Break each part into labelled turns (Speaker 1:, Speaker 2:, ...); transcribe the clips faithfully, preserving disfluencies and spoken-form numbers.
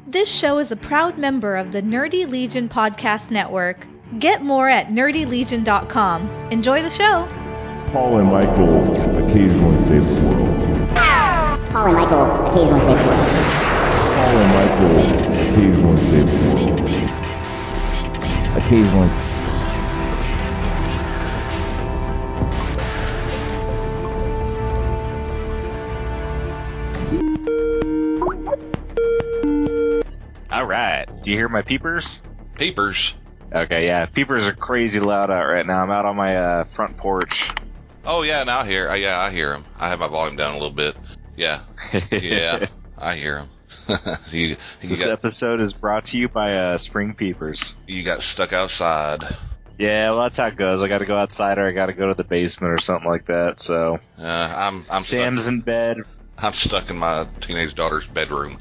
Speaker 1: This show is a proud member of the Nerdy Legion Podcast Network. Get more at nerdy legion dot com. Enjoy the show!
Speaker 2: Paul and Michael occasionally save the world.
Speaker 3: Paul and Michael occasionally save the world.
Speaker 2: Paul and Michael occasionally save the world. Occasionally.
Speaker 4: All right. Do you hear my peepers?
Speaker 5: Peepers?
Speaker 4: Okay, yeah. Peepers are crazy loud out right now. I'm out on my uh, front porch.
Speaker 5: Oh, yeah, now I hear uh, Yeah, I hear them. I have my volume down a little bit. Yeah. Yeah, I hear them. you, you
Speaker 4: this
Speaker 5: got,
Speaker 4: episode is brought to you by uh, Spring Peepers.
Speaker 5: You got stuck outside.
Speaker 4: Yeah, well, that's how it goes. I got to go outside or I got to go to the basement or something like that, so.
Speaker 5: Uh, I'm, I'm
Speaker 4: Sam's
Speaker 5: stuck.
Speaker 4: in bed.
Speaker 5: I'm stuck in my teenage daughter's bedroom.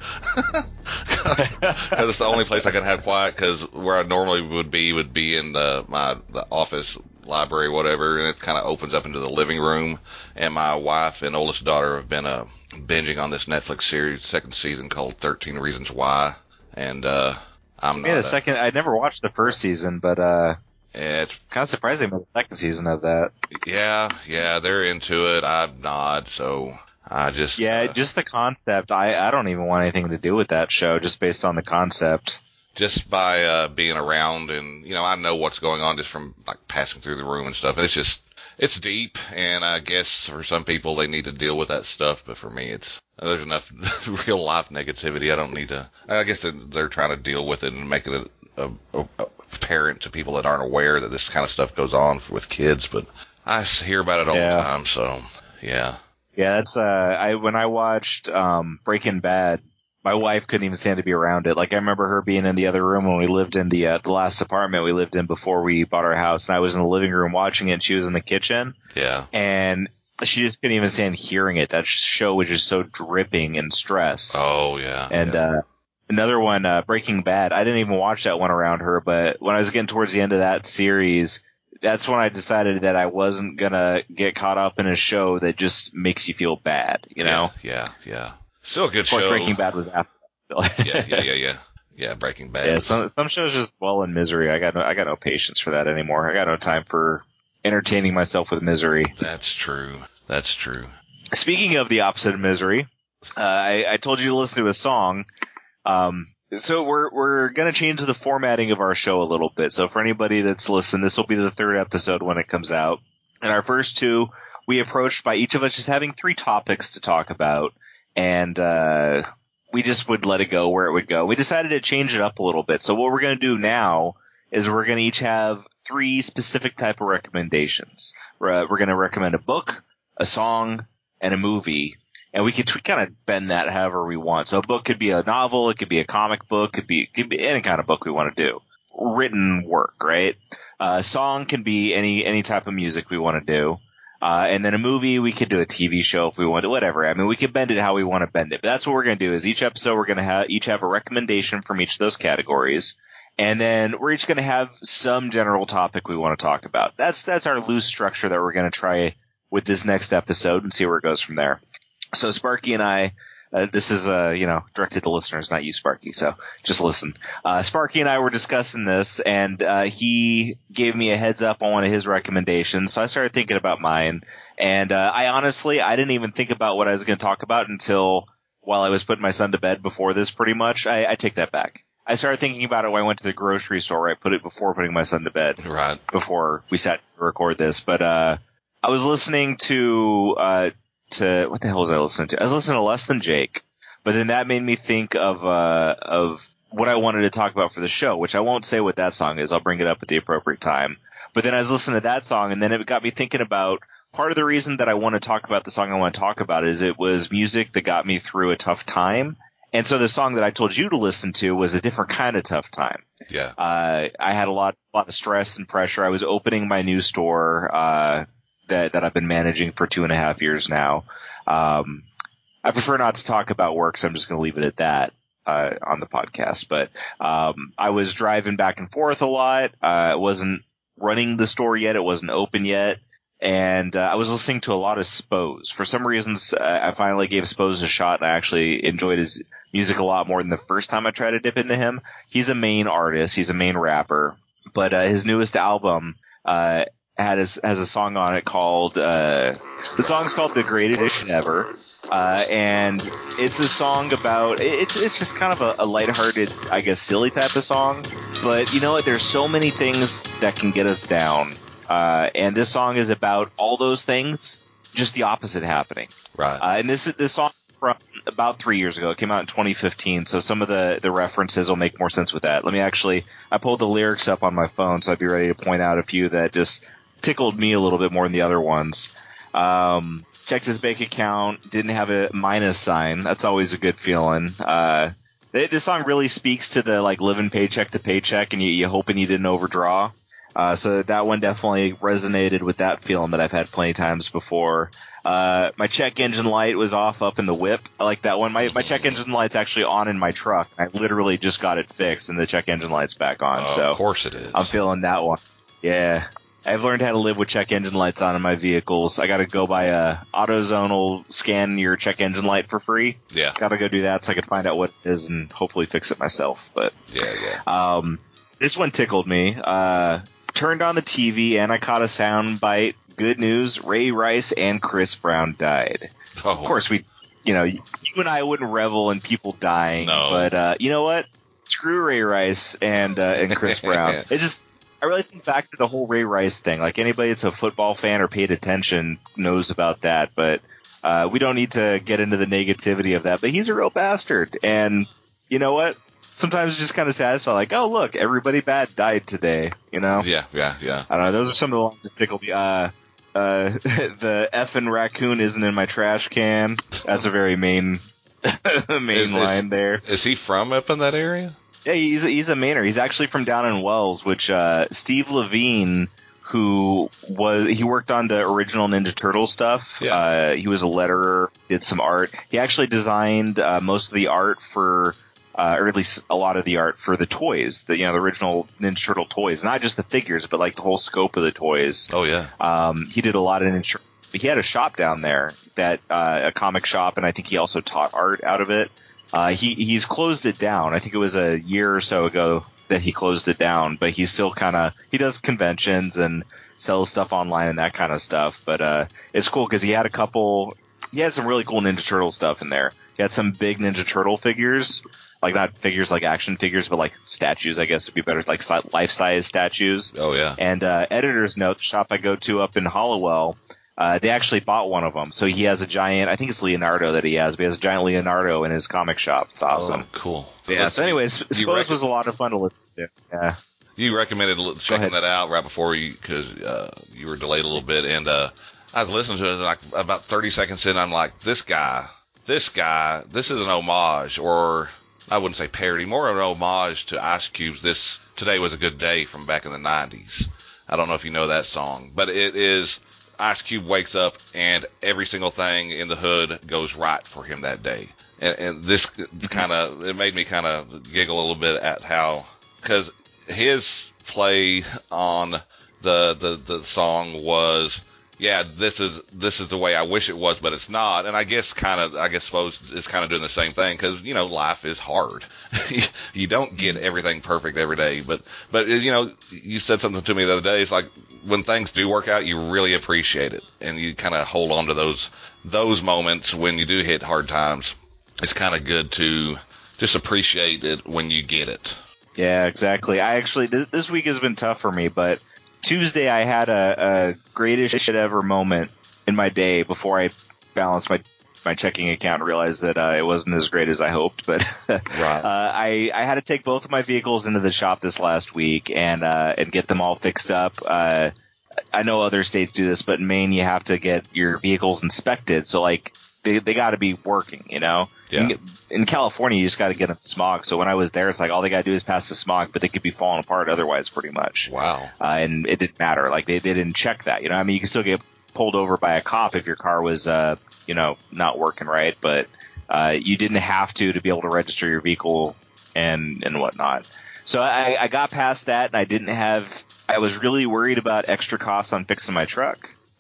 Speaker 5: Because it's the only place I can have quiet, because where I normally would be would be in the my the office, library, whatever, and it kind of opens up into the living room. And my wife and oldest daughter have been uh, binging on this Netflix series, second season, called thirteen Reasons Why. And uh, I'm not...
Speaker 4: Yeah, the second... I never watched the first season, but uh,
Speaker 5: yeah, it's
Speaker 4: kind of surprising about the second season of that.
Speaker 5: Yeah, yeah, they're into it. I'm not, so... I just
Speaker 4: yeah,
Speaker 5: uh,
Speaker 4: just the concept. I I don't even want anything to do with that show, just based on the concept.
Speaker 5: Just by uh, being around, and you know, I know what's going on just from like passing through the room and stuff. And it's just it's deep, and I guess for some people they need to deal with that stuff, but for me, it's there's enough real life negativity. I don't need to. I guess they're, they're trying to deal with it and make it a, a, a apparent to people that aren't aware that this kind of stuff goes on with kids. But I hear about it all
Speaker 4: yeah.
Speaker 5: the time, so yeah.
Speaker 4: Yeah, that's, uh, I, when I watched, um, Breaking Bad, my wife couldn't even stand to be around it. Like, I remember her being in the other room when we lived in the, uh, the last apartment we lived in before we bought our house, and I was in the living room watching it, and she was in the kitchen.
Speaker 5: Yeah.
Speaker 4: And she just couldn't even stand hearing it. That show was just so dripping in stress.
Speaker 5: Oh, yeah.
Speaker 4: And,
Speaker 5: yeah.
Speaker 4: uh, another one, uh, Breaking Bad, I didn't even watch that one around her, but when I was getting towards the end of that series, that's when I decided that I wasn't gonna get caught up in a show that just makes you feel bad, you know?
Speaker 5: Yeah, yeah, yeah. Still a good
Speaker 4: of course,
Speaker 5: show.
Speaker 4: Breaking Bad was after that.
Speaker 5: yeah, yeah, yeah, yeah. Yeah, Breaking Bad.
Speaker 4: Yeah, some some shows just dwell in misery. I got no, I got no patience for that anymore. I got no time for entertaining myself with misery.
Speaker 5: That's true. That's true.
Speaker 4: Speaking of the opposite of misery, uh, I, I told you to listen to a song. Um, So we're we're gonna change the formatting of our show a little bit. So for anybody that's listened, this will be the third episode when it comes out. And our first two, we approached by each of us just having three topics to talk about, and uh we just would let it go where it would go. We decided to change it up a little bit. So what we're gonna do now is we're gonna each have three specific type of recommendations. We're, uh, we're gonna recommend a book, a song, and a movie. And we could t- kind of bend that however we want. So a book could be a novel, it could be a comic book, it could be, it could be any kind of book we want to do. Written work, right? Uh, a song can be any any type of music we want to do. Uh, and then a movie, we could do a T V show if we want to, whatever. I mean, we could bend it how we want to bend it. But that's what we're going to do is each episode we're going to have each have a recommendation from each of those categories. And then we're each going to have some general topic we want to talk about. That's that's our loose structure that we're going to try with this next episode and see where it goes from there. So Sparky and I, uh, this is, uh, you know, directed to listeners, not you, Sparky, so just listen. Uh, Sparky and I were discussing this, and uh, he gave me a heads up on one of his recommendations, so I started thinking about mine. And uh, I honestly, I didn't even think about what I was going to talk about until while I was putting my son to bed before this, pretty much. I, I take that back. I started thinking about it when I went to the grocery store. I put it before putting my son to bed.
Speaker 5: Right.
Speaker 4: Before we sat to record this. But uh, I was listening to uh, – to what the hell was I listening to? I was listening to Less Than Jake, but then that made me think of uh of what I wanted to talk about for the show, which I won't say what that song is. I'll bring it up at the appropriate time. But then I was listening to that song, and then it got me thinking about part of the reason that I want to talk about the song I want to talk about is it was music that got me through a tough time. And so the song that I told you to listen to was a different kind of tough time.
Speaker 5: Yeah.
Speaker 4: Uh, I had a lot, a lot of stress and pressure. I was opening my new store, uh, that, that I've been managing for two and a half years now. Um, I prefer not to talk about work, so I'm just going to leave it at that, uh, on the podcast. But, um, I was driving back and forth a lot. Uh, I wasn't running the store yet. It wasn't open yet. and uh, I was listening to a lot of Spose. For some reasons, uh, I finally gave Spose a shot, and I actually enjoyed his music a lot more than the first time I tried to dip into him. He's a main artist. He's a main rapper. But uh, his newest album uh, had his, has a song on it called uh, – the song's called The Great Edition Ever. Uh, and it's a song about, it's it's just kind of a, a lighthearted, I guess, silly type of song. But you know what? There's so many things that can get us down. Uh, and this song is about all those things, just the opposite happening.
Speaker 5: Right.
Speaker 4: Uh, and this this song from about three years ago. It came out in twenty fifteen. So some of the, the references will make more sense with that. Let me actually, I pulled the lyrics up on my phone, so I'd be ready to point out a few that just tickled me a little bit more than the other ones. Um, Checked his bank account, didn't have a minus sign. That's always a good feeling. Uh, this song really speaks to the like living paycheck to paycheck, and you, you hoping you didn't overdraw. Uh, so that one definitely resonated with that feeling that I've had plenty of times before. Uh, my check engine light was off up in the whip. I like that one. My my check engine light's actually on in my truck. I literally just got it fixed, and the check engine light's back on.
Speaker 5: Oh,
Speaker 4: so
Speaker 5: of course it is.
Speaker 4: I'm feeling that one. Yeah. I've learned how to live with check engine lights on in my vehicles. I got to go by a AutoZone will scan your check engine light for free.
Speaker 5: Yeah.
Speaker 4: Got to go do that so I can find out what it is and hopefully fix it myself. But
Speaker 5: yeah, yeah.
Speaker 4: Um, this one tickled me. Uh, turned on the T V and I caught a sound bite. Good news: Ray Rice and Chris Brown died.
Speaker 5: Oh.
Speaker 4: Of course, we, you know, you and I wouldn't revel in people dying.
Speaker 5: No.
Speaker 4: But uh, you know what? Screw Ray Rice and uh, and Chris Brown. It just. I really think back to the whole Ray Rice thing. Like anybody that's a football fan or paid attention knows about that, but uh, we don't need to get into the negativity of that. But he's a real bastard, and you know what? Sometimes it's just kind of satisfying. Like, oh look, everybody bad died today. You know?
Speaker 5: Yeah, yeah, yeah.
Speaker 4: I don't know. Those are some of the ones that tickle me. Uh, uh, the effing raccoon isn't in my trash can. That's a very main main
Speaker 5: Is-
Speaker 4: line
Speaker 5: is-
Speaker 4: there.
Speaker 5: Is he from up in that area?
Speaker 4: Yeah, he's he's a Mainer. He's actually from down in Wells, which uh, Steve Levine, who was he worked on the original Ninja Turtle stuff.
Speaker 5: Yeah.
Speaker 4: Uh, he was a letterer, did some art. He actually designed uh, most of the art for, uh, or at least a lot of the art for the toys, the you know the original Ninja Turtle toys, not just the figures, but like the whole scope of the toys.
Speaker 5: Oh yeah.
Speaker 4: Um, he did a lot of Ninja. He had a shop down there, that uh, a comic shop, and I think he also taught art out of it. Uh, he, he's closed it down. I think it was a year or so ago that he closed it down, but he's still kind of, he does conventions and sells stuff online and that kind of stuff. But, uh, it's cool because he had a couple, he had some really cool Ninja Turtle stuff in there. He had some big Ninja Turtle figures, like not figures like action figures, but like statues, I guess would be better, like life-size statues.
Speaker 5: Oh yeah.
Speaker 4: And, uh, editor's note, the shop I go to up in Hollowell, Uh, they actually bought one of them. So he has a giant, I think it's Leonardo that he has, but he has a giant Leonardo in his comic shop. It's awesome.
Speaker 5: Oh, cool.
Speaker 4: Yeah, so anyways, Suppose
Speaker 5: rec-
Speaker 4: was a lot of fun to listen to. Yeah.
Speaker 5: You recommended l- checking
Speaker 4: ahead.
Speaker 5: that out right before you, because uh, you were delayed a little bit, and uh, I was listening to it, and like about thirty seconds in, I'm like, this guy, this guy, this is an homage, or I wouldn't say parody, more of an homage to Ice Cube's "This Today Was a Good Day" from back in the nineties. I don't know if you know that song, but it is. Ice Cube wakes up and every single thing in the hood goes right for him that day. And, and this kind of, it made me kind of giggle a little bit at how, because his play on the, the, the song was, yeah, this is, this is the way I wish it was, but it's not. And I guess kind of, I guess suppose it's kind of doing the same thing because, you know, life is hard. You don't get everything perfect every day, but, but, you know, you said something to me the other day. It's like when things do work out, you really appreciate it and you kind of hold on to those, those moments when you do hit hard times. It's kind of good to just appreciate it when you get it.
Speaker 4: Yeah, exactly. I actually, th- this week has been tough for me, but Tuesday I had a, a greatest shit ever moment in my day before I balanced my my checking account and realized that uh, it wasn't as great as I hoped. But
Speaker 5: Right.
Speaker 4: uh, I I had to take both of my vehicles into the shop this last week and uh, and get them all fixed up. Uh, I know other states do this, but in Maine you have to get your vehicles inspected. So like they they got to be working, you know.
Speaker 5: Yeah.
Speaker 4: In, in California, you just got to get them smog. So when I was there, it's like all they got to do is pass the smog, but they could be falling apart otherwise, pretty much.
Speaker 5: Wow.
Speaker 4: Uh, and it didn't matter. Like they, they didn't check that. You know, I mean, you can still get pulled over by a cop if your car was, uh, you know, not working right, but uh, you didn't have to to be able to register your vehicle and and whatnot. So I, I got past that, and I didn't have. I was really worried about extra costs on fixing my truck.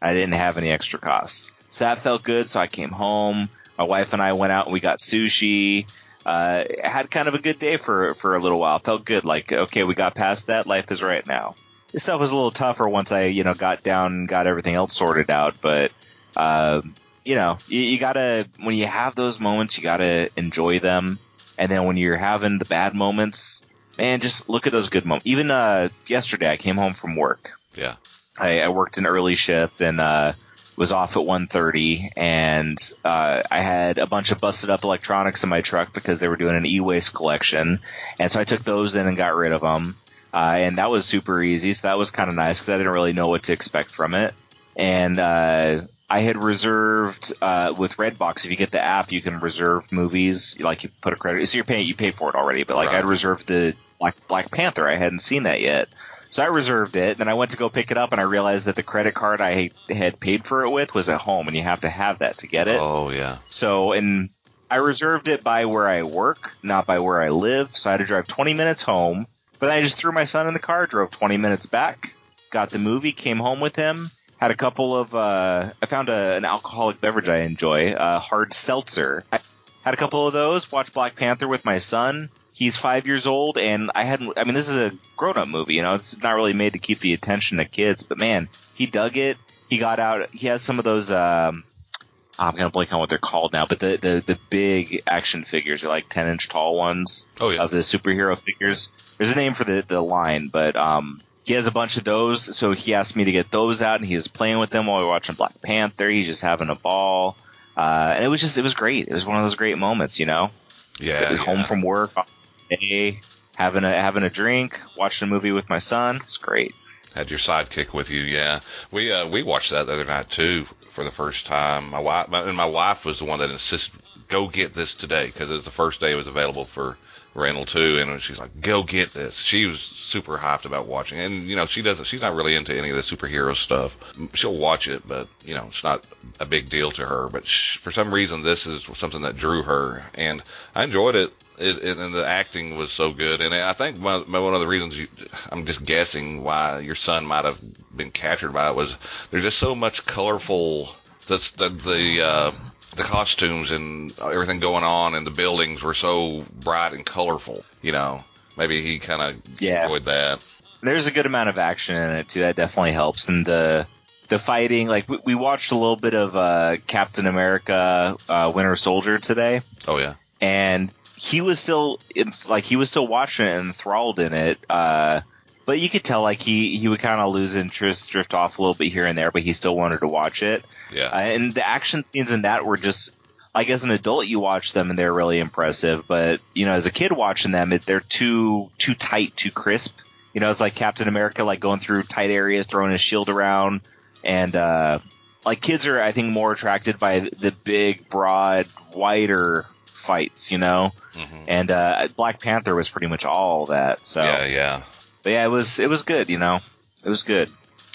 Speaker 4: I didn't have any extra costs. So that felt good. So I came home. My wife and I went out and we got sushi. Uh, had kind of a good day for, for a little while. Felt good. Like, okay, we got past that. Life is right now. This stuff was a little tougher once I, you know, got down and got everything else sorted out. But, uh, you know, you, you gotta, when you have those moments, you gotta enjoy them. And then when you're having the bad moments, man, just look at those good moments. Even, uh, yesterday I came home from work.
Speaker 5: Yeah.
Speaker 4: I, I worked an early shift and, uh, was off at one thirty, and uh, I had a bunch of busted up electronics in my truck because they were doing an e-waste collection, and so I took those in and got rid of them, uh, and that was super easy, so that was kind of nice because I didn't really know what to expect from it. And uh, I had reserved uh, with Redbox, if you get the app, you can reserve movies, like you put a credit, so you're paying, you pay for it already, but like
Speaker 5: Right.
Speaker 4: I'd reserved the Black, Black Panther, I hadn't seen that yet. So I reserved it, then I went to go pick it up, and I realized that the credit card I had paid for it with was at home, and you have to have that to get it.
Speaker 5: Oh, yeah.
Speaker 4: So, and I reserved it by where I work, not by where I live, so I had to drive twenty minutes home, but then I just threw my son in the car, drove twenty minutes back, got the movie, came home with him, had a couple of, uh, I found a, an alcoholic beverage I enjoy, uh, hard seltzer. I had a couple of those, watched Black Panther with my son. He's five years old, and I hadn't, I mean, this is a grown-up movie, you know, it's not really made to keep the attention of kids, but man, he dug it. He got out, he has some of those, um, I'm going to blank on what they're called now, but the, the, the big action figures are like ten inch tall ones
Speaker 5: Oh, yeah.
Speaker 4: of the superhero figures. There's a name for the, the line, but, um, he has a bunch of those, so he asked me to get those out, and he was playing with them while we were watching Black Panther. He's just having a ball. Uh, and it was just, it was great. It was one of those great moments, you know?
Speaker 5: Yeah.
Speaker 4: Get home
Speaker 5: yeah.
Speaker 4: from work, day, having a having a drink, watching a movie with my son. It's great.
Speaker 5: Had your sidekick with you, yeah. We uh, we watched that the other night too for the first time. My wife my, and my wife was the one that insisted, go get this today, because it was the first day it was available for rental too, and she's like, go get this. She was super hyped about watching it. And you know, she doesn't she's not really into any of the superhero stuff. She'll watch it, but you know, it's not a big deal to her. But she, for some reason, this is something that drew her, and I enjoyed it. It, it, and the acting was so good, and I think one, one of the reasons you, I'm just guessing why your son might have been captured by it was there's just so much colorful. That's the the uh, the costumes and everything going on, and the buildings were so bright and colorful. You know, maybe he kind of
Speaker 4: Yeah.
Speaker 5: enjoyed that.
Speaker 4: There's a good amount of action in it too. That definitely helps. And the the fighting, like we, we watched a little bit of uh, Captain America: uh, Winter Soldier today,
Speaker 5: Oh yeah,
Speaker 4: and he was still like he was still watching it and enthralled in it. Uh, but you could tell like he, he would kind of lose interest, drift off a little bit here and there, but he still wanted to watch it.
Speaker 5: yeah,
Speaker 4: Uh, and the action scenes in that were just like as an adult you watch them and they're really impressive, but you know as a kid watching them it, they're too too tight, too crisp. You know, it's like Captain America like going through tight areas, throwing his shield around, and uh, like kids are I think more attracted by the big, broad, wider fights, you know.
Speaker 5: mm-hmm.
Speaker 4: And uh, Black Panther was pretty much all that. So,
Speaker 5: yeah, yeah.
Speaker 4: but yeah, it was it was good, you know, it was good.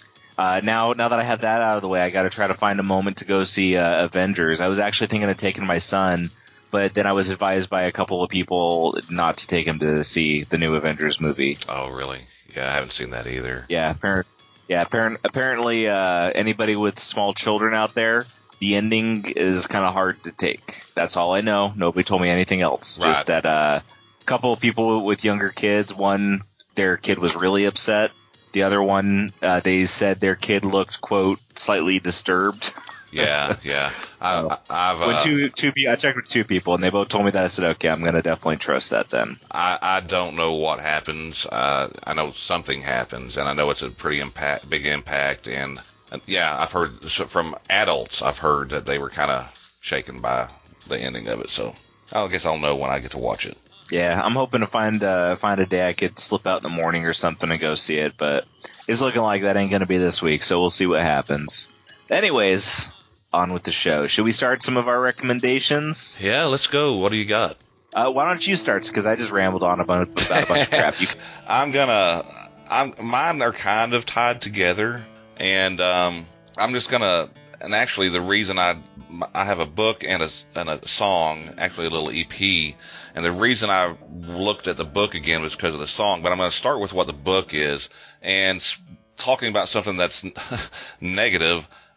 Speaker 4: Uh, now now that I have that out of the way, I got to try to find a moment to go see uh, Avengers. I was actually thinking of taking my son, but then I was advised by a couple of people not to take him to see the new Avengers movie.
Speaker 5: Oh really? Yeah, I haven't seen that either.
Speaker 4: Yeah, apparent. Yeah, apparent, apparently, uh, anybody with small children out there, the ending is kind of hard to take. That's all I know. Nobody told me anything else.
Speaker 5: Right.
Speaker 4: Just that uh, a couple of people with younger kids, one, their kid was really upset. The other one, uh, they said their kid looked, quote, slightly disturbed.
Speaker 5: Yeah, yeah. I,
Speaker 4: Oh.
Speaker 5: I, I've uh,
Speaker 4: When two, two, pe- I checked with two people, and they both told me that. I said, okay, I'm going to definitely trust that then.
Speaker 5: I, I don't know what happens. Uh, I know something happens, and I know it's a pretty impact, big impact. And, and yeah, I've heard so from adults. I've heard that they were kind of shaken by the ending of it. So I guess I'll know when I get to watch it.
Speaker 4: Yeah, I'm hoping to find uh, find a day I could slip out in the morning or something and go see it, but it's looking like that ain't going to be this week, so we'll see what happens. Anyways, on with the show. Should we start some of our recommendations?
Speaker 5: Yeah, let's go. What do you got?
Speaker 4: Uh, why don't you start? Because I just rambled on about, about a bunch of crap. You can-
Speaker 5: I'm gonna. I'm mine are kind of tied together, and um, I'm just gonna. And actually, the reason I I have a book and a and a song, actually a little E P, and the reason I looked at the book again was because of the song. But I'm gonna start with what the book is, and talking about something that's negative.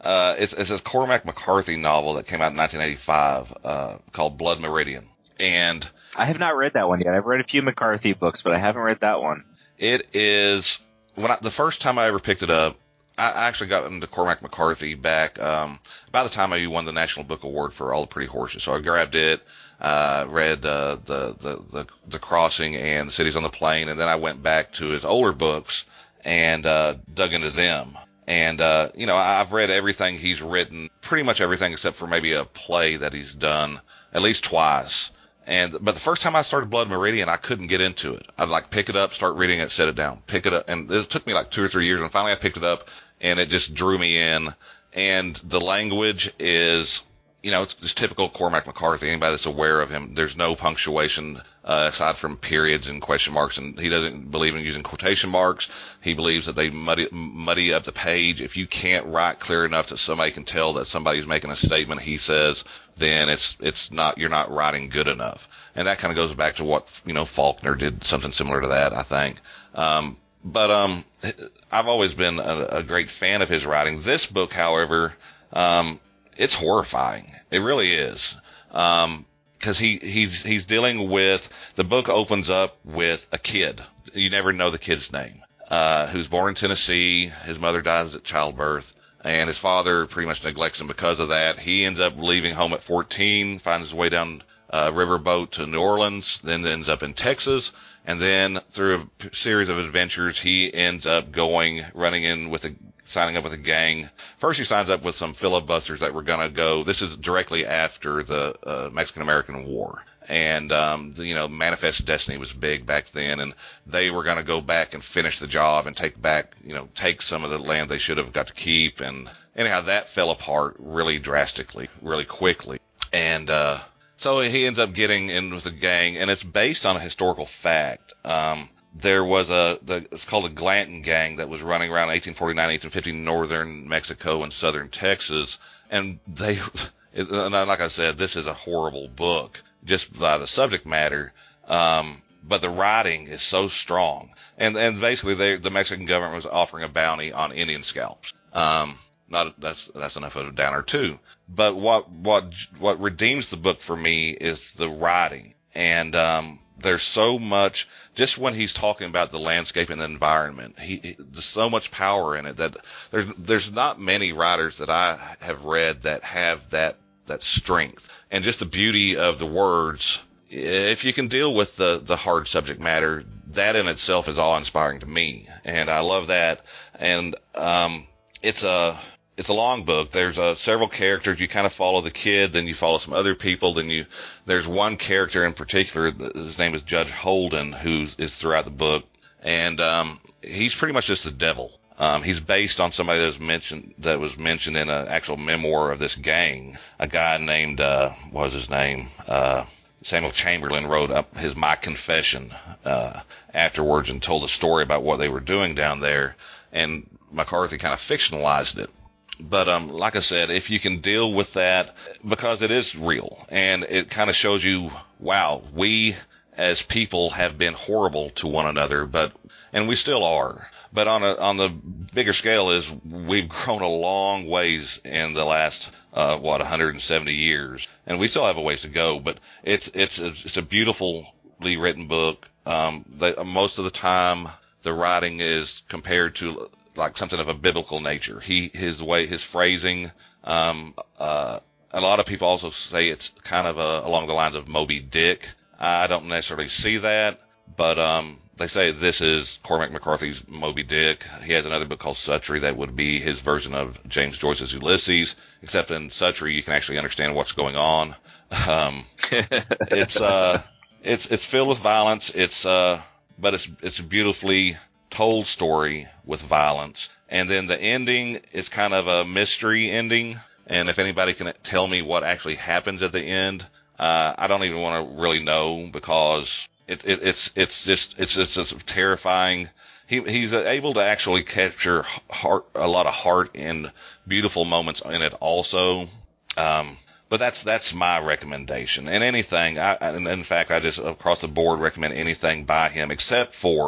Speaker 5: Uh, it's, it's this Cormac McCarthy novel that came out in nineteen eighty-five, uh, called Blood Meridian. And
Speaker 4: I have not read that one yet. I've read a few McCarthy books, but I haven't read that one.
Speaker 5: it is, when I, the first time I ever picked it up, I actually got into Cormac McCarthy back, um, by the time I won the National Book Award for All the Pretty Horses. So I grabbed it, uh, read, uh, the, the, the, the Crossing and The Cities on the Plain, and then I went back to his older books and, uh, dug into them. And, uh, you know, I've read everything he's written, pretty much everything except for maybe a play that he's done at least twice. And, but the first time I started Blood Meridian, I couldn't get into it. I'd like pick it up, start reading it, set it down, pick it up. And it took me like two or three years. And finally I picked it up and it just drew me in. And the language is, you know, it's just typical Cormac McCarthy. Anybody that's aware of him, there's no punctuation, uh, aside from periods and question marks. And he doesn't believe in using quotation marks. He believes that they muddy, muddy up the page. If you can't write clear enough that somebody can tell that somebody's making a statement, he says, then it's, it's not, you're not writing good enough. And that kind of goes back to what, you know, Faulkner did something similar to that, I think. Um, but, um, I've always been a, a great fan of his writing. This book, however, um, it's horrifying. It really is. Um, cause he, he's, he's dealing with, the book opens up with a kid. You never know the kid's name, uh, who's born in Tennessee. His mother dies at childbirth. And his father pretty much neglects him because of that. He ends up leaving home at fourteen, finds his way down a riverboat to New Orleans, then ends up in Texas. And then through a series of adventures, he ends up going, running in with a, signing up with a gang. First, he signs up with some filibusters that were going to go, this is directly after the uh, Mexican-American War. And, um, you know, Manifest Destiny was big back then, and they were going to go back and finish the job and take back, you know, take some of the land they should have got to keep. And anyhow, that fell apart really drastically, really quickly. And, uh, so he ends up getting in with a gang, and it's based on a historical fact. Um, there was a, the, it's called a Glanton gang that was running around eighteen forty-nine, eighteen fifty, northern Mexico and southern Texas. And they, it, and like I said, this is a horrible book just by the subject matter. Um, but the writing is so strong. And, and basically they, the Mexican government was offering a bounty on Indian scalps. Um, not, that's, that's enough of a downer too. But what, what, what redeems the book for me is the writing. And, um, there's so much, just when he's talking about the landscape and the environment, he, he there's so much power in it that there's, there's not many writers that I have read that have that, that strength. And just the beauty of the words, if you can deal with the, the hard subject matter, that in itself is awe-inspiring to me. And I love that. And, um, it's a, it's a long book. There's uh, several characters. You kind of follow the kid, then you follow some other people, then you, there's one character in particular, his name is Judge Holden, who is throughout the book. And, um, he's pretty much just the devil. Um, he's based on somebody that was mentioned, that was mentioned in an actual memoir of this gang. A guy named, uh, what was his name? Uh, Samuel Chamberlain wrote up his My Confession, uh, afterwards and told a story about what they were doing down there. And McCarthy kind of fictionalized it. But, um, like I said, if you can deal with that, because it is real and it kind of shows you, wow, we as people have been horrible to one another, but, and we still are. But on a, on the bigger scale is we've grown a long ways in the last, uh, what, one hundred seventy years. And we still have a ways to go, but it's, it's, a, it's a beautifully written book. Um, they, most of the time the writing is compared to like something of a biblical nature. He, his way, his phrasing, um, uh, a lot of people also say it's kind of a, along the lines of Moby Dick. I don't necessarily see that, but, um, they say this is Cormac McCarthy's Moby Dick. He has another book called Suttree that would be his version of James Joyce's Ulysses, except in Suttree you can actually understand what's going on. Um, it's, uh, it's, it's filled with violence. It's, uh, but it's, it's a beautifully told story with violence. And then the ending is kind of a mystery ending. And if anybody can tell me what actually happens at the end, uh, I don't even want to really know, because it, it, it's, it's just, it's just, it's terrifying. He, he's able to actually capture heart, a lot of heart and beautiful moments in it also. Um, but that's, that's my recommendation. And anything, I, and in fact, I just across the board recommend anything by him except for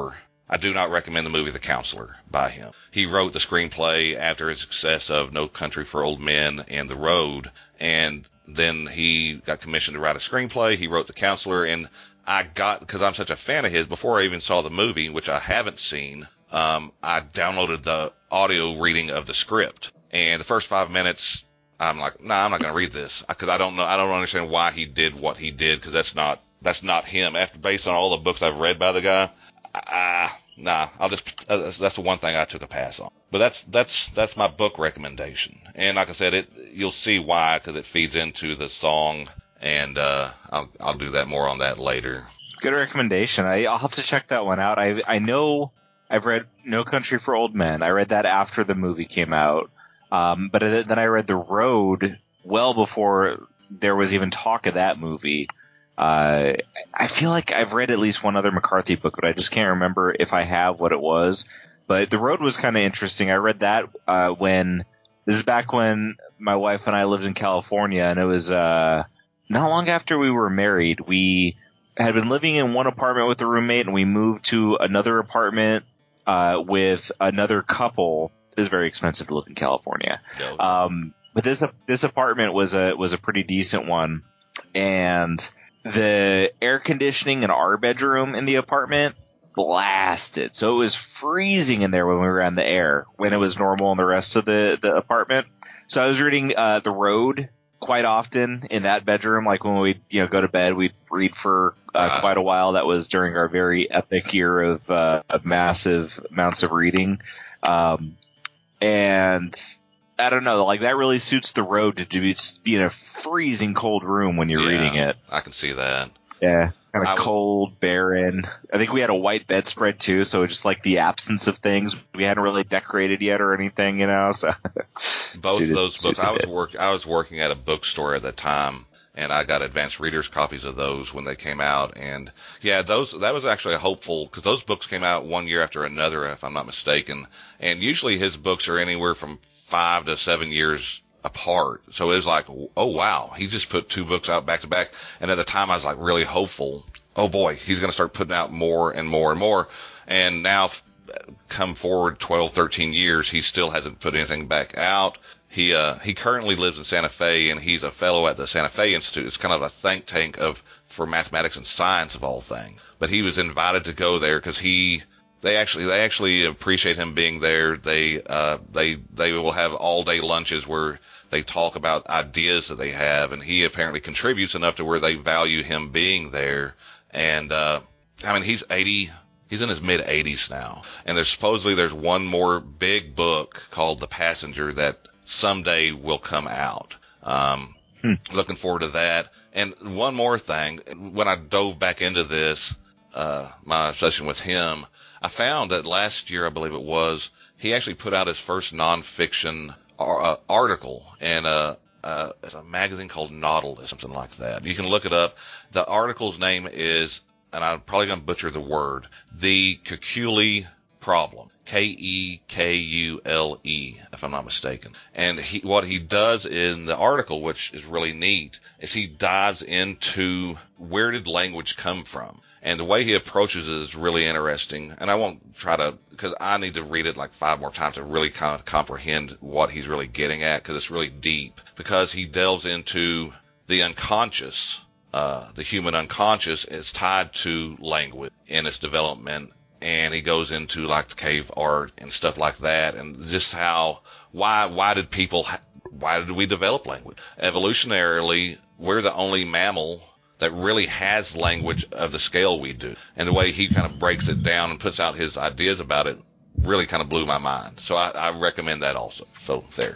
Speaker 5: I do not recommend the movie The Counselor by him. He wrote the screenplay after his success of No Country for Old Men and The Road, and then he got commissioned to write a screenplay. He wrote The Counselor, and I got, because I'm such a fan of his, before I even saw the movie, which I haven't seen, um, I downloaded the audio reading of the script. And the first five minutes, I'm like, nah, I'm not going to read this, because I don't know, I don't understand why he did what he did, because that's not, that's not him. After, based on all the books I've read by the guy, ah, nah, I'll just, uh, that's, that's the one thing I took a pass on. But that's, that's, that's my book recommendation. And like I said, it, you'll see why, because it feeds into the song, and, uh, I'll, I'll do that more on that later.
Speaker 4: Good recommendation. I, I'll have to check that one out. I, I know I've read No Country for Old Men. I read that after the movie came out. Um, but then I read The Road well before there was even talk of that movie. Uh, I feel like I've read at least one other McCarthy book, but I just can't remember if I have what it was. But The Road was kind of interesting. I read that uh, when this is back when my wife and I lived in California, and it was uh, not long after we were married. We had been living in one apartment with a roommate, and we moved to another apartment uh, with another couple. It was very expensive to live in California.
Speaker 5: No.
Speaker 4: Um, but this this apartment was a was a pretty decent one, and the air conditioning in our bedroom in the apartment blasted. So it was freezing in there when we were on the air, when it was normal in the rest of the, the apartment. So I was reading uh, The Road quite often in that bedroom. Like when we you know go to bed, we'd read for uh, uh, quite a while. That was during our very epic year of, uh, of massive amounts of reading. Um, and I don't know, like that really suits The Road to be, just be in a freezing cold room when you're
Speaker 5: yeah,
Speaker 4: reading it.
Speaker 5: I can see that.
Speaker 4: Yeah, kind of
Speaker 5: was,
Speaker 4: cold, barren. I think we had a white bedspread too, so just like the absence of things. We hadn't really decorated yet or anything, you know. So
Speaker 5: both
Speaker 4: suited,
Speaker 5: of those books. I was
Speaker 4: it.
Speaker 5: work. I was working at a bookstore at the time, and I got advanced readers copies of those when they came out. And yeah, those that was actually a hopeful, because those books came out one year after another, if I'm not mistaken. And usually his books are anywhere from five to seven years apart. So it was like, oh wow, he just put two books out back to back. And at the time I was like really hopeful. Oh boy, he's going to start putting out more and more and more. And now come forward twelve, thirteen years, he still hasn't put anything back out. He, uh, he currently lives in Santa Fe, and he's a fellow at the Santa Fe Institute. It's kind of a think tank of, for mathematics and science of all things. But he was invited to go there because he, They actually, they actually appreciate him being there. They, uh, they, they will have all day lunches where they talk about ideas that they have, and he apparently contributes enough to where they value him being there. And, uh, I mean, he's eighty, he's in his mid eighties now. And there's supposedly there's one more big book called The Passenger that someday will come out. Um, hmm. Looking forward to that. And one more thing, when I dove back into this, uh, my session with him, I found that last year, I believe it was, he actually put out his first nonfiction uh, article in a, uh, it's a magazine called Nautilus, something like that. You can look it up. The article's name is, and I'm probably going to butcher the word, The Kekule Problem. K E K U L E, if I'm not mistaken. And he, what he does in the article, which is really neat, is he dives into where did language come from. And the way he approaches it is really interesting. And I won't try to, because I need to read it like five more times to really kind of comprehend what he's really getting at, because it's really deep. Because he delves into the unconscious, uh, the human unconscious is tied to language in its development. And he goes into like the cave art and stuff like that, and just how, why, why did people, why did we develop language? Evolutionarily, we're the only mammal that really has language of the scale we do. And the way he kind of breaks it down and puts out his ideas about it really kind of blew my mind. So I, I recommend that also. So there.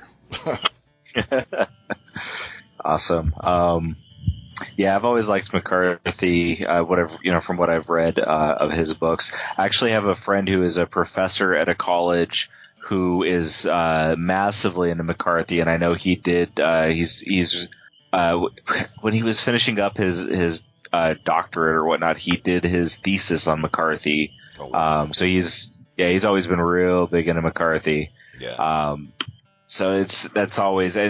Speaker 4: Awesome. Um, Yeah, I've always liked McCarthy, uh, whatever, you know, from what I've read, uh, of his books. I actually have a friend who is a professor at a college who is, uh, massively into McCarthy, and I know he did, uh, he's, he's, uh, when he was finishing up his, his, uh, doctorate or whatnot, he did his thesis on McCarthy.
Speaker 5: Oh, wow.
Speaker 4: Um, so he's, yeah, he's always been real big into McCarthy.
Speaker 5: Yeah.
Speaker 4: Um, so it's, that's always, and,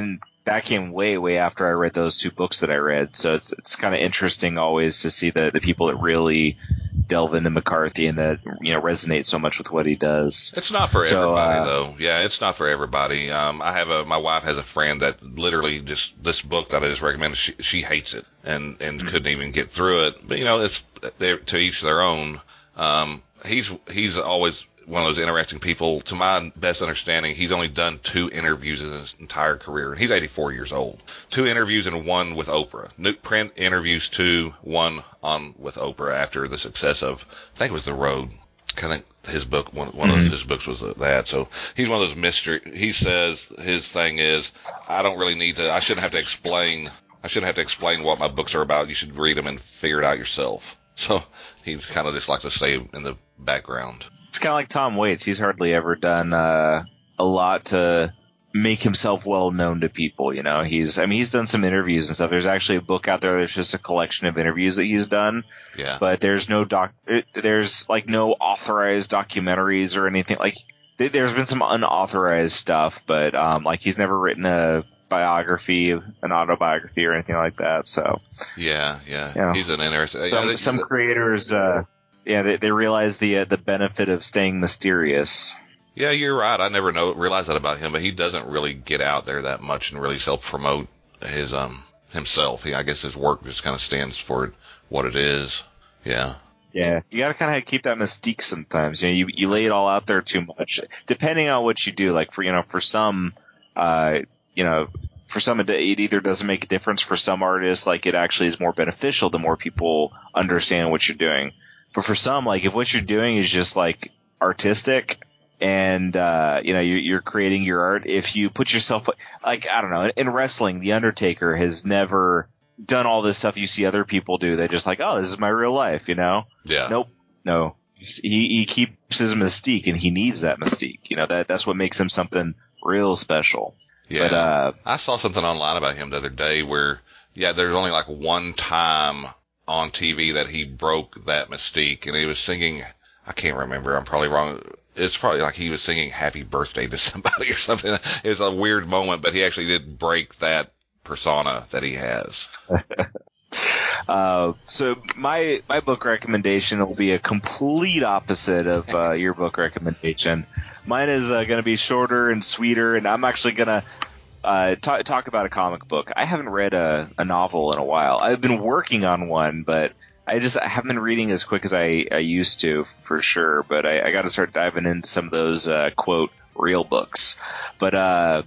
Speaker 4: that came way, way after I read those two books that I read. So it's it's kind of interesting always to see the, the people that really delve into McCarthy and that, you know, resonate so much with what he does.
Speaker 5: It's not for
Speaker 4: So,
Speaker 5: everybody,
Speaker 4: uh,
Speaker 5: though. Yeah, it's not for everybody. Um, I have a, my wife has a friend that literally just, this book that I just recommended, she, she hates it and, and mm-hmm. couldn't even get through it. But, you know, it's, they're, to each their own. Um, he's, he's always one of those interesting people. To my best understanding, he's only done two interviews in his entire career. He's eighty-four years old. Two interviews and one with Oprah. New print interviews, two, one on with Oprah after the success of, I think it was The Road. I think his book, one, one mm-hmm. of his books was that. So he's one of those mystery. He says his thing is, I don't really need to, I shouldn't have to explain, I shouldn't have to explain what my books are about. You should read them and figure it out yourself. So he kind of just likes to stay in the background.
Speaker 4: It's kind of like Tom Waits. He's hardly ever done uh, a lot to make himself well known to people. You know, he's I mean, he's done some interviews and stuff. There's actually a book out there that's just a collection of interviews that he's done.
Speaker 5: Yeah.
Speaker 4: But there's no doc. There's like no authorized documentaries or anything. Like there's been some unauthorized stuff, but um, like he's never written a biography, an autobiography, or anything like that. So.
Speaker 5: Yeah, yeah.
Speaker 4: You know,
Speaker 5: he's an interesting.
Speaker 4: Some,
Speaker 5: yeah,
Speaker 4: some creators. Uh, Yeah, they, they realize the uh, the benefit of staying mysterious.
Speaker 5: Yeah, you're right. I never know realized that about him, but he doesn't really get out there that much and really self promote his um himself. He, I guess his work just kind of stands for what it is. Yeah.
Speaker 4: Yeah, you gotta kind of keep that mystique sometimes. You know, you you lay it all out there too much. Depending on what you do, like for you know, for some, uh, you know. For some, it either doesn't make a difference. For some artists, like it actually is more beneficial the more people understand what you're doing. But for some, like if what you're doing is just like artistic and, uh, you know, you're, you're creating your art, if you put yourself like, I don't know, in wrestling, The Undertaker has never done all this stuff you see other people do. They're just like, oh, this is my real life, you know?
Speaker 5: Yeah.
Speaker 4: Nope. No. He, he keeps his mystique and he needs that mystique. You know, that, that's what makes him something real special.
Speaker 5: Yeah.
Speaker 4: But, uh,
Speaker 5: I saw something online about him the other day where, yeah, there's only like one time on T V that he broke that mystique, and he was singing, I can't remember, I'm probably wrong, it's probably like he was singing Happy Birthday to somebody or something. It was a weird moment, but he actually did break that persona that he has.
Speaker 4: uh, so my my book recommendation will be a complete opposite of uh, your book recommendation. Mine is uh, going to be shorter and sweeter, and I'm actually going to uh, t- talk about a comic book. I haven't read a, a novel in a while. I've been working on one, but I just I haven't been reading as quick as I, I used to, for sure. But I, I got to start diving into some of those, uh, quote, real books. But uh,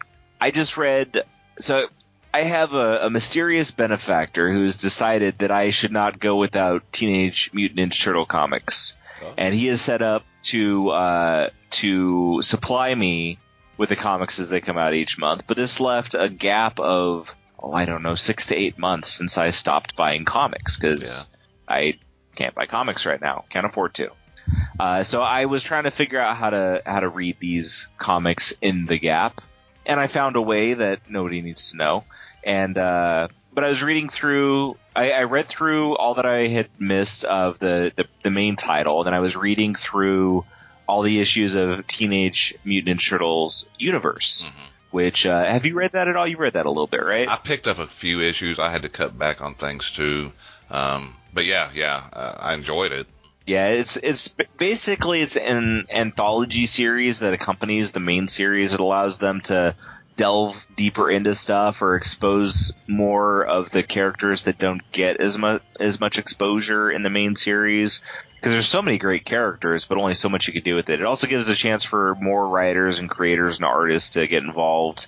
Speaker 4: I just read – so I have a, a mysterious benefactor who's decided that I should not go without Teenage Mutant Ninja Turtle comics. Oh. And he is set up to uh, to supply me with the comics as they come out each month. But this left a gap of, oh, I don't know, six to eight months since I stopped buying comics because yeah. I can't buy comics right now. Can't afford to. Uh, so I was trying to figure out how to how to read these comics in the gap. And I found a way that nobody needs to know. And uh, but I was reading through I, I read through all that I had missed of the, the, the main title, and then I was reading through all the issues of Teenage Mutant Ninja Turtles universe. Mm-hmm. Which uh, have you read that at all? You've read that a little bit, right?
Speaker 5: I picked up a few issues. I had to cut back on things too, um, but yeah, yeah, uh, I enjoyed it.
Speaker 4: Yeah, it's it's basically it's an anthology series that accompanies the main series. It allows them to delve deeper into stuff or expose more of the characters that don't get as much as much exposure in the main series. Because there's so many great characters, but only so much you can do with it. It also gives a chance for more writers and creators and artists to get involved.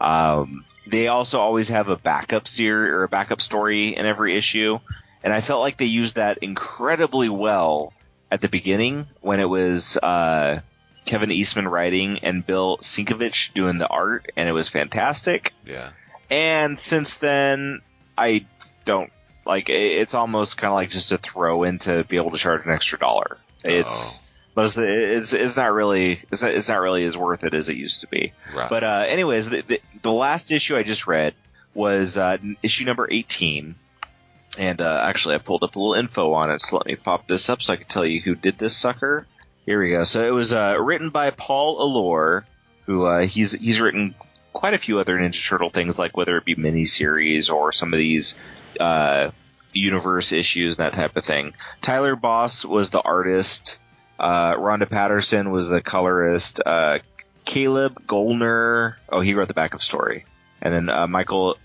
Speaker 4: Um, they also always have a backup series or a backup story in every issue. And I felt like they used that incredibly well at the beginning when it was uh, Kevin Eastman writing and Bill Sienkiewicz doing the art, and it was fantastic.
Speaker 5: Yeah.
Speaker 4: And since then, I don't like. It's almost kind of like just a throw in to be able to charge an extra dollar. It's oh. but it's, it's it's not really it's not, it's not really as worth it as it used to be.
Speaker 5: Right.
Speaker 4: But uh, anyways, the, the the last issue I just read was uh, issue number eighteen. And uh, actually, I pulled up a little info on it, so let me pop this up so I can tell you who did this sucker. Here we go. So it was uh, written by Paul Allor, who uh, he's he's written quite a few other Ninja Turtle things, like whether it be miniseries or some of these uh, universe issues, that type of thing. Tyler Boss was the artist. Uh, Rhonda Patterson was the colorist. Uh, Caleb Goldner, oh, he wrote the backup story. And then uh, Michael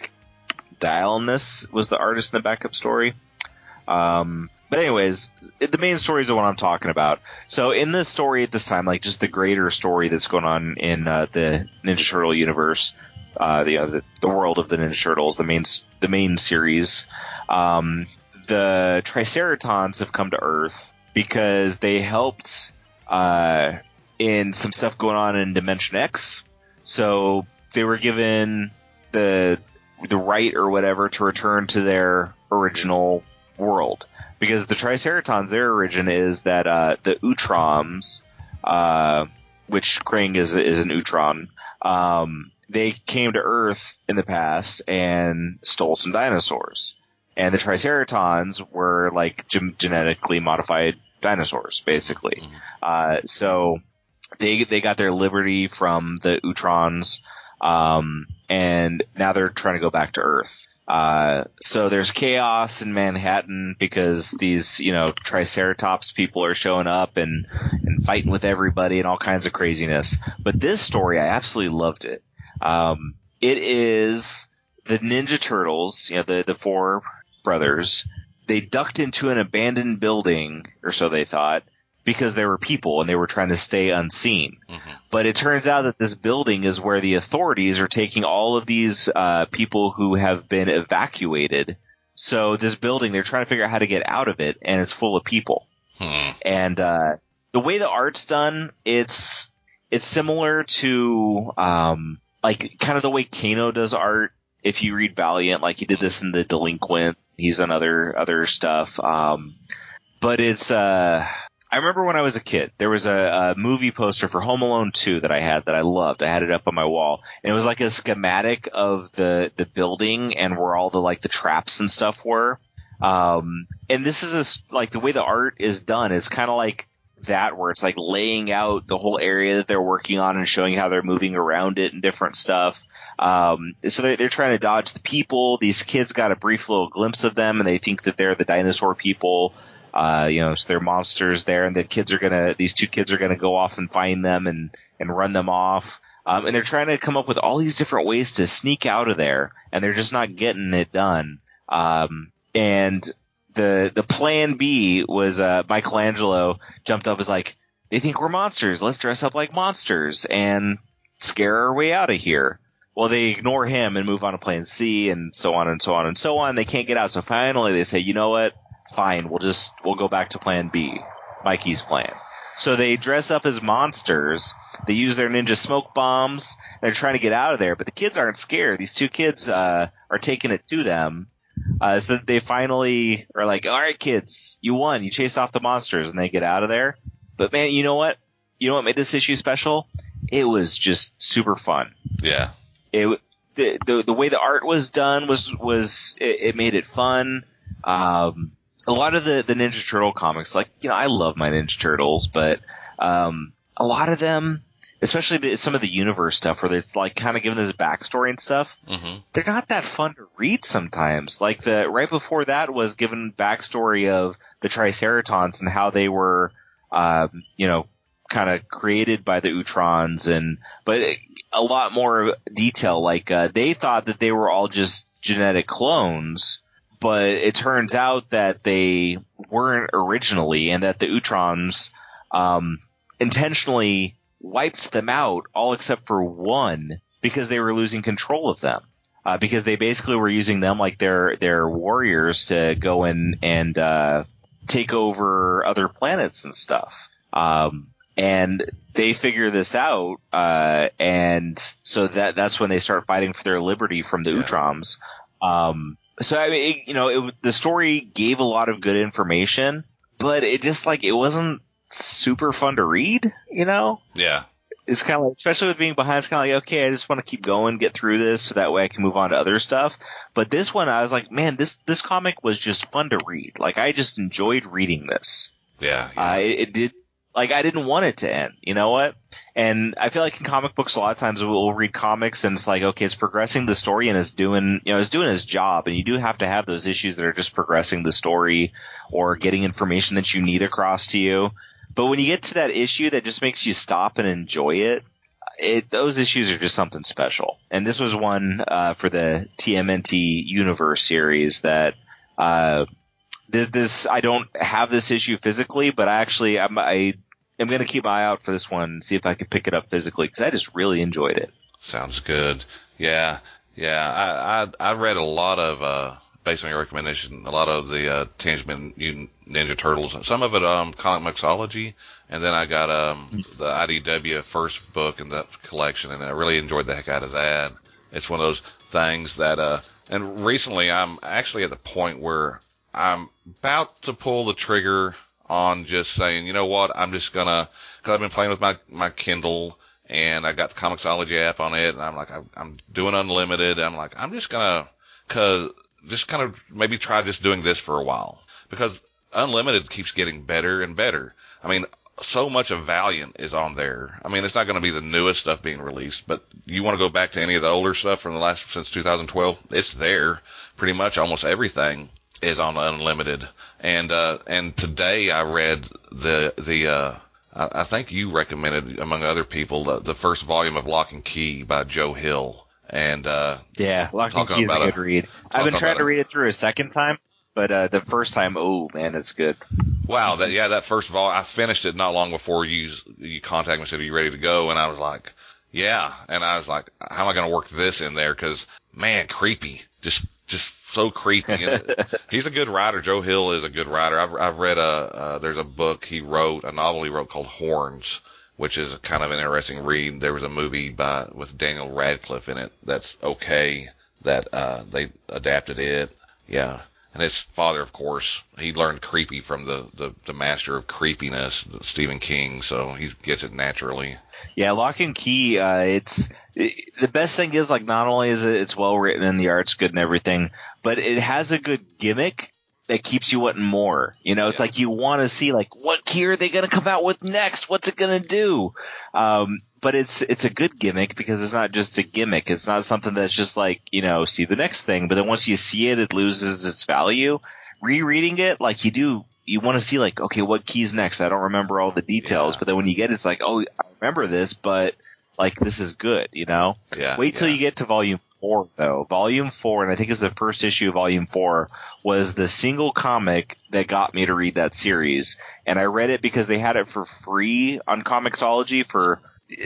Speaker 4: Dialness was the artist in the backup story. Um, but anyways, the main story is the one I'm talking about. So in this story at this time, like just the greater story that's going on in uh, the Ninja Turtle universe, uh, the, uh, the the world of the Ninja Turtles, the main the main series, um, the Triceratons have come to Earth because they helped uh, in some stuff going on in Dimension X. So they were given the the right or whatever to return to their original world, because the Triceratons, their origin is that uh, the Utroms, uh, which Krang is is an Utron, um, they came to Earth in the past and stole some dinosaurs, and the Triceratons were like gen- genetically modified dinosaurs, basically. Mm-hmm. Uh, so they they got their liberty from the Utrons, um, and now they're trying to go back to Earth. Uh, so there's chaos in Manhattan because these, you know, Triceratops people are showing up and, and fighting with everybody and all kinds of craziness. But this story, I absolutely loved it. Um, it is the Ninja Turtles, you know, the, the four brothers. They ducked into an abandoned building, or so they thought, because they were people and they were trying to stay unseen. Mm-hmm. But it turns out that this building is where the authorities are taking all of these uh, people who have been evacuated. So this building, they're trying to figure out how to get out of it, and it's full of people. Hmm. And uh, the way the art's done, it's it's similar to um, like kind of the way Kano does art. If you read Valiant, like he did this in The Delinquent, he's done other other stuff. Um, but it's uh, I remember when I was a kid, there was a, a movie poster for Home Alone two that I had that I loved. I had it up on my wall, and it was like a schematic of the, the building and where all the like the traps and stuff were. Um, and this is a, like the way the art is done is kind of like that, where it's like laying out the whole area that they're working on and showing how they're moving around it and different stuff. Um, so they're, they're trying to dodge the people. These kids got a brief little glimpse of them, and they think that they're the dinosaur people. Uh, you know, so they're monsters there, and the kids are gonna, these two kids are gonna go off and find them and, and run them off. Um, and they're trying to come up with all these different ways to sneak out of there, and they're just not getting it done. Um, and the, the plan B was, uh, Michelangelo jumped up as like, they think we're monsters. Let's dress up like monsters and scare our way out of here. Well, they ignore him and move on to plan C, and so on and so on and so on. They can't get out. So finally they say, you know what? Fine, we'll just we'll go back to plan B, Mikey's plan. So they dress up as monsters. They use their ninja smoke bombs. And they're trying to get out of there, but the kids aren't scared. These two kids uh, are taking it to them. Uh, so they finally are like, "All right, kids, you won. You chase off the monsters," and they get out of there. But man, you know what? You know what made this issue special? It was just super fun.
Speaker 5: Yeah.
Speaker 4: It the the, the way the art was done was was it, it made it fun. Um, A lot of the, the Ninja Turtle comics, like, you know, I love my Ninja Turtles, but um, a lot of them, especially the, some of the universe stuff where it's like kind of given this backstory and stuff, mm-hmm. they're not that fun to read sometimes. Like the right before that was given backstory of the Triceratons and how they were, um, you know, kind of created by the Utrons, and but a lot more detail. Like uh, they thought that they were all just genetic clones. But it turns out that they weren't originally, and that the Utrons um, intentionally wiped them out, all except for one, because they were losing control of them. Uh, because they basically were using them like their their warriors to go in and uh, take over other planets and stuff. Um, and they figure this out, uh, and so that that's when they start fighting for their liberty from the yeah. Utroms. Um, So, I mean, it, you know, it, the story gave a lot of good information, but it just, like, it wasn't super fun to read, you know?
Speaker 5: Yeah.
Speaker 4: It's kind of like, especially with being behind, it's kind of like, okay, I just want to keep going, get through this, so that way I can move on to other stuff. But this one, I was like, man, this, this comic was just fun to read. Like, I just enjoyed reading this.
Speaker 5: Yeah. yeah.
Speaker 4: Uh, it, it did, like, I didn't want it to end, you know what? And I feel like in comic books, a lot of times we'll read comics and it's like, okay, it's progressing the story and it's doing, you know, it's doing its job. And you do have to have those issues that are just progressing the story or getting information that you need across to you. But when you get to that issue that just makes you stop and enjoy it, it those issues are just something special. And this was one uh, for the T M N T Universe series that uh, this, this I don't have this issue physically, but I actually I'm, I am going to keep my eye out for this one and see if I can pick it up physically because I just really enjoyed it.
Speaker 5: Sounds good. Yeah, yeah. I I, I read a lot of. Uh... based on your recommendation, a lot of the uh, Teenage Mutant Ninja Turtles. Some of it um, Comic Mixology, and then I got um, the I D W first book in that collection, and I really enjoyed the heck out of that. It's one of those things that, uh, and recently I'm actually at the point where I'm about to pull the trigger on just saying, you know what, I'm just gonna, because I've been playing with my, my Kindle, and I got the Comixology app on it, and I'm like, I'm, I'm doing unlimited. I'm like, I'm just gonna, cause just kind of maybe try just doing this for a while, because Unlimited keeps getting better and better. I mean, so much of Valiant is on there. I mean, it's not going to be the newest stuff being released, but you want to go back to any of the older stuff from the last, since two thousand twelve, it's there. Pretty much almost everything is on Unlimited. And, uh, and today I read the, the, uh, I, I think you recommended, among other people, the, the first volume of Lock and Key by Joe Hill. And, uh,
Speaker 4: yeah, Lock and Key is a good read. I've been trying to read it through a second time, but, uh, the first time, oh man, it's good.
Speaker 5: Wow. That, yeah, that first volume, I finished it not long before you, you contacted me and said, are you ready to go? And I was like, yeah. And I was like, how am I going to work this in there? Cause man, creepy. Just, just so creepy. And he's a good writer. Joe Hill is a good writer. I've, I've read a, uh, there's a book he wrote, a novel he wrote called Horns, which is kind of an interesting read. There was a movie by with Daniel Radcliffe in it that's okay, that uh they adapted it. Yeah. And his father, of course, he learned creepy from the, the, the master of creepiness, Stephen King, so he gets it naturally.
Speaker 4: Yeah, Lock and Key, uh, it's it, the best thing is, like, not only is it it's well written and the art's good and everything, but it has a good gimmick that keeps you wanting more. You know, it's yeah. like you want to see, like, what key are they going to come out with next? What's it going to do? Um, but it's it's a good gimmick because it's not just a gimmick. It's not something that's just like, you know, see the next thing. But then once you see it, it loses its value. Rereading it, like you do, you want to see, like, okay, what key's next? I don't remember all the details. Yeah. But then when you get it, it's like, oh, I remember this, but, like, this is good, you know?
Speaker 5: Yeah.
Speaker 4: Wait till
Speaker 5: yeah.
Speaker 4: you get to volume four, though. Volume four, and I think it's the first issue of volume four, was the single comic that got me to read that series. And I read it because they had it for free on Comixology for,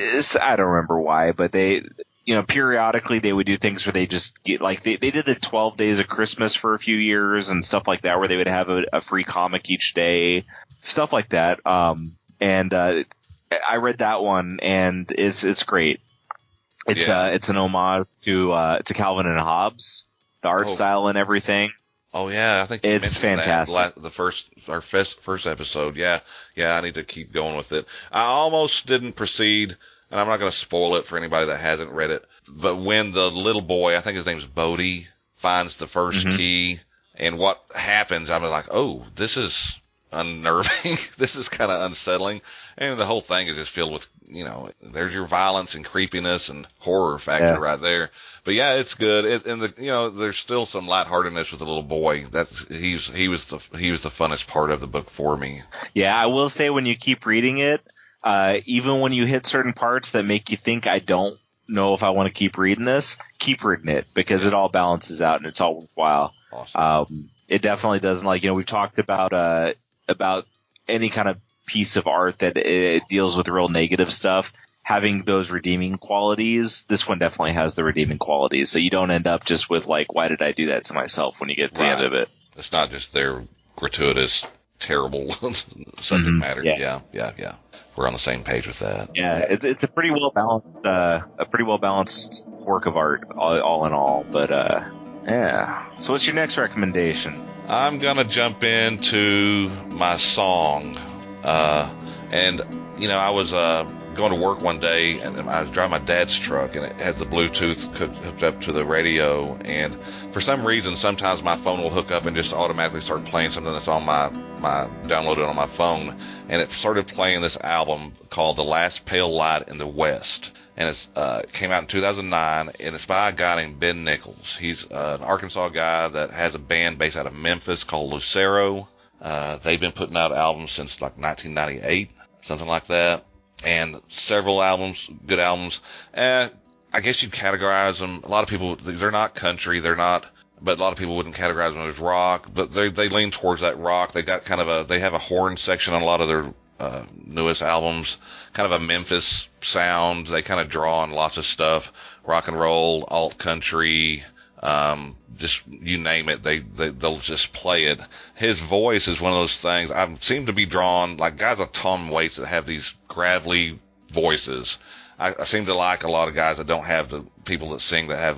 Speaker 4: I don't remember why, but they, you know, periodically they would do things where they just get, like, they, they did the twelve days of Christmas for a few years and stuff like that, where they would have a, a free comic each day, stuff like that. Um, and, uh, I read that one and it's, it's great. It's yeah. uh, it's an homage to uh, to Calvin and Hobbes, the art oh. style and everything.
Speaker 5: Oh yeah, I think you
Speaker 4: it's fantastic.
Speaker 5: That, the first our first, first episode, yeah, yeah. I need to keep going with it. I almost didn't proceed, and I'm not going to spoil it for anybody that hasn't read it. But when the little boy, I think his name's Bodhi, finds the first mm-hmm. key, and what happens, I'm like, oh, this is unnerving. This is kind of unsettling, and the whole thing is just filled with, you know, there's your violence and creepiness and horror factor yeah. right there. But yeah, it's good. It, and the, you know, there's still some lightheartedness with the little boy. That's he's he was the he was the funnest part of the book for me.
Speaker 4: Yeah, I will say when you keep reading it, uh, even when you hit certain parts that make you think I don't know if I want to keep reading this, keep reading it because yeah. it all balances out and it's all worthwhile.
Speaker 5: Awesome.
Speaker 4: Um, it definitely doesn't, like, you know, we've talked about uh about any kind of piece of art that it deals with real negative stuff having those redeeming qualities. This one definitely has the redeeming qualities, so you don't end up just with, like, why did I do that to myself when you get to right. the end of it.
Speaker 5: It's not just their gratuitous, terrible subject
Speaker 4: mm-hmm.
Speaker 5: matter. Yeah. yeah, yeah, yeah. We're on the same page with that.
Speaker 4: Yeah, it's it's a pretty well balanced, uh, a pretty well balanced work of art, all, all in all. But uh, yeah. So, what's your next recommendation?
Speaker 5: I'm gonna jump into my song, uh, and you know, I was uh going to work one day, and I was driving my dad's truck, and it had the Bluetooth hooked up to the radio, and for some reason, sometimes my phone will hook up and just automatically start playing something that's on my, my downloaded on my phone. And it started playing this album called The Last Pale Light in the West. And it's, uh, it came out in two thousand nine, and it's by a guy named Ben Nichols. He's uh, an Arkansas guy that has a band based out of Memphis called Lucero. Uh, they've been putting out albums since like nineteen ninety-eight, something like that. And several albums, good albums. And I guess you'd categorize them. A lot of people, they're not country, they're not, but a lot of people wouldn't categorize them as rock, but they, they lean towards that rock. They got kind of a, they have a horn section on a lot of their, uh, newest albums, kind of a Memphis sound. They kind of draw on lots of stuff, rock and roll, alt country, um, just you name it, they, they, they'll just play it. His voice is one of those things. I seem to be drawn, like guys like Tom Waits that have these gravelly voices. I, I seem to like a lot of guys that don't have the people that sing that have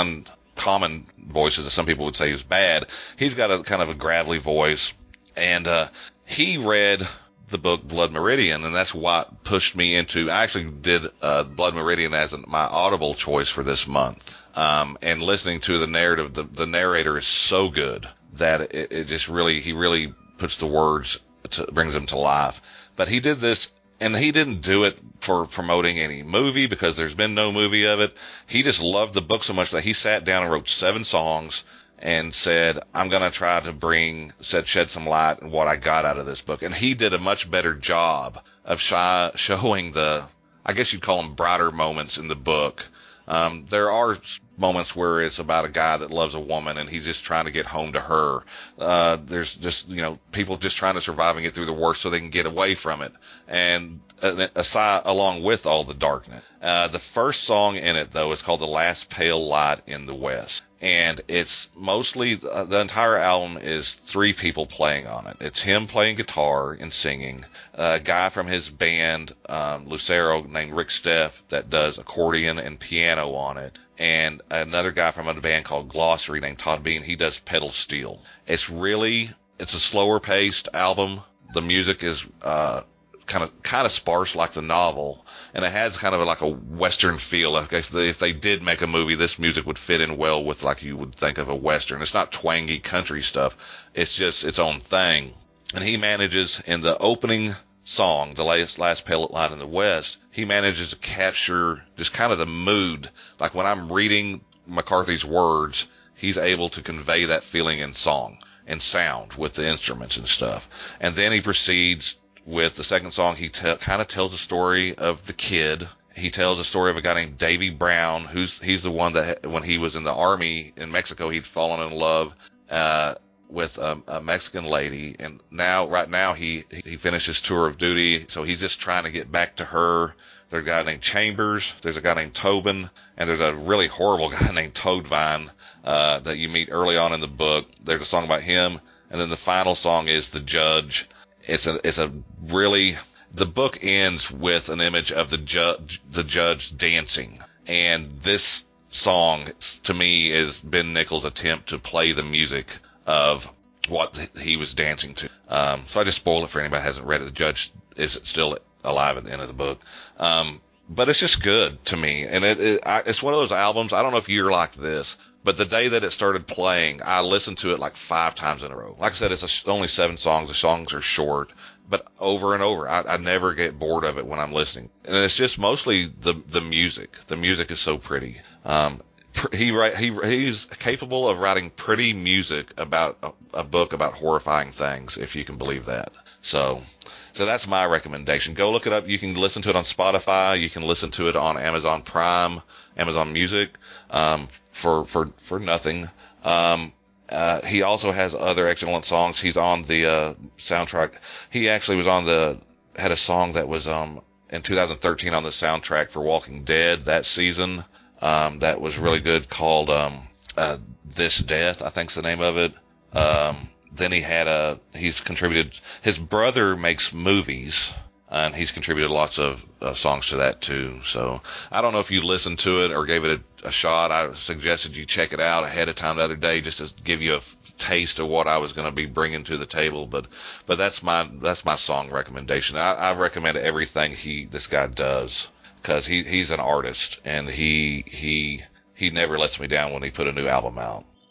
Speaker 5: uncommon voices that some people would say is bad. He's got a kind of a gravelly voice, and, uh, he read the book Blood Meridian, and that's what pushed me into, I actually did, uh, Blood Meridian as an, my Audible choice for this month. Um, and listening to the narrative, the, the narrator is so good that it, it just really, he really puts the words, to, brings them to life. But he did this, and he didn't do it for promoting any movie because there's been no movie of it. He just loved the book so much that he sat down and wrote seven songs and said, I'm going to try to bring, said, shed some light on what I got out of this book. And he did a much better job of shy, showing the, I guess you'd call them brighter moments in the book. Um, there are moments where it's about a guy that loves a woman and he's just trying to get home to her. Uh, there's just, you know, people just trying to survive and get through the worst so they can get away from it. And uh, aside, along with all the darkness. Uh, the first song in it, though, is called The Last Pale Light in the West. And it's mostly, uh, the entire album is three people playing on it. It's him playing guitar and singing, a guy from his band, um, Lucero, named Rick Steff, that does accordion and piano on it, and another guy from a band called Glossary named Todd Bean. He does pedal steel. It's really, it's a slower paced album. The music is, uh, kind of, kind of sparse like the novel. And it has kind of like a Western feel. Like if they, if they did make a movie, this music would fit in well with like you would think of a Western. It's not twangy country stuff. It's just its own thing. And he manages, in the opening song, The Last, Last Pale Light in the West, he manages to capture just kind of the mood. Like when I'm reading McCarthy's words, he's able to convey that feeling in song and sound with the instruments and stuff. And then he proceeds with the second song. He te- kind of tells the story of the kid. He tells the story of a guy named Davy Brown, who's he's the one that when he was in the army in Mexico, he'd fallen in love uh, with a, a Mexican lady, and now right now he he finished his tour of duty, so he's just trying to get back to her. There's a guy named Chambers, there's a guy named Tobin, and there's a really horrible guy named Toadvine uh, that you meet early on in the book. There's a song about him, and then the final song is The Judge. It's a, it's a really, the book ends with an image of the judge, the judge dancing. And this song, to me, is Ben Nichols' attempt to play the music of what he was dancing to. Um, so I just spoil it for anybody who hasn't read it. The judge is still alive at the end of the book. Um, but it's just good to me. And it, it I, it's one of those albums, I don't know if you're like this, but the day that it started playing, I listened to it like five times in a row. Like I said, it's a, only seven songs. The songs are short, but over and over. I, I never get bored of it when I'm listening. And it's just mostly the the music. The music is so pretty. Um, he write he he's capable of writing pretty music about a, a book about horrifying things, if you can believe that. So, so that's my recommendation. Go look it up. You can listen to it on Spotify. You can listen to it on Amazon Prime, Amazon Music. Um, for, for, for nothing. Um, uh, he also has other excellent songs. He's on the, uh, soundtrack. He actually was on the, had a song that was, um, in two thousand thirteen on the soundtrack for Walking Dead that season. Um, that was really good, called, um, uh, This Death, I think's the name of it. Um, then he had a, he's contributed, his brother makes movies, and he's contributed lots of uh, songs to that too. So I don't know if you listened to it or gave it a, a shot. I suggested you check it out ahead of time the other day just to give you a f- taste of what I was going to be bringing to the table. But but that's my that's my song recommendation. I, I recommend everything he this guy does, because he he's an artist, and he he he never lets me down when he put a new album out.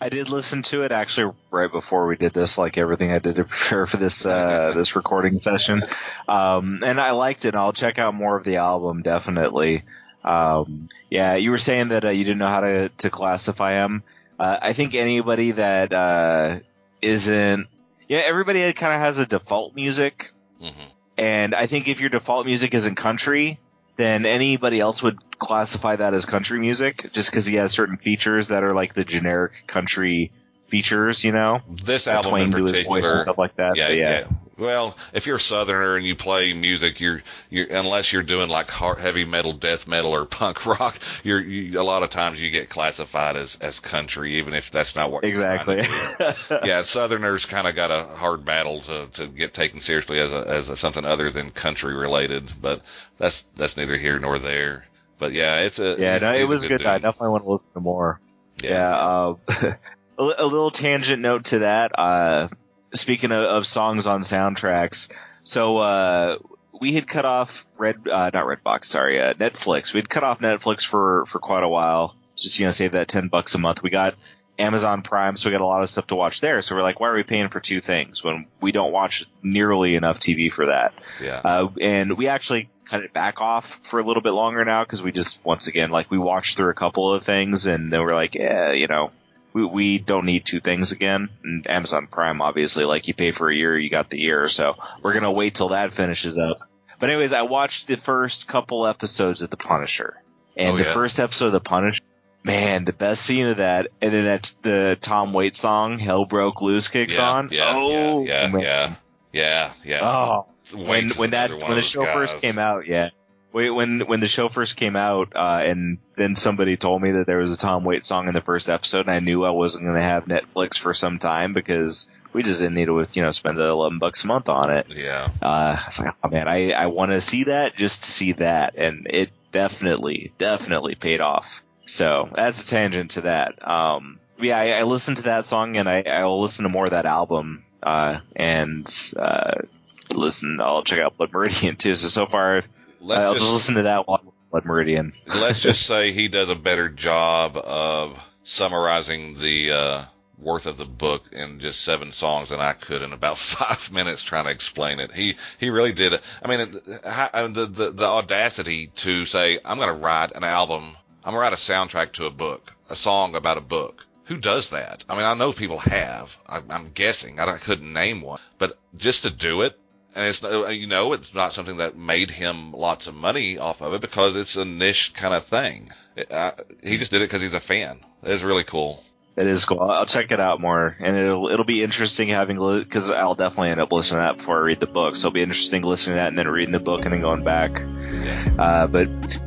Speaker 4: I did listen to it actually right before we did this, like everything I did to prepare for this uh, this recording session, um, and I liked it. I'll check out more of the album definitely. Um, yeah, you were saying that uh, you didn't know how to to classify them. Uh, I think anybody that uh, isn't, yeah, everybody kind of has a default music,
Speaker 5: Mm-hmm.
Speaker 4: and I think if your default music isn't country, then anybody else would classify that as country music, just because he has certain features that are like the generic country features, you know?
Speaker 5: This
Speaker 4: A
Speaker 5: album in
Speaker 4: twang to his voice and
Speaker 5: particular,
Speaker 4: stuff like that.
Speaker 5: yeah,
Speaker 4: but yeah.
Speaker 5: yeah. Well, if you're a Southerner and you play music, you're, you're unless you're doing like hard, heavy metal, death metal, or punk rock, you're you, a lot of times you get classified as as country, even if that's not what
Speaker 4: Exactly.
Speaker 5: you're trying to do. Yeah, Southerners kind of got a hard battle to to get taken seriously as a as a, something other than country related, but that's that's neither here nor there. But yeah, it's a
Speaker 4: Yeah,
Speaker 5: he's,
Speaker 4: no,
Speaker 5: he's
Speaker 4: it
Speaker 5: a
Speaker 4: was
Speaker 5: good.
Speaker 4: good.
Speaker 5: Dude.
Speaker 4: I definitely want to listen to more.
Speaker 5: Yeah.
Speaker 4: Yeah. Uh, a, a little tangent note to that. Uh, speaking of, of songs on soundtracks, so uh, we had cut off Red, uh, not Redbox, sorry, uh, Netflix. We'd cut off Netflix for for quite a while. Just you know, save that ten bucks a month. We got Amazon Prime, so we got a lot of stuff to watch there. So we're like, why are we paying for two things when we don't watch nearly enough T V for that?
Speaker 5: Yeah.
Speaker 4: Uh, and we actually cut it back off for a little bit longer now because we just, once again, like we watched through a couple of things and then we're like, yeah, you know, we, we don't need two things again. And Amazon Prime, obviously, like you pay for a year, you got the year. So we're going to wait till that finishes up. But anyways, I watched the first couple episodes of The Punisher. And
Speaker 5: Oh,
Speaker 4: the
Speaker 5: yeah.
Speaker 4: first episode of The Punisher, man, the best scene of that, and then that's the Tom Waits song, Hell Broke Loose, kicks
Speaker 5: yeah,
Speaker 4: on.
Speaker 5: Yeah,
Speaker 4: oh,
Speaker 5: yeah,
Speaker 4: man.
Speaker 5: yeah, yeah, yeah.
Speaker 4: Oh, when
Speaker 5: Waits is
Speaker 4: when that
Speaker 5: another one
Speaker 4: when
Speaker 5: of
Speaker 4: the
Speaker 5: those
Speaker 4: show first
Speaker 5: guys.
Speaker 4: came out, yeah. Wait, when when the show first came out, uh, and then somebody told me that there was a Tom Waits song in the first episode, and I knew I wasn't going to have Netflix for some time because we just didn't need to, you know, spend the eleven bucks a month on it.
Speaker 5: Yeah.
Speaker 4: Uh, I was like, oh man, I I want to see that just to see that, and it definitely definitely paid off. So that's a tangent to that. Um, yeah, I, I listened to that song, and I I will listen to more of that album, uh, and uh. Listen, I'll check out Blood Meridian too. So so far,
Speaker 5: Let's
Speaker 4: I'll
Speaker 5: just
Speaker 4: just listen to that one, Blood Meridian.
Speaker 5: let's just say he does a better job of summarizing the uh, worth of the book in just seven songs than I could in about five minutes trying to explain it. He he really did it. I mean, the the, the audacity to say I'm going to write an album, I'm going to write a soundtrack to a book, a song about a book. Who does that? I mean, I know people have. I, I'm guessing. I, I couldn't name one, but just to do it. And it's, you know, it's not something that made him lots of money off of it because it's a niche kind of thing. It, uh, he just did it because he's a fan. It's really cool.
Speaker 4: It is cool. I'll check it out more, and it'll it'll be interesting having because I'll definitely end up listening to that before I read the book. So it'll be interesting listening to that and then reading the book and then going back.
Speaker 5: Yeah.
Speaker 4: Uh, but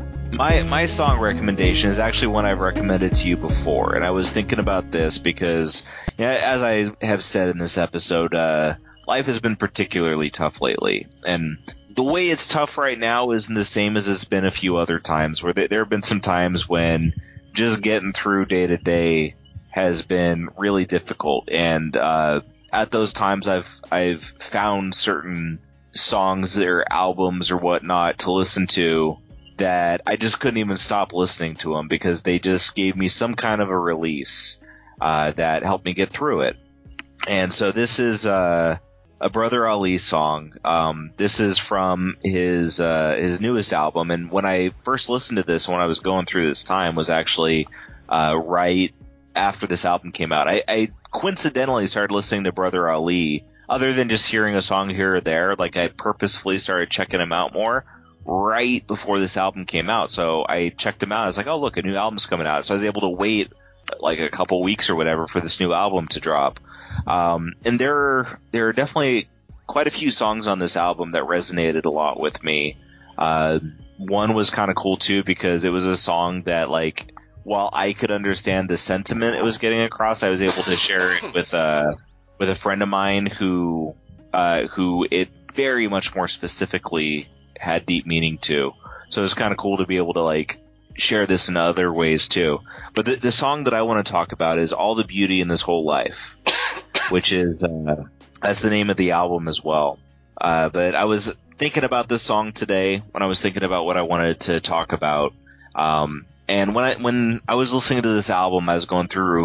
Speaker 4: my my song recommendation is actually one I've recommended to you before, and I was thinking about this because, you know, as I have said in this episode, uh, life has been particularly tough lately, and the way it's tough right now isn't the same as it's been a few other times, where there have been some times when just getting through day to day has been really difficult, and uh, at those times I've I've found certain songs or albums or whatnot to listen to that I just couldn't even stop listening to them because they just gave me some kind of a release uh, that helped me get through it. And so this is uh, a Brother Ali song. Um, this is from his uh, his newest album, and when I first listened to this, when I was going through this time, was actually uh, right after this album came out. I, I coincidentally started listening to Brother Ali, other than just hearing a song here or there. Like I purposefully started checking him out more right before this album came out. So I checked him out. I was like, oh look, a new album's coming out. So I was able to wait like a couple weeks or whatever for this new album to drop. Um, and there are, there are definitely quite a few songs on this album that resonated a lot with me. Uh, one was kind of cool too because it was a song that, like, while I could understand the sentiment it was getting across, I was able to share it with uh with a friend of mine who uh who it very much more specifically had deep meaning to. So it was kind of cool to be able to like share this in other ways too. But the, the song that I want to talk about is All the Beauty in This Whole Life, which is uh, that's the name of the album as well. Uh, but I was thinking about this song today when I was thinking about what I wanted to talk about. Um, and when I when I was listening to this album, I was going through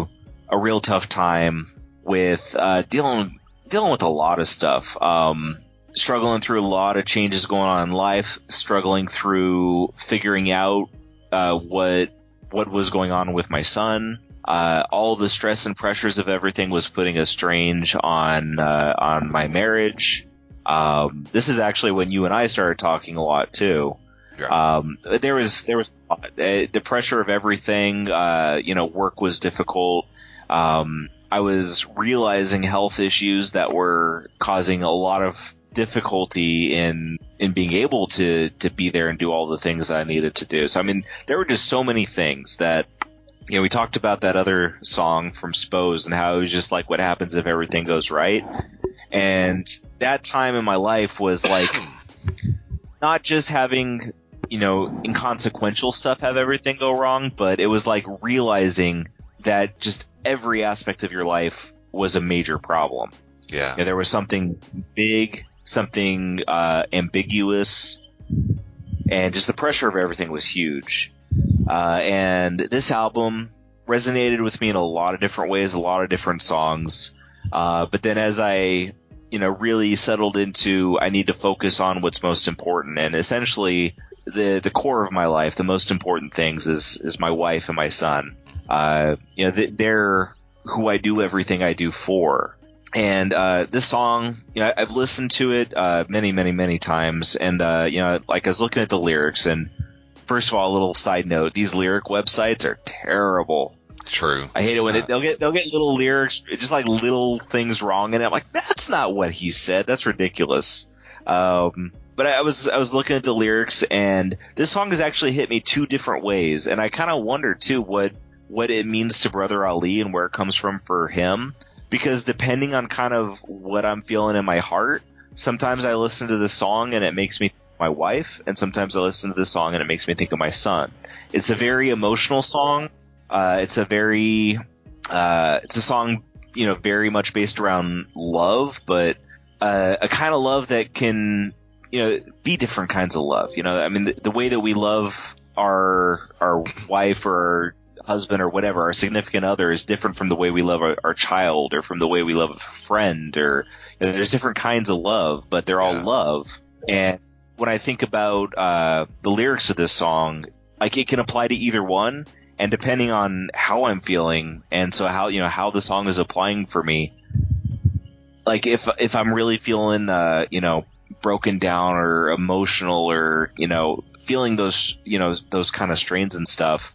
Speaker 4: a real tough time with uh, dealing dealing with a lot of stuff. Um, struggling through a lot of changes going on in life, struggling through figuring out uh, what what was going on with my son. Uh, all the stress and pressures of everything was putting a strain on uh, on my marriage. Um, this is actually when you and I started talking a lot too.
Speaker 5: Yeah.
Speaker 4: Um, there was there was a lot. Uh, the pressure of everything. Uh, you know, work was difficult. Um, I was realizing health issues that were causing a lot of difficulty in in being able to to be there and do all the things that I needed to do. So I mean, there were just so many things that, you know, we talked about that other song from Spose and how it was just like what happens if everything goes right. And that time in my life was like not just having, you know, inconsequential stuff have everything go wrong, but it was like realizing that just every aspect of your life was a major problem.
Speaker 5: Yeah.
Speaker 4: You know, there was something big, something uh, ambiguous, and just the pressure of everything was huge. Uh, and this album resonated with me in a lot of different ways, a lot of different songs. Uh, but then as I, you know, really settled into, I need to focus on what's most important. And essentially the, the core of my life, the most important things is, is my wife and my son. Uh, you know, they're who I do everything I do for. And, uh, this song, you know, I've listened to it, uh, many, many, many times. And, uh, you know, like I was looking at the lyrics, and first of all, a little side note, these lyric websites are terrible.
Speaker 5: True.
Speaker 4: I hate it when
Speaker 5: uh,
Speaker 4: it, they'll get, they'll get little lyrics, just like little things wrong in it. I'm like, that's not what he said. That's ridiculous. Um, but I was, I was looking at the lyrics, and this song has actually hit me two different ways. And I kind of wonder too, what, what it means to Brother Ali and where it comes from for him. Because depending on kind of what I'm feeling in my heart, sometimes I listen to this song and it makes me think of my wife, and sometimes I listen to this song and it makes me think of my son. It's a very emotional song. Uh, it's a very, uh, it's a song, you know, very much based around love, but uh, a kind of love that can, you know, be different kinds of love. You know, I mean, the, the way that we love our our wife or our husband or whatever, our significant other, is different from the way we love our, our child, or from the way we love a friend, or, you know, there's different kinds of love, but they're all
Speaker 5: Yeah.
Speaker 4: love. And when I think about uh, the lyrics of this song, like, it can apply to either one, and depending on how I'm feeling, and so how, you know, how the song is applying for me, like if if I'm really feeling, uh, you know, broken down or emotional, or, you know, feeling those, you know, those kind of strains and stuff.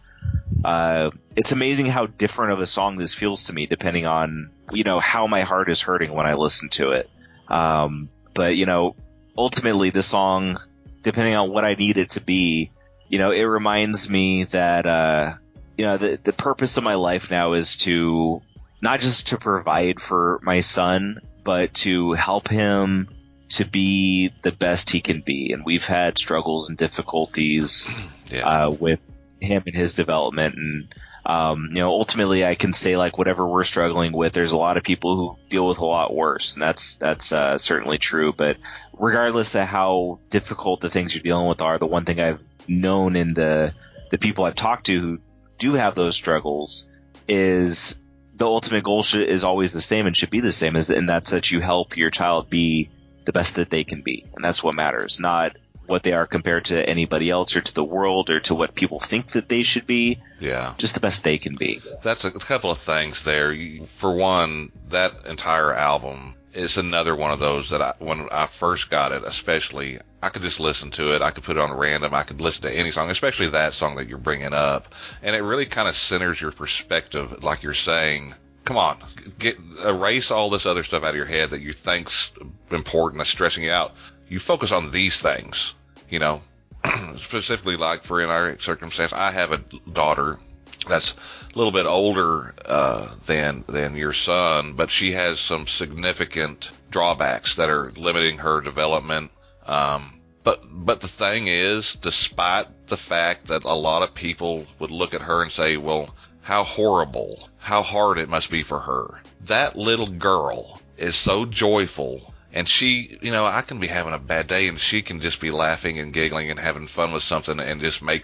Speaker 4: Uh, it's amazing how different of a song this feels to me, depending on, you know, how my heart is hurting when I listen to it. Um, but, you know, ultimately the song, depending on what I need it to be, you know, it reminds me that, uh, you know, the, the purpose of my life now is to, not just to provide for my son, but to help him to be the best he can be. And we've had struggles and difficulties,
Speaker 5: yeah.
Speaker 4: uh, with him and his development, and um, you know, ultimately I can say, like, whatever we're struggling with, there's a lot of people who deal with a lot worse, and that's that's uh, certainly true. But regardless of how difficult the things you're dealing with are, the one thing I've known in the the people I've talked to who do have those struggles is the ultimate goal should, is always the same and should be the same, is, and that's that you help your child be the best that they can be, and that's what matters, not what they are compared to anybody else or to the world or to what people think that they should be.
Speaker 5: Yeah.
Speaker 4: Just the best they can be.
Speaker 5: That's a couple of things there. You, for one, that entire album is another one of those that I, when I first got it, especially, I could just listen to it. I could put it on random. I could listen to any song, especially that song that you're bringing up. And it really kind of centers your perspective, like you're saying, come on, get, erase all this other stuff out of your head that you think's important, that's stressing you out. You focus on these things, you know, specifically, like for in our circumstance, I have a daughter that's a little bit older uh, than than your son, but she has some significant drawbacks that are limiting her development. Um, but but the thing is, despite the fact that a lot of people would look at her and say, well, how horrible, how hard it must be for her, that little girl is so joyful. And she, you know, I can be having a bad day and she can just be laughing and giggling and having fun with something and just make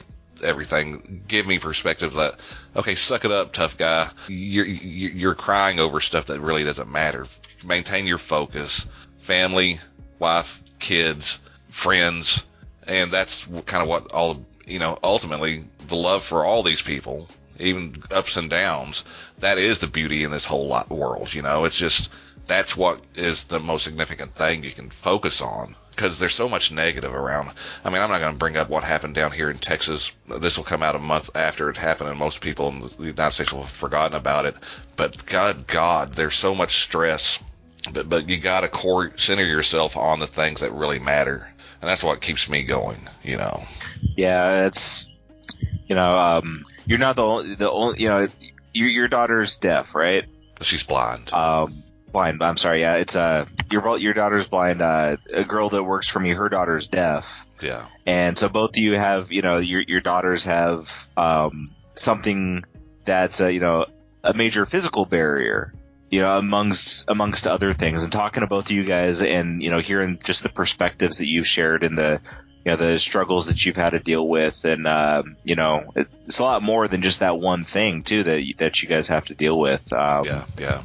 Speaker 5: everything give me perspective that, okay, suck it up, tough guy. You're, you're crying over stuff that really doesn't matter. Maintain your focus. Family, wife, kids, friends, and that's kind of what all, you know, ultimately the love for all these people, even ups and downs, that is the beauty in this whole lot world, you know. It's just, that's what is the most significant thing you can focus on, because there's so much negative around. I mean, I'm not going to bring up what happened down here in Texas. This will come out a month after it happened, and most people in the United States will have forgotten about it. But God, God, there's so much stress. But but you got to core center yourself on the things that really matter, and that's what keeps me going, you know.
Speaker 4: Yeah, it's, you know, um, you're not the only, the only, you know, your your daughter's deaf, right?
Speaker 5: She's blind.
Speaker 4: Um, blind. I'm sorry. Yeah, it's uh, your your daughter's blind. Uh, a girl that works for me, her daughter's deaf.
Speaker 5: Yeah.
Speaker 4: And so both of you have, you know, your your daughters have um something that's a, you know, a major physical barrier, you know, amongst amongst other things. And talking to both of you guys, and you know, hearing just the perspectives that you've shared and the, you know, the struggles that you've had to deal with, and um, you know, it, it's a lot more than just that one thing too that that you guys have to deal with. Um,
Speaker 5: yeah, yeah.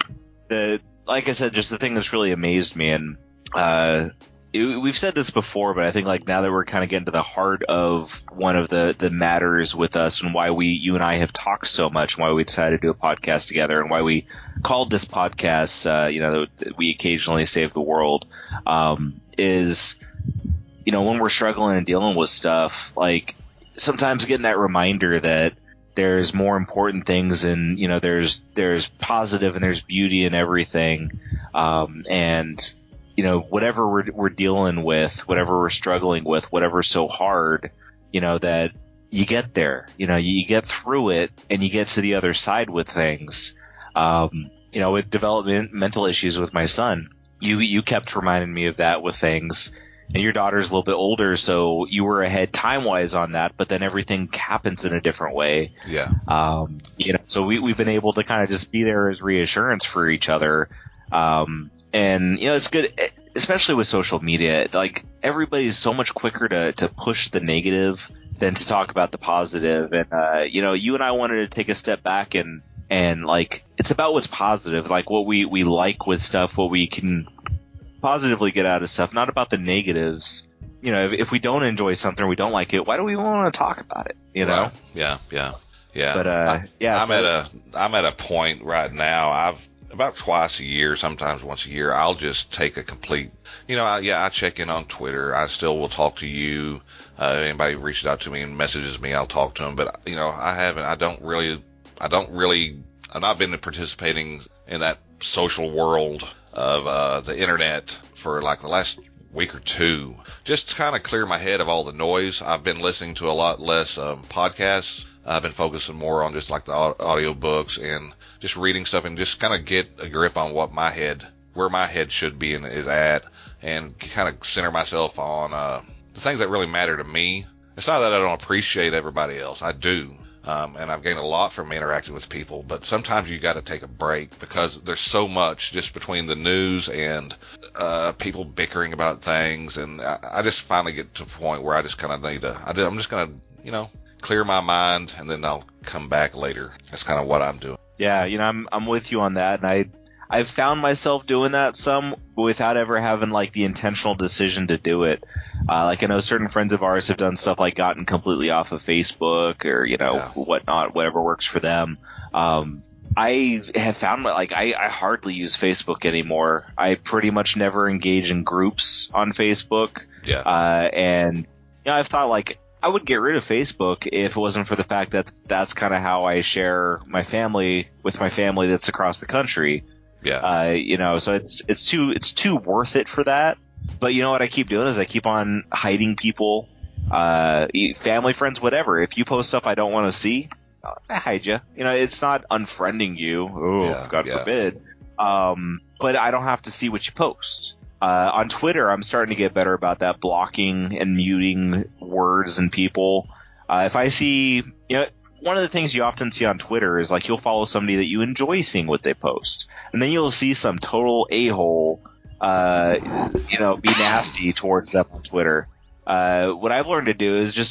Speaker 4: The like I said, just the thing that's really amazed me, and uh, it, we've said this before, but I think like now that we're kind of getting to the heart of one of the the matters with us, and why we, you and I, have talked so much, and why we decided to do a podcast together, and why we called this podcast, uh, you know, We Occasionally Save the World, um, is, you know, when we're struggling and dealing with stuff, like sometimes getting that reminder that there's more important things, and, you know, there's there's positive and there's beauty in everything, um, and, you know, whatever we're we're dealing with, whatever we're struggling with, whatever's so hard, you know, that you get there, you know, you get through it, and you get to the other side with things. Um, you know, with developmental issues with my son, you you kept reminding me of that with things. And your daughter's a little bit older, so you were ahead time-wise on that, but then everything happens in a different way.
Speaker 5: Yeah.
Speaker 4: Um, you know, so we, we've been able to kind of just be there as reassurance for each other. Um, and, you know, it's good, especially with social media. Like, everybody's so much quicker to, to push the negative than to talk about the positive. And, uh, you know, you and I wanted to take a step back and, and like, it's about what's positive, like what we, we like with stuff, what we can positively get out of stuff, not about the negatives. You know, if, if we don't enjoy something or we don't like it, why do we want to talk about it? You know?
Speaker 5: Right. Yeah, yeah, yeah.
Speaker 4: But uh,
Speaker 5: I,
Speaker 4: yeah,
Speaker 5: I'm at a I'm at a point right now. I've about twice a year, sometimes once a year, I'll just take a complete. You know, I, yeah, I check in on Twitter. I still will talk to you. Uh, anybody reaches out to me and messages me, I'll talk to them. But you know, I haven't. I don't really. I don't really. I've not been participating in that social world of uh, the internet for like the last week or two, just to kind of clear my head of all the noise. I've been listening to a lot less um, podcasts. I've been focusing more on just like the audio books and just reading stuff, and just kind of get a grip on what my head, where my head should be and is at, and kind of center myself on uh, the things that really matter to me. It's not that I don't appreciate everybody else. I do. Um, and I've gained a lot from interacting with people, but sometimes you got to take a break because there's so much just between the news and uh, people bickering about things, and I, I just finally get to a point where I just kind of need to. I, I'm just gonna, you know, clear my mind, and then I'll come back later. That's kind of what I'm doing.
Speaker 4: Yeah, you know, I'm I'm with you on that, and I I've found myself doing that some without ever having like the intentional decision to do it. Uh, like I know certain friends of ours have done stuff like gotten completely off of Facebook or, you know,
Speaker 5: Yeah.
Speaker 4: whatnot, whatever works for them. Um, I have found like I, I hardly use Facebook anymore. I pretty much never engage in groups on Facebook.
Speaker 5: Yeah.
Speaker 4: Uh, and, you know, I've thought like I would get rid of Facebook if it wasn't for the fact that that's kind of how I share my family with my family that's across the country.
Speaker 5: Yeah.
Speaker 4: Uh, you know, so it's, it's too, it's too worth it for that. But you know what I keep doing is I keep on hiding people, uh, family, friends, whatever. If you post stuff I don't want to see, I hide you. You know, it's not unfriending you. Oh,
Speaker 5: Yeah,
Speaker 4: God
Speaker 5: yeah.
Speaker 4: forbid. Um, but I don't have to see what you post. Uh, on Twitter, I'm starting to get better about that, blocking and muting words and people. Uh, if I see, you know, one of the things you often see on Twitter is like you'll follow somebody that you enjoy seeing what they post, and then you'll see some total a-hole, uh, you know, be nasty towards them on Twitter. Uh, what I've learned to do is just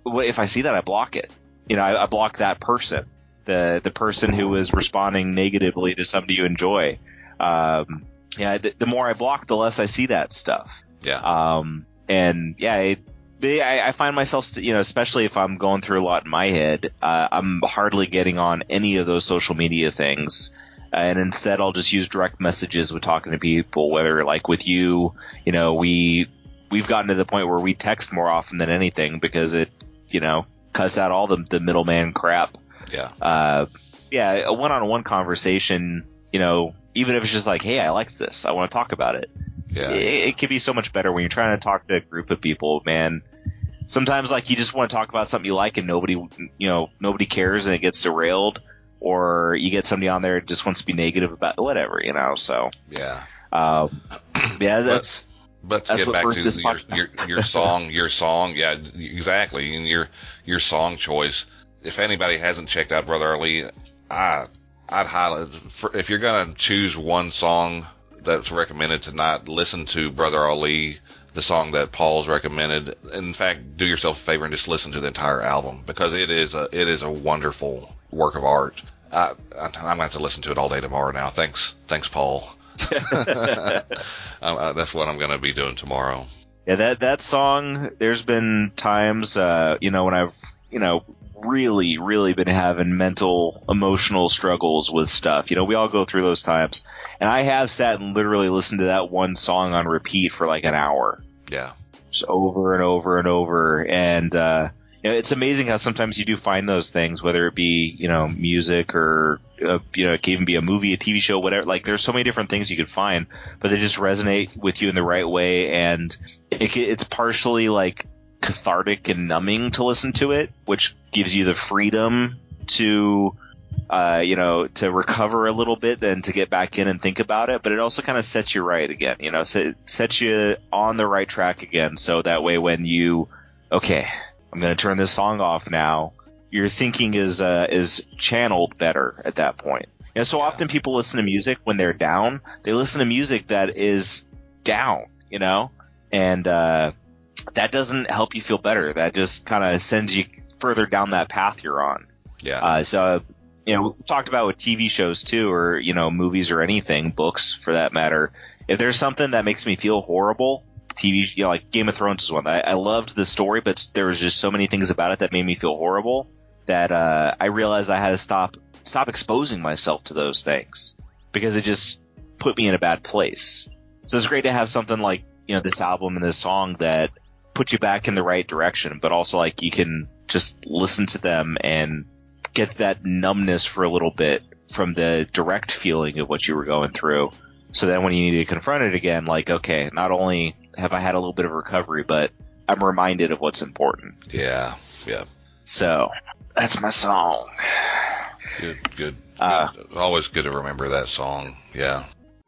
Speaker 4: if I see that, I block it. You know, I, I block that person, the the person who is responding negatively to somebody you enjoy. Um, yeah, the, the more I block, the less I see that stuff.
Speaker 5: Yeah.
Speaker 4: Um, and yeah, it, I, I find myself, you know, especially if I'm going through a lot in my head, uh, I'm hardly getting on any of those social media things. Uh, and instead, I'll just use direct messages with talking to people, whether like with you, you know, we, we've gotten to the point where we text more often than anything because it, you know, cuts out all the, the middleman crap.
Speaker 5: Yeah.
Speaker 4: Uh, yeah, a one-on-one conversation, you know, even if it's just like, hey, I liked this, I want to talk about it.
Speaker 5: Yeah.
Speaker 4: It, it can be so much better when you're trying to talk to a group of people, man. Sometimes, like, you just want to talk about something you like and nobody, you know, nobody cares and it gets derailed, or you get somebody on there that just wants to be negative about whatever, you know. So
Speaker 5: Yeah.
Speaker 4: um, yeah, that's.
Speaker 5: But to
Speaker 4: That's
Speaker 5: get
Speaker 4: what
Speaker 5: back
Speaker 4: birthed
Speaker 5: to
Speaker 4: this
Speaker 5: your,
Speaker 4: podcast.
Speaker 5: your your song, your song, yeah, exactly, and your your song choice. If anybody hasn't checked out Brother Ali, I I'd highly, for, if you're gonna choose one song that's recommended tonight, listen to Brother Ali, the song that Paul's recommended. In fact, do yourself a favor and just listen to the entire album, because it is a it is a wonderful work of art. I, I I'm gonna have to listen to it all day tomorrow now. Thanks, thanks, Paul. uh, that's what I'm going to be doing tomorrow.
Speaker 4: Yeah, that that song. There's been times, uh, you know, when I've, you know, really, really been having mental, emotional struggles with stuff. You know, we all go through those times, and I have sat and literally listened to that one song on repeat for like an hour.
Speaker 5: Yeah,
Speaker 4: just over and over and over, and uh, you know, it's amazing how sometimes you do find those things, whether it be, you know, music or, uh, you know, it can even be a movie, a T V show, whatever. Like, there's so many different things you could find, but they just resonate with you in the right way. And it, it's partially like cathartic and numbing to listen to it, which gives you the freedom to, uh, you know, to recover a little bit, then to get back in and think about it. But it also kind of sets you right again, you know, so it sets you on the right track again. So that way, when you, okay, I'm going to turn this song off now, your thinking is uh, is channeled better at that point. You know, so
Speaker 5: Yeah.
Speaker 4: often people listen to music when they're down. They listen to music that is down, you know, and uh, that doesn't help you feel better. That just kind of sends you further down that path you're on.
Speaker 5: yeah,
Speaker 4: Uh, so, you know, we talked about with T V shows too, or, you know, movies or anything, books for that matter. If there's something that makes me feel horrible, T V, you know, like Game of Thrones is one. I, I loved the story, but there was just so many things about it that made me feel horrible that uh, I realized I had to stop stop exposing myself to those things, because it just put me in a bad place. So it's great to have something like, you know, this album and this song that put you back in the right direction, but also like you can just listen to them and get that numbness for a little bit from the direct feeling of what you were going through. So then when you need to confront it again, like, okay, not only have I had a little bit of recovery, but I'm reminded of what's important.
Speaker 5: yeah, yeah.
Speaker 4: So that's my song.
Speaker 5: Good, good.
Speaker 4: Uh,
Speaker 5: good. Always good to remember that song. Yeah.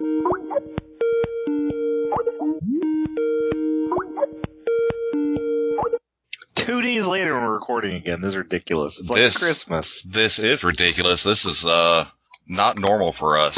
Speaker 4: Two days later, we're recording again. This is ridiculous. It's like
Speaker 5: This-
Speaker 4: Christmas.
Speaker 5: This is ridiculous. This is uh not normal for us.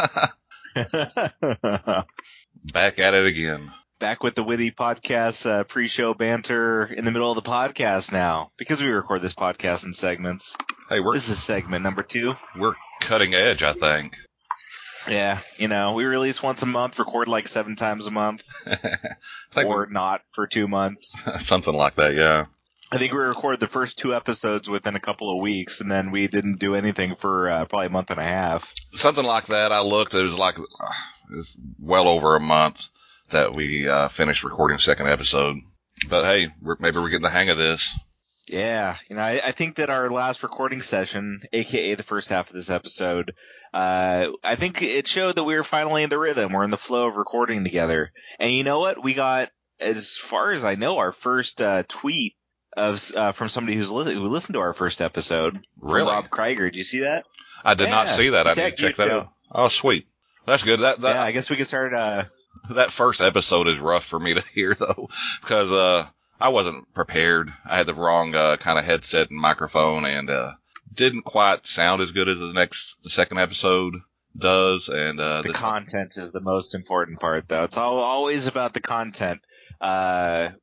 Speaker 5: Back at it again.
Speaker 4: Back with the Witty Podcast uh, pre-show banter in the middle of the podcast now, because we record this podcast in segments.
Speaker 5: Hey, we're
Speaker 4: This is segment number two.
Speaker 5: we're cutting edge, I think.
Speaker 4: Yeah, you know, we release once a month, record like seven times a month,
Speaker 5: I think
Speaker 4: or not for two months.
Speaker 5: we- something like that. Yeah.
Speaker 4: I think we recorded the first two episodes within a couple of weeks, and then we didn't do anything for uh, probably a month and a half.
Speaker 5: Something like that. I looked. It was like uh, it was well over a month that we uh, finished recording the second episode. But hey, we're, maybe we're getting the hang of this.
Speaker 4: Yeah, you know, I, I think that our last recording session, aka the first half of this episode, uh, I think it showed that we were finally in the rhythm. We're in the flow of recording together. And you know what? We got, as far as I know, our first uh, tweet of uh, from somebody who's li- who listened to our first episode. From
Speaker 5: Really?
Speaker 4: Rob Krieger. Did you see that?
Speaker 5: I did not
Speaker 4: Yeah,
Speaker 5: see that. I
Speaker 4: yeah,
Speaker 5: need to check
Speaker 4: you
Speaker 5: that
Speaker 4: too.
Speaker 5: out. Oh, sweet. That's good. That that
Speaker 4: yeah, I guess we could start. Uh,
Speaker 5: that first episode is rough for me to hear though, because uh I wasn't prepared. I had the wrong uh, kind of headset and microphone, and uh didn't quite sound as good as the next the second episode does. And uh
Speaker 4: the
Speaker 5: this,
Speaker 4: content is the most important part, though. It's all, always about the content. Uh, but I,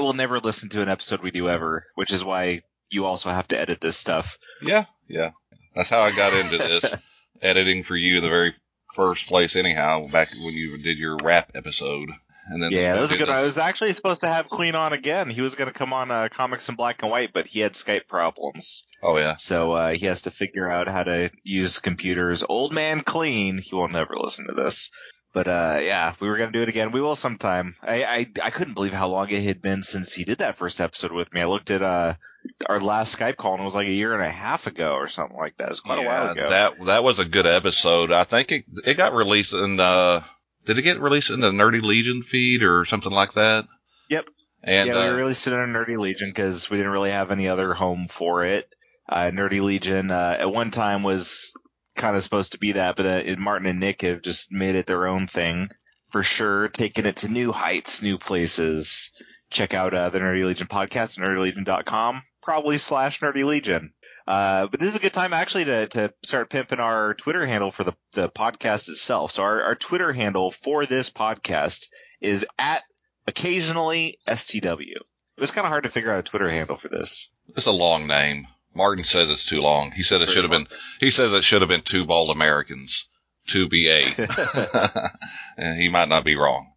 Speaker 4: will never listen to an episode we do ever, which is why you also have to edit this stuff.
Speaker 5: Yeah, yeah. That's how I got into this, editing for you in the very first place anyhow, back when you did your rap episode. And then
Speaker 4: yeah, that was a good
Speaker 5: this.
Speaker 4: one. I was actually supposed to have Queen on again. He was going to come on uh, Comics in Black and White, but he had Skype problems.
Speaker 5: Oh, yeah.
Speaker 4: So uh, he has to figure out how to use computers. Old man clean. He will never listen to this. But, uh, yeah, we were going to do it again. We will sometime. I, I I couldn't believe how long it had been since he did that first episode with me. I looked at uh our last Skype call, and it was like a year and a half ago or something like that. It was quite
Speaker 5: yeah,
Speaker 4: a while ago.
Speaker 5: That, that was a good episode. I think it, it got released in, uh, did it get released in the Nerdy Legion feed or something like that?
Speaker 4: Yep.
Speaker 5: And,
Speaker 4: yeah,
Speaker 5: uh,
Speaker 4: we released it on Nerdy Legion because we didn't really have any other home for it. Uh, Nerdy Legion, uh, at one time was kind of supposed to be that, but uh, Martin and Nick have just made it their own thing. For sure, taking it to new heights, new places. Check out uh, the Nerdy Legion podcast, nerdy legion dot com, probably slash Nerdy Legion. Uh, but this is a good time actually to, to start pimping our Twitter handle for the, the podcast itself. So our, our Twitter handle for this podcast is at occasionally S T W. It was kind of hard to figure out a Twitter handle for this.
Speaker 5: It's a long name. Martin says it's too long. He says
Speaker 4: It's
Speaker 5: it should have been, he says it should have been Two Bald Americans. two B A. And he might not be wrong.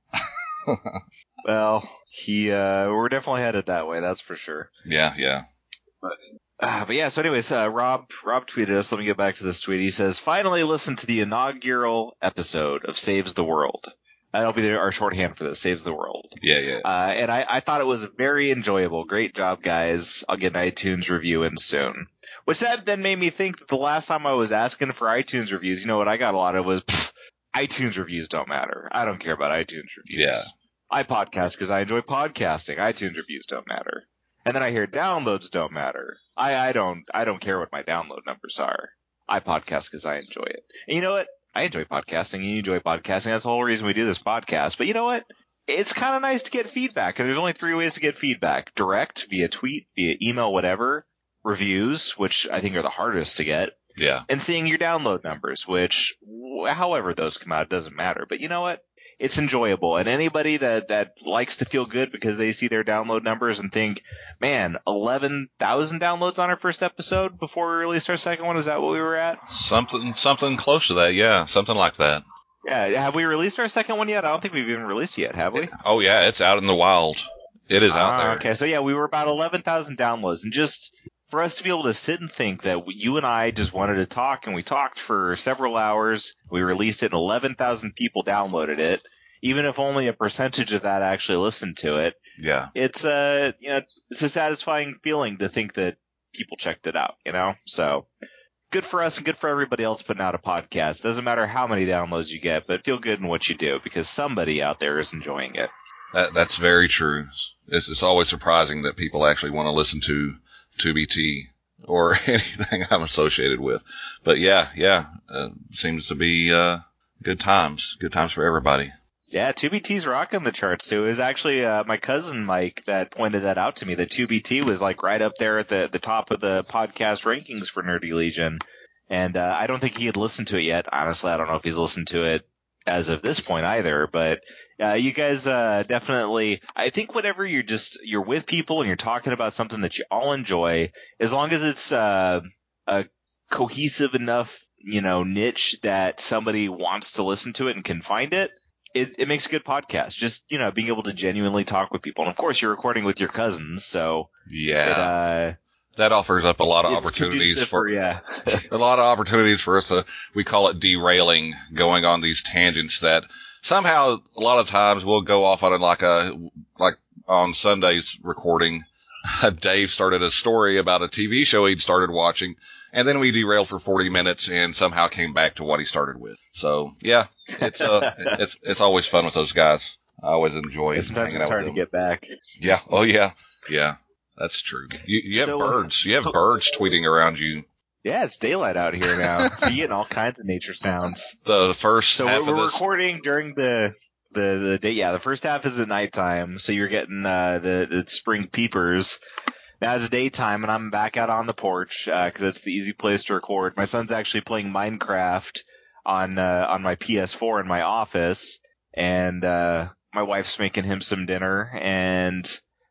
Speaker 4: Well, he, uh, we're definitely headed that way, that's for sure.
Speaker 5: Yeah, yeah.
Speaker 4: But, uh, but yeah, so anyways, uh, Rob, Rob tweeted us. Let me get back to this tweet. He says, finally listen to the inaugural episode of Saves the World. That'll be the, our shorthand for this, Saves the World.
Speaker 5: Yeah, yeah.
Speaker 4: Uh, and I, I thought it was very enjoyable. Great job, guys. I'll get an iTunes review in soon. Which that then made me think that the last time I was asking for iTunes reviews, you know what I got a lot of was, pfft, iTunes reviews don't matter. I don't care about iTunes reviews.
Speaker 5: Yeah.
Speaker 4: I podcast because I enjoy podcasting. iTunes reviews don't matter. And then I hear downloads don't matter. I, I don't I don't care what my download numbers are. I podcast because I enjoy it. And you know what? I enjoy podcasting and you enjoy podcasting. That's the whole reason we do this podcast. But you know what? It's kind of nice to get feedback. And there's only three ways to get feedback. Direct, via tweet, via email, whatever. Reviews, which I think are the hardest to get.
Speaker 5: Yeah.
Speaker 4: And seeing your download numbers, which, however those come out, it doesn't matter. But you know what? It's enjoyable. And anybody that, that likes to feel good because they see their download numbers and think, man, eleven thousand downloads on our first episode before we released our second one. Is that what we were at?
Speaker 5: Something, something close to that. Yeah. Something like that.
Speaker 4: Yeah. Have we released our second one yet? I don't think we've even released it yet, have we?
Speaker 5: Oh, yeah. It's out in the wild. It is
Speaker 4: ah,
Speaker 5: out there.
Speaker 4: Okay. So yeah, we were about eleven thousand downloads. And just for us to be able to sit and think that you and I just wanted to talk, and we talked for several hours. We released it, and eleven thousand people downloaded it. Even if only a percentage of that actually listened to it,
Speaker 5: Yeah.
Speaker 4: it's a you know it's a satisfying feeling to think that people checked it out. You know, so good for us and good for everybody else putting out a podcast. Doesn't matter how many downloads you get, but feel good in what you do because somebody out there is enjoying it.
Speaker 5: That, that's very true. It's, it's always surprising that people actually want to listen to two B T or anything I'm associated with. But yeah, yeah, uh, seems to be uh, good times. Good times for everybody.
Speaker 4: Yeah, two B T's rocking the charts too. It was actually uh, my cousin Mike that pointed that out to me. That two B T was like right up there at the the top of the podcast rankings for Nerdy Legion, and uh, I don't think he had listened to it yet. Honestly, I don't know if he's listened to it as of this point either. But uh, you guys uh, definitely, I think whenever you're just you're with people and you're talking about something that you all enjoy, as long as it's uh, a cohesive enough, you know, niche that somebody wants to listen to it and can find it. It, it makes a good podcast. Just, you know, being able to genuinely talk with people. And of course, you're recording with your cousins, so.
Speaker 5: Yeah.
Speaker 4: It, uh,
Speaker 5: that offers up a lot of
Speaker 4: it's
Speaker 5: opportunities for,
Speaker 4: for yeah.
Speaker 5: a lot of opportunities for us to, we call it derailing, going on these tangents that somehow a lot of times we'll go off on it like a, like on Sunday's recording. Dave started a story about a T V show he'd started watching, and then we derailed for forty minutes and somehow came back to what he started with. So yeah, it's uh, it's it's always fun with those guys. I always enjoy
Speaker 4: Sometimes
Speaker 5: hanging
Speaker 4: it's
Speaker 5: out
Speaker 4: hard
Speaker 5: with
Speaker 4: to
Speaker 5: them.
Speaker 4: get back.
Speaker 5: Yeah. Oh yeah. Yeah. That's true. You, you have
Speaker 4: So,
Speaker 5: birds. You have
Speaker 4: so-
Speaker 5: birds tweeting around you.
Speaker 4: Yeah, it's daylight out here now. So you're getting all kinds of nature sounds.
Speaker 5: The first
Speaker 4: So
Speaker 5: half
Speaker 4: we're,
Speaker 5: of
Speaker 4: we're
Speaker 5: this.
Speaker 4: recording during the the the day. Yeah, the first half is at nighttime, so you're getting uh, the the spring peepers. Now it's daytime, and I'm back out on the porch because it's the easy place to record. My son's actually playing Minecraft on uh, on my P S four in my office, and uh, my wife's making him some dinner, and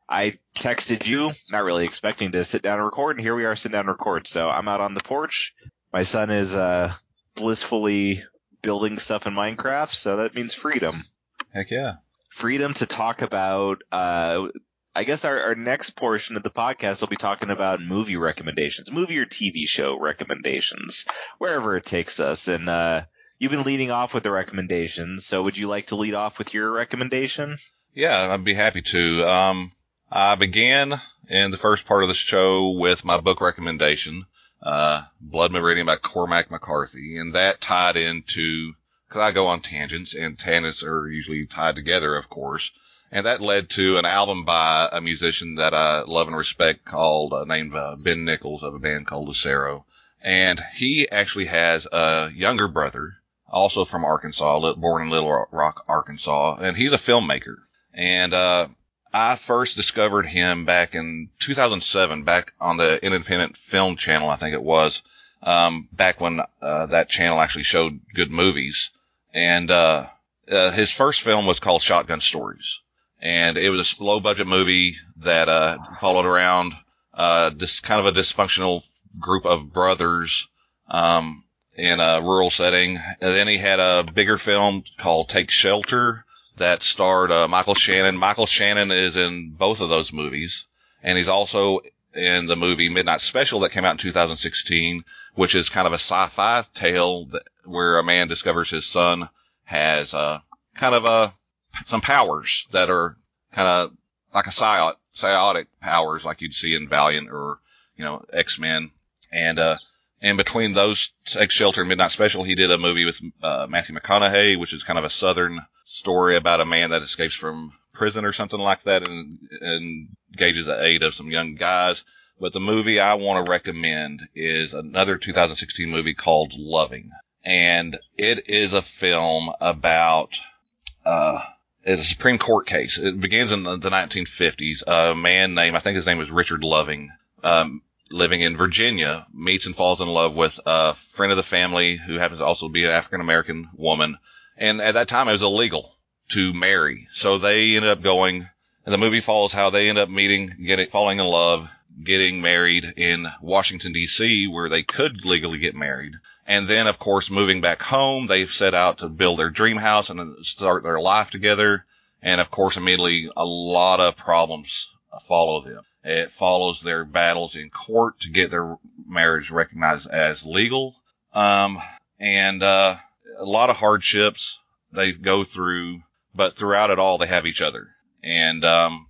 Speaker 4: I texted you, not really expecting to sit down and record, and here we are sitting down and record. So I'm out on the porch. My son is uh, blissfully building stuff in Minecraft, so that means freedom.
Speaker 5: Heck yeah.
Speaker 4: Freedom to talk about, uh, I guess our, our next portion of the podcast will be talking about movie recommendations, movie or T V show recommendations, wherever it takes us. And uh, you've been leading off with the recommendations, so would you like to lead off with your recommendation?
Speaker 5: Yeah, I'd be happy to. Um, I began in the first part of the show with my book recommendation, uh, Blood Meridian by Cormac McCarthy, and that tied into, because I go on tangents, and tangents are usually tied together, of course, and that led to an album by a musician that I love and respect called, uh, named uh, Ben Nichols of a band called Lucero, and he actually has a younger brother, also from Arkansas, born in Little Rock, Arkansas, and he's a filmmaker, and uh I first discovered him back in two thousand seven, back on the Independent Film Channel, I think it was, um, back when uh, that channel actually showed good movies. And uh, uh, his first film was called Shotgun Stories. And it was a low-budget movie that uh, followed around uh, this kind of a dysfunctional group of brothers um, in a rural setting. And then he had a bigger film called Take Shelter, that starred uh, Michael Shannon. Michael Shannon is in both of those movies, and he's also in the movie Midnight Special that came out in two thousand sixteen, which is kind of a sci-fi tale that, where a man discovers his son has uh, kind of a, some powers that are kind of like a psiot, psiotic powers like you'd see in Valiant or, you know, X-Men. And uh, in between those, Take Shelter and Midnight Special, he did a movie with uh, Matthew McConaughey, which is kind of a southern story about a man that escapes from prison or something like that and, and engages the aid of some young guys. But the movie I want to recommend is another two thousand sixteen movie called Loving. And it is a film about, uh, it's a Supreme Court case. It begins in the nineteen fifties. A man named, I think his name was Richard Loving, um, living in Virginia, meets and falls in love with a friend of the family who happens to also be an African-American woman. And at that time, it was illegal to marry. So they ended up going, and the movie follows how they end up meeting, getting, falling in love, getting married in Washington, D C, where they could legally get married. And then, of course, moving back home, they've set out to build their dream house and start their life together. And, of course, immediately, a lot of problems follow them. It follows their battles in court to get their marriage recognized as legal. Um, and, uh, a lot of hardships they go through, but throughout it all, they have each other. And um,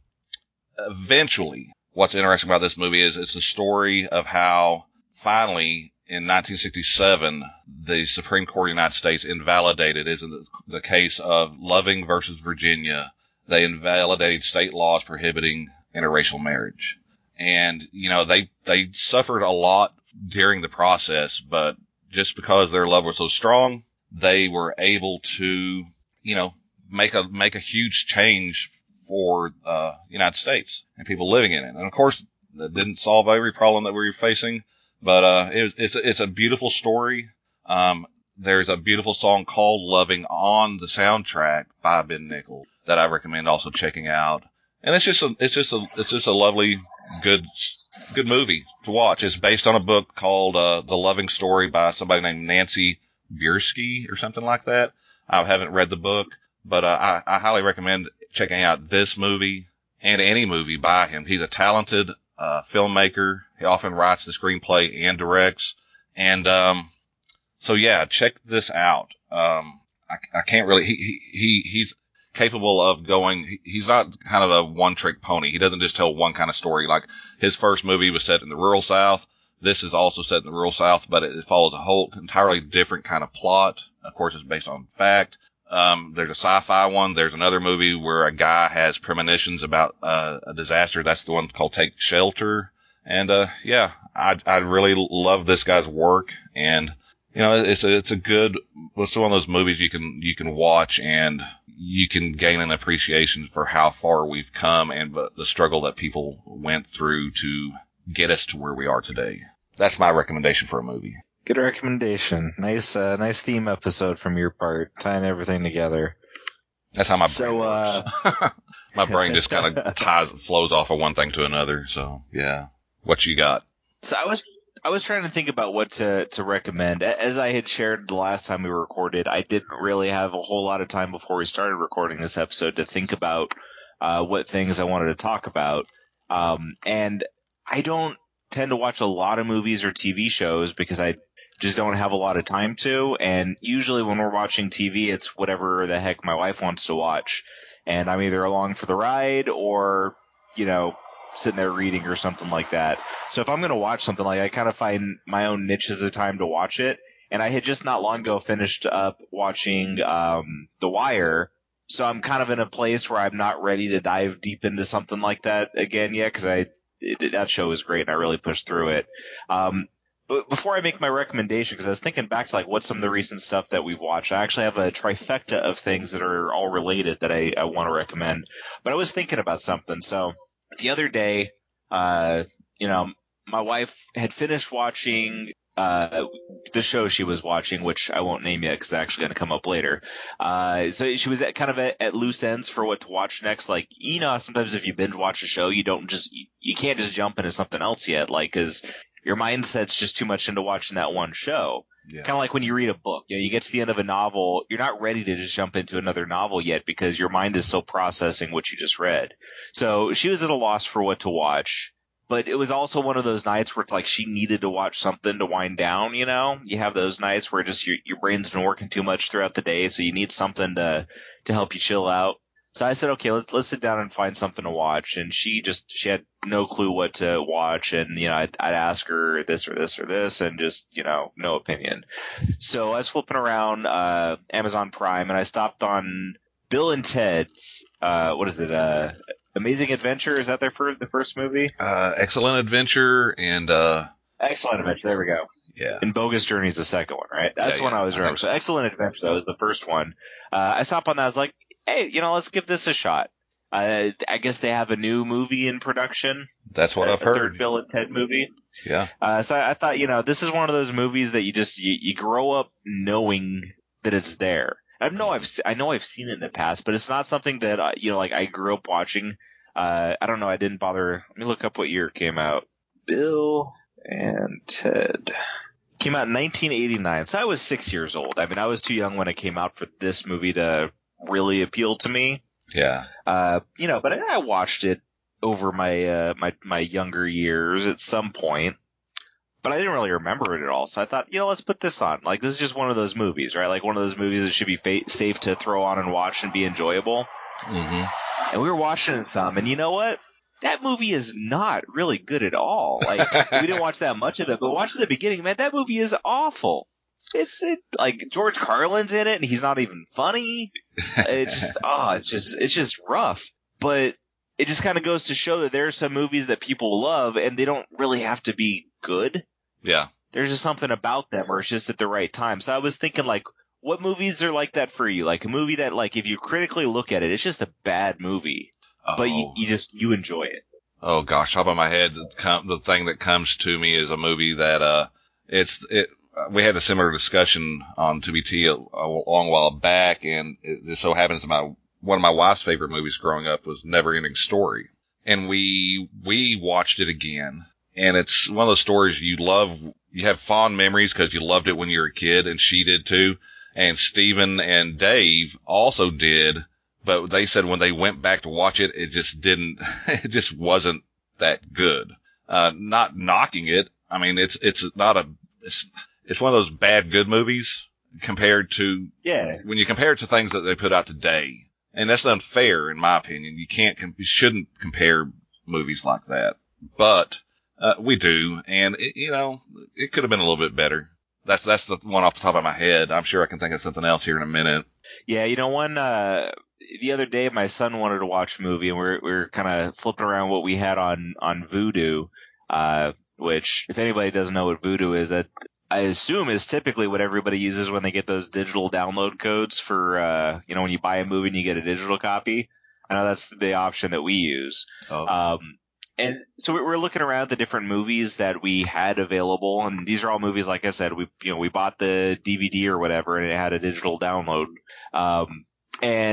Speaker 5: eventually, what's interesting about this movie is it's the story of how finally, in nineteen sixty-seven, the Supreme Court of the United States invalidated, is the, the case of Loving versus Virginia. They invalidated state laws prohibiting interracial marriage. And, you know, they, they suffered a lot during the process, but just because their love was so strong, they were able to, you know, make a, make a huge change for, uh, United States and people living in it. And of course, that didn't solve every problem that we were facing, but, uh, it, it's, a, it's a beautiful story. Um, there's a beautiful song called Loving on the soundtrack by Ben Nichols that I recommend also checking out. And it's just a, it's just a, it's just a lovely, good, good movie to watch. It's based on a book called, uh, The Loving Story by somebody named Nancy Biersky or something like that. I haven't read the book, but uh, I, I highly recommend checking out this movie and any movie by him. He's a talented uh, filmmaker. He often writes the screenplay and directs. And um, so, yeah, check this out. Um, I, I can't really. He, he he he's capable of going. He, he's not kind of a one-trick pony. He doesn't just tell one kind of story. Like his first movie was set in the rural South. This is also set in the rural South, but it follows a whole entirely different kind of plot. Of course, it's based on fact. Um, there's a sci-fi one. There's another movie where a guy has premonitions about uh, a disaster. That's the one called Take Shelter. And uh, yeah, I I really love this guy's work. And you know, it's a it's a good. It's one of those movies you can you can watch and you can gain an appreciation for how far we've come and the struggle that people went through to get us to where we are today. That's my recommendation for a movie.
Speaker 4: Good recommendation. Nice, uh, nice theme episode from your part, tying everything together.
Speaker 5: That's how my brain
Speaker 4: so,
Speaker 5: works.
Speaker 4: uh,
Speaker 5: My brain just kind of ties, flows off of one thing to another. So yeah, what you got?
Speaker 4: So I was I was trying to think about what to to recommend. As I had shared the last time we recorded, I didn't really have a whole lot of time before we started recording this episode to think about uh, what things I wanted to talk about. Um, and I don't tend to watch a lot of movies or T V shows because I just don't have a lot of time to. And usually when we're watching T V, it's whatever the heck my wife wants to watch. And I'm either along for the ride or, you know, sitting there reading or something like that. So if I'm going to watch something, like I kind of find my own niches of time to watch it. And I had just not long ago finished up watching um, The Wire. So I'm kind of in a place where I'm not ready to dive deep into something like that again yet, because I it, that show was great and I really pushed through it. Um, but before I make my recommendation, because I was thinking back to like what's some of the recent stuff that we've watched, I actually have a trifecta of things that are all related that I, I want to recommend. But I was thinking about something. So the other day, uh, you know, my wife had finished watching uh, the show she was watching, which I won't name yet because it's actually going to come up later. Uh, so she was at kind of at, at loose ends for what to watch next. Like, you know, sometimes if you binge watch a show, you don't just, you, you can't just jump into something else yet, like, because your mindset's just too much into watching that one show. Yeah. Kind of like when you read a book, you know, you get to the end of a novel, you're not ready to just jump into another novel yet because your mind is still processing what you just read. So she was at a loss for what to watch. But it was also one of those nights where it's like she needed to watch something to wind down, you know? You have those nights where just your your brain's been working too much throughout the day, so you need something to to help you chill out. So I said, okay, let's let's sit down and find something to watch. And she just she had no clue what to watch, and you know, I'd, I'd ask her this or this or this, and just you know, no opinion. So I was flipping around uh, Amazon Prime, and I stopped on Bill and Ted's uh, what is it? Uh, Amazing Adventure, is that their first, the first movie?
Speaker 5: Uh, Excellent Adventure and, uh...
Speaker 4: Excellent Adventure, there we go.
Speaker 5: Yeah.
Speaker 4: And Bogus Journey is the second one, right? That's
Speaker 5: yeah,
Speaker 4: the one
Speaker 5: yeah,
Speaker 4: I was remembering. So Excellent Adventure, that was the first one. Uh, I stopped on that, I was like, hey, you know, let's give this a shot. Uh, I guess they have a new movie in production.
Speaker 5: That's what
Speaker 4: a,
Speaker 5: I've heard.
Speaker 4: A third Bill and Ted movie.
Speaker 5: Yeah.
Speaker 4: Uh, so I, I thought, you know, this is one of those movies that you just, you, you grow up knowing that it's there. I know I've I know I've seen it in the past, but it's not something that uh, you know, like I grew up watching. Uh, I don't know. I didn't bother. Let me look up what year it came out. Bill and Ted came out in nineteen eighty-nine. So I was six years old. I mean, I was too young when it came out for this movie to really appeal to me.
Speaker 5: Yeah.
Speaker 4: Uh, you know, but I, I watched it over my uh, my my younger years at some point. But I didn't really remember it at all, so I thought, you know, let's put this on. Like, this is just one of those movies, right? Like, one of those movies that should be fa- safe to throw on and watch and be enjoyable.
Speaker 5: Mm-hmm.
Speaker 4: And we were watching it some, and you know what? That movie is not really good at all. Like, we didn't watch that much of it, but watching the beginning, man, that movie is awful. It's it, like George Carlin's in it, and he's not even funny. It's just, oh, it's just, it's just rough. But it just kind of goes to show that there are some movies that people love, and they don't really have to be good.
Speaker 5: Yeah.
Speaker 4: There's just something about them where it's just at the right time. So I was thinking, like, what movies are like that for you? Like a movie that, like, if you critically look at it, it's just a bad movie,
Speaker 5: oh.
Speaker 4: but you, you just, you enjoy it.
Speaker 5: Oh gosh, top of my head, the, com- the thing that comes to me is a movie that, uh, it's, it, we had a similar discussion on two B T a, a long while back, and it just so happens my, one of my wife's favorite movies growing up was Never Ending Story. And we, we watched it again. And it's one of those stories you love, you have fond memories because you loved it when you were a kid, and she did too. And Steven and Dave also did, but they said when they went back to watch it, it just didn't, it just wasn't that good. Uh, not knocking it. I mean, it's, it's not a, it's, it's one of those bad good movies compared to,
Speaker 4: yeah,
Speaker 5: when you compare it to things that they put out today. And that's unfair in my opinion. You can't, you shouldn't compare movies like that. But, Uh, we do, and it, you know, it could have been a little bit better. That's that's the one off the top of my head. I'm sure I can think of something else here in a minute.
Speaker 4: Yeah, you know, one uh, the other day, my son wanted to watch a movie, and we we're we we're kind of flipping around what we had on on Vudu, uh, which, if anybody doesn't know what Vudu is, that I assume is typically what everybody uses when they get those digital download codes for, uh, you know, when you buy a movie and you get a digital copy. I know that's the option that we use.
Speaker 5: Oh.
Speaker 4: Um, And so we're looking around at the different movies that we had available, and these are all movies, like I said, we you know we bought the D V D or whatever, and it had a digital download. Um, and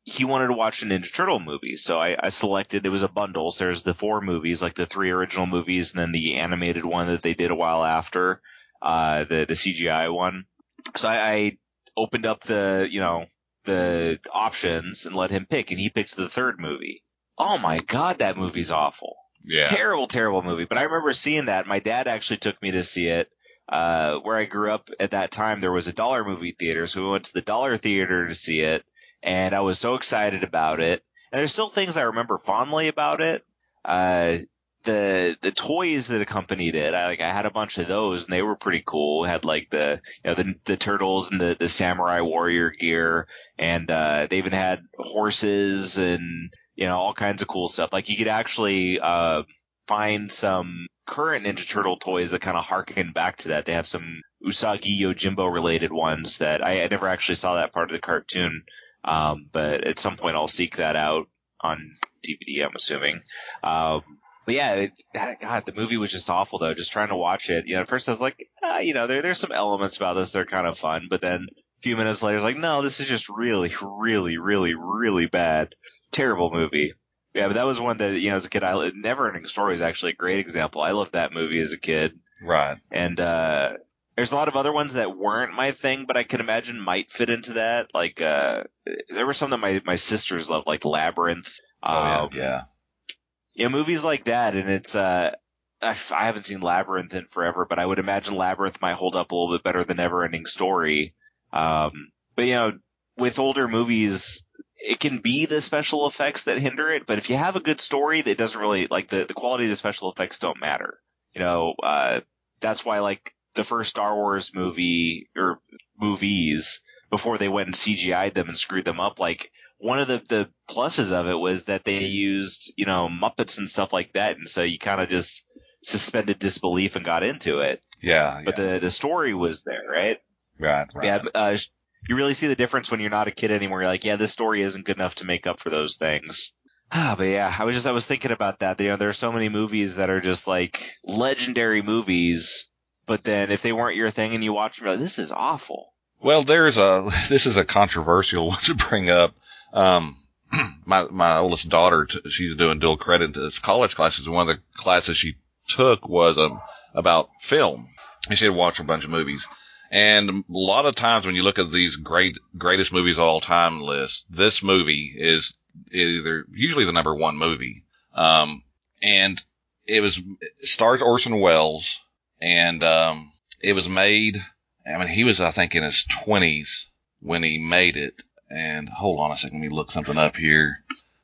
Speaker 4: he wanted to watch a Ninja Turtle movie. So I, I selected, it was a bundle. So there's the four movies, like the three original movies, and then the animated one that they did a while after, uh, the, the C G I one. So I, I opened up the, you know, the options and let him pick, and he picked the third movie. Oh my God, that movie's awful.
Speaker 5: Yeah.
Speaker 4: Terrible, terrible movie. But I remember seeing that. My dad actually took me to see it. Uh, where I grew up at that time, there was a dollar movie theater, so we went to the dollar theater to see it. And I was so excited about it. And there's still things I remember fondly about it. Uh, the, the toys that accompanied it, I like, I had a bunch of those and they were pretty cool. It had like the, you know, the, the turtles and the, the samurai warrior gear. And, uh, they even had horses and, you know, all kinds of cool stuff. Like you could actually, uh, find some current Ninja Turtle toys that kind of harken back to that. They have some Usagi Yojimbo related ones that I, I never actually saw that part of the cartoon. Um, but at some point I'll seek that out on D V D, I'm assuming. Um, but yeah, it, God, the movie was just awful though. Just trying to watch it. You know, at first I was like, ah, you know, there, there's some elements about this that are kind of fun, but then a few minutes later I was like, no, this is just really, really, really, really bad. Terrible movie. Yeah, but that was one that, you know, as a kid, I, Never Ending Story is actually a great example. I loved that movie as a kid.
Speaker 5: Right.
Speaker 4: And, uh, there's a lot of other ones that weren't my thing, but I can imagine might fit into that. Like, uh, there were some that my, my sisters loved, like Labyrinth.
Speaker 5: Oh,
Speaker 4: um,
Speaker 5: yeah. yeah.
Speaker 4: You know, movies like that, and it's, uh, I, I haven't seen Labyrinth in forever, but I would imagine Labyrinth might hold up a little bit better than Never Ending Story. Um, but, you know, with older movies, it can be the special effects that hinder it, but if you have a good story, that doesn't really, like, the, the quality of the special effects don't matter. You know, uh, that's why, like, the first Star Wars movie, or movies, before they went and C G I'd them and screwed them up, like, one of the, the pluses of it was that they used, you know, Muppets and stuff like that, and so you kind of just suspended disbelief and got into it.
Speaker 5: Yeah.
Speaker 4: But
Speaker 5: yeah.
Speaker 4: the, the story was there, right?
Speaker 5: Right, right.
Speaker 4: Yeah, uh, you really see the difference when you're not a kid anymore. You're like, yeah, this story isn't good enough to make up for those things. Ah, but yeah, I was just, I was thinking about that. You know, there are so many movies that are just like legendary movies, but then if they weren't your thing and you watch them, you're like, this is awful.
Speaker 5: Well, there's a, this is a controversial one to bring up. Um, my, my oldest daughter, t- she's doing dual credit to college classes. One of the classes she took was, um, about film. And she had watched a bunch of movies. And a lot of times when you look at these great, greatest movies of all time lists, this movie is either usually the number one movie. Um, and it was, it stars Orson Welles, and, um, it was made, I mean, he was, I think, in his twenties when he made it. And hold on a second, let me look something up here.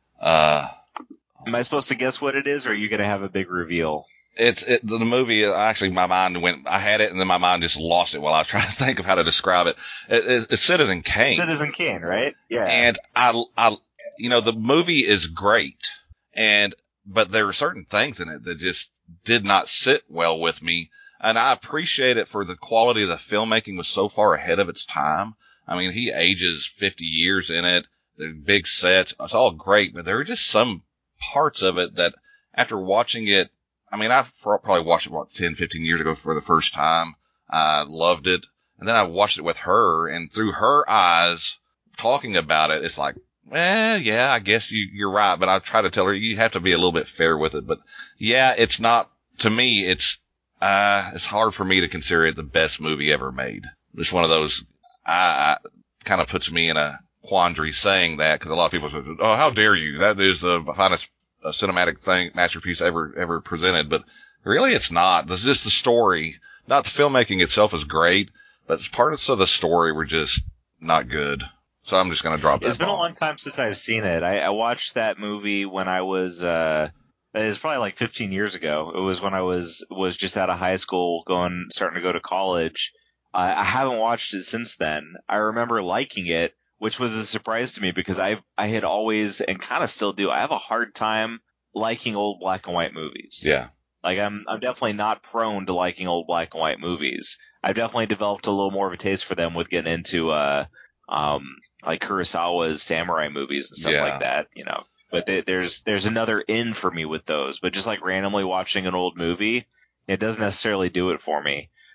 Speaker 5: Uh,
Speaker 4: Am I supposed to guess what it is, or are you going to have a big reveal?
Speaker 5: It's it, the movie. Actually, my mind went. I had it, and then my mind just lost it while I was trying to think of how to describe it. it, it it's Citizen Kane.
Speaker 4: Citizen Kane, right? Yeah.
Speaker 5: And I, I, you know, the movie is great, and but there were certain things in it that just did not sit well with me, and I appreciate it for the quality of the filmmaking was so far ahead of its time. I mean, he ages fifty years in it. The big sets, it's all great, but there were just some parts of it that, after watching it. I mean, I probably watched it, what, ten, fifteen years ago for the first time. I loved it. And then I watched it with her, and through her eyes, talking about it, it's like, eh, yeah, I guess you, you're right. But I try to tell her, you have to be a little bit fair with it. But yeah, it's not, to me, it's, uh, it's hard for me to consider it the best movie ever made. It's one of those, I, I kind of puts me in a quandary saying that, because a lot of people say, oh, how dare you? That is the finest a cinematic thing, masterpiece ever, ever presented, but really it's not. It's just the story. Not the filmmaking itself is great, but parts of the story were just not good. So I'm just going to drop that.
Speaker 4: It's been
Speaker 5: ball.
Speaker 4: a long time since I've seen it. I, I watched that movie when I was, uh, it was probably like fifteen years ago. It was when I was, was just out of high school going, starting to go to college. Uh, I haven't watched it since then. I remember liking it, which was a surprise to me because I I had always, and kind of still do, I have a hard time liking old black and white movies.
Speaker 5: Yeah.
Speaker 4: Like I'm I'm definitely not prone to liking old black and white movies. I've definitely developed a little more of a taste for them with getting into uh um like Kurosawa's samurai movies and stuff
Speaker 5: Yeah.
Speaker 4: like that, you know. But they, there's there's another in for me with those. But just like randomly watching an old movie, it doesn't necessarily do it for me.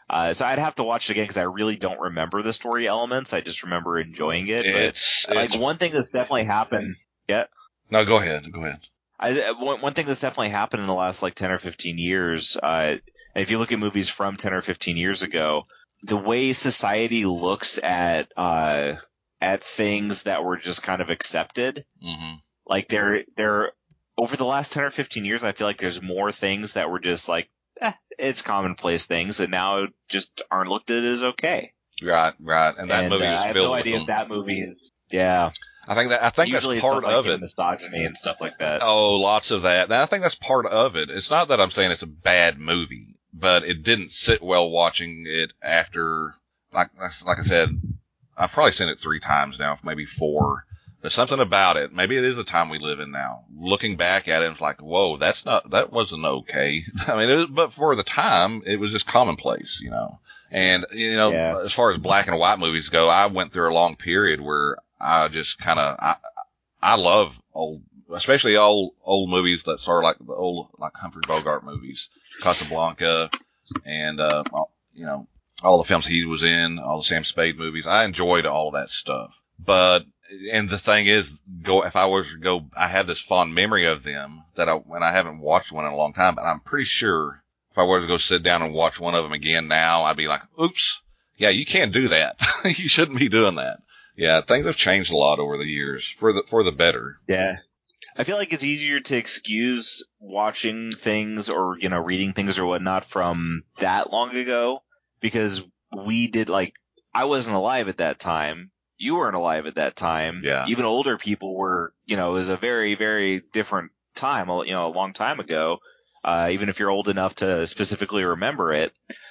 Speaker 4: Uh, so I'd have to watch it again because I really don't remember the story elements. I just remember enjoying it.
Speaker 5: It's,
Speaker 4: but like
Speaker 5: it's,
Speaker 4: one thing that's definitely happened. Yeah.
Speaker 5: No, go ahead. Go ahead.
Speaker 4: I, one, one thing that's definitely happened in the last like ten or fifteen years, uh, and if you look at movies from ten or fifteen years ago, the way society looks at, uh, at things that were just kind of accepted,
Speaker 5: Mm-hmm.
Speaker 4: like they're, they're, over the last ten or fifteen years, I feel like there's more things that were just like, eh, it's commonplace things that now just aren't looked at as okay.
Speaker 5: Right, right. And that
Speaker 4: and,
Speaker 5: movie
Speaker 4: uh,
Speaker 5: is
Speaker 4: I have
Speaker 5: filled
Speaker 4: no
Speaker 5: with
Speaker 4: idea
Speaker 5: them.
Speaker 4: if that movie is, yeah.
Speaker 5: I think that, I think
Speaker 4: Usually
Speaker 5: that's
Speaker 4: it's
Speaker 5: part
Speaker 4: stuff like
Speaker 5: of it.
Speaker 4: misogyny and stuff like that.
Speaker 5: Oh, lots of that. And I think that's part of it. It's not that I'm saying it's a bad movie, but it didn't sit well watching it after, like, like I said, I've probably seen it three times now, maybe four. There's something about it. Maybe it is the time we live in now. Looking back at it, it's like, whoa, that's not, that wasn't okay. I mean, it was, but for the time, it was just commonplace, you know. And, you know,
Speaker 4: Yeah.
Speaker 5: as far as black and white movies go, I went through a long period where I just kind of, I, I love old, especially old, old movies that sort of like the old, like Humphrey Bogart movies, Casablanca, and, uh, you know, all the films he was in, all the Sam Spade movies. I enjoyed all that stuff. But, and the thing is, go, if I was to go, I have this fond memory of them that I, when I haven't watched one in a long time, but I'm pretty sure if I were to go sit down and watch one of them again now, I'd be like, oops, yeah, you can't do that. You shouldn't be doing that. Yeah, things have changed a lot over the years for the, for the better.
Speaker 4: Yeah. I feel like it's easier to excuse watching things or, you know, reading things or whatnot from that long ago because we did, like, I wasn't alive at that time. You weren't alive at that time.
Speaker 5: Yeah.
Speaker 4: Even older people were, you know, it was a very, very different time, you know, a long time ago, uh, even if you're old enough to specifically remember it.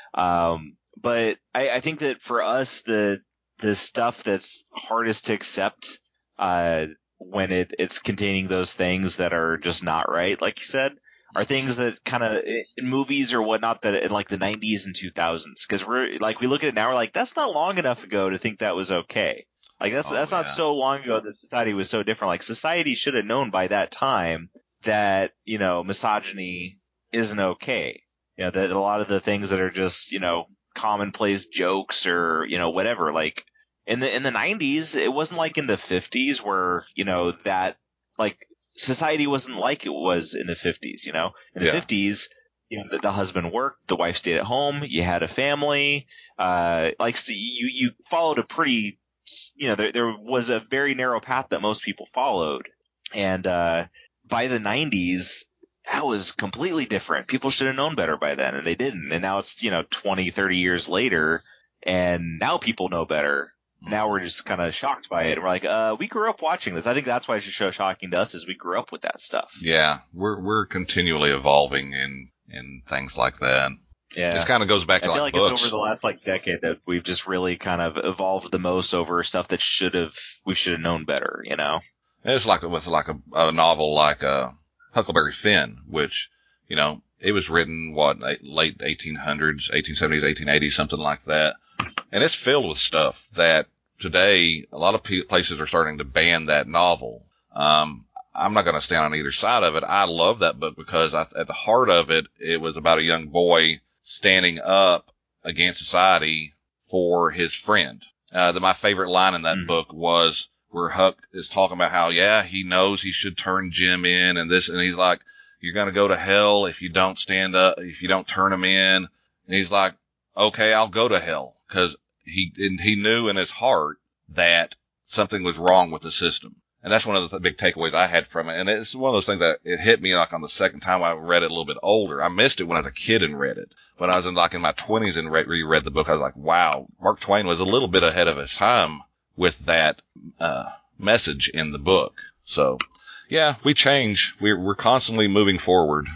Speaker 4: Um, but I, I think that for us, the, the stuff that's hardest to accept, uh, when it, it's containing those things that are just not right, like you said, are things that kind of in movies or whatnot that in like the nineties and two thousands. Cause we're like, we look at it now, we're like, that's not long enough ago to think that was okay. Like that's,
Speaker 5: Oh,
Speaker 4: that's not
Speaker 5: yeah.
Speaker 4: so long ago that society was so different. Like society should have known by that time that, you know, misogyny isn't okay. You know, that a lot of the things that are just, you know, commonplace jokes or, you know, whatever, like, In the in the nineties, it wasn't like in the fifties where, you know, that, like, society wasn't like it was in the fifties, you know? In the
Speaker 5: Yeah.
Speaker 4: fifties, you know, the, the husband worked, the wife stayed at home, you had a family, uh, like, so you, you followed a pretty, you know, there, there was a very narrow path that most people followed. And, uh, by the nineties, that was completely different. People should have known better by then, and they didn't. And now it's, you know, twenty, thirty years later, and now people know better. Now we're just kind of shocked by it. We're like, uh, we grew up watching this. I think that's why it's so shocking to us is we grew up with that stuff.
Speaker 5: Yeah, we're we're continually evolving in in things like that.
Speaker 4: Yeah.
Speaker 5: This kind of goes back to
Speaker 4: I feel
Speaker 5: like,
Speaker 4: like
Speaker 5: books.
Speaker 4: it's over the last like decade that we've just really kind of evolved the most over stuff that should have we should have known better, you know.
Speaker 5: It's like with like a, a novel like uh, Huckleberry Finn, which, you know, it was written what late eighteen hundreds, eighteen seventies, eighteen eighties, something like that, and it's filled with stuff that today a lot of p- places are starting to ban that novel. Um, I'm not going to stand on either side of it. I love that book because I, at the heart of it, it was about a young boy standing up against society for his friend. Uh, the, my favorite line in that
Speaker 4: Mm.
Speaker 5: book was where Huck is talking about how, yeah, he knows he should turn Jim in and this, and he's like, you're going to go to hell if you don't stand up, if you don't turn him in. And he's like, okay, I'll go to hell. Cause he, and he knew in his heart that something was wrong with the system. And that's one of the th- big takeaways I had from it. And it's one of those things that it hit me like on the second time I read it a little bit older. I missed it when I was a kid and read it. When I was in like in my twenties and re- reread the book, I was like, wow, Mark Twain was a little bit ahead of his time with that, uh, message in the book. So yeah, we change. We're, we're constantly moving forward.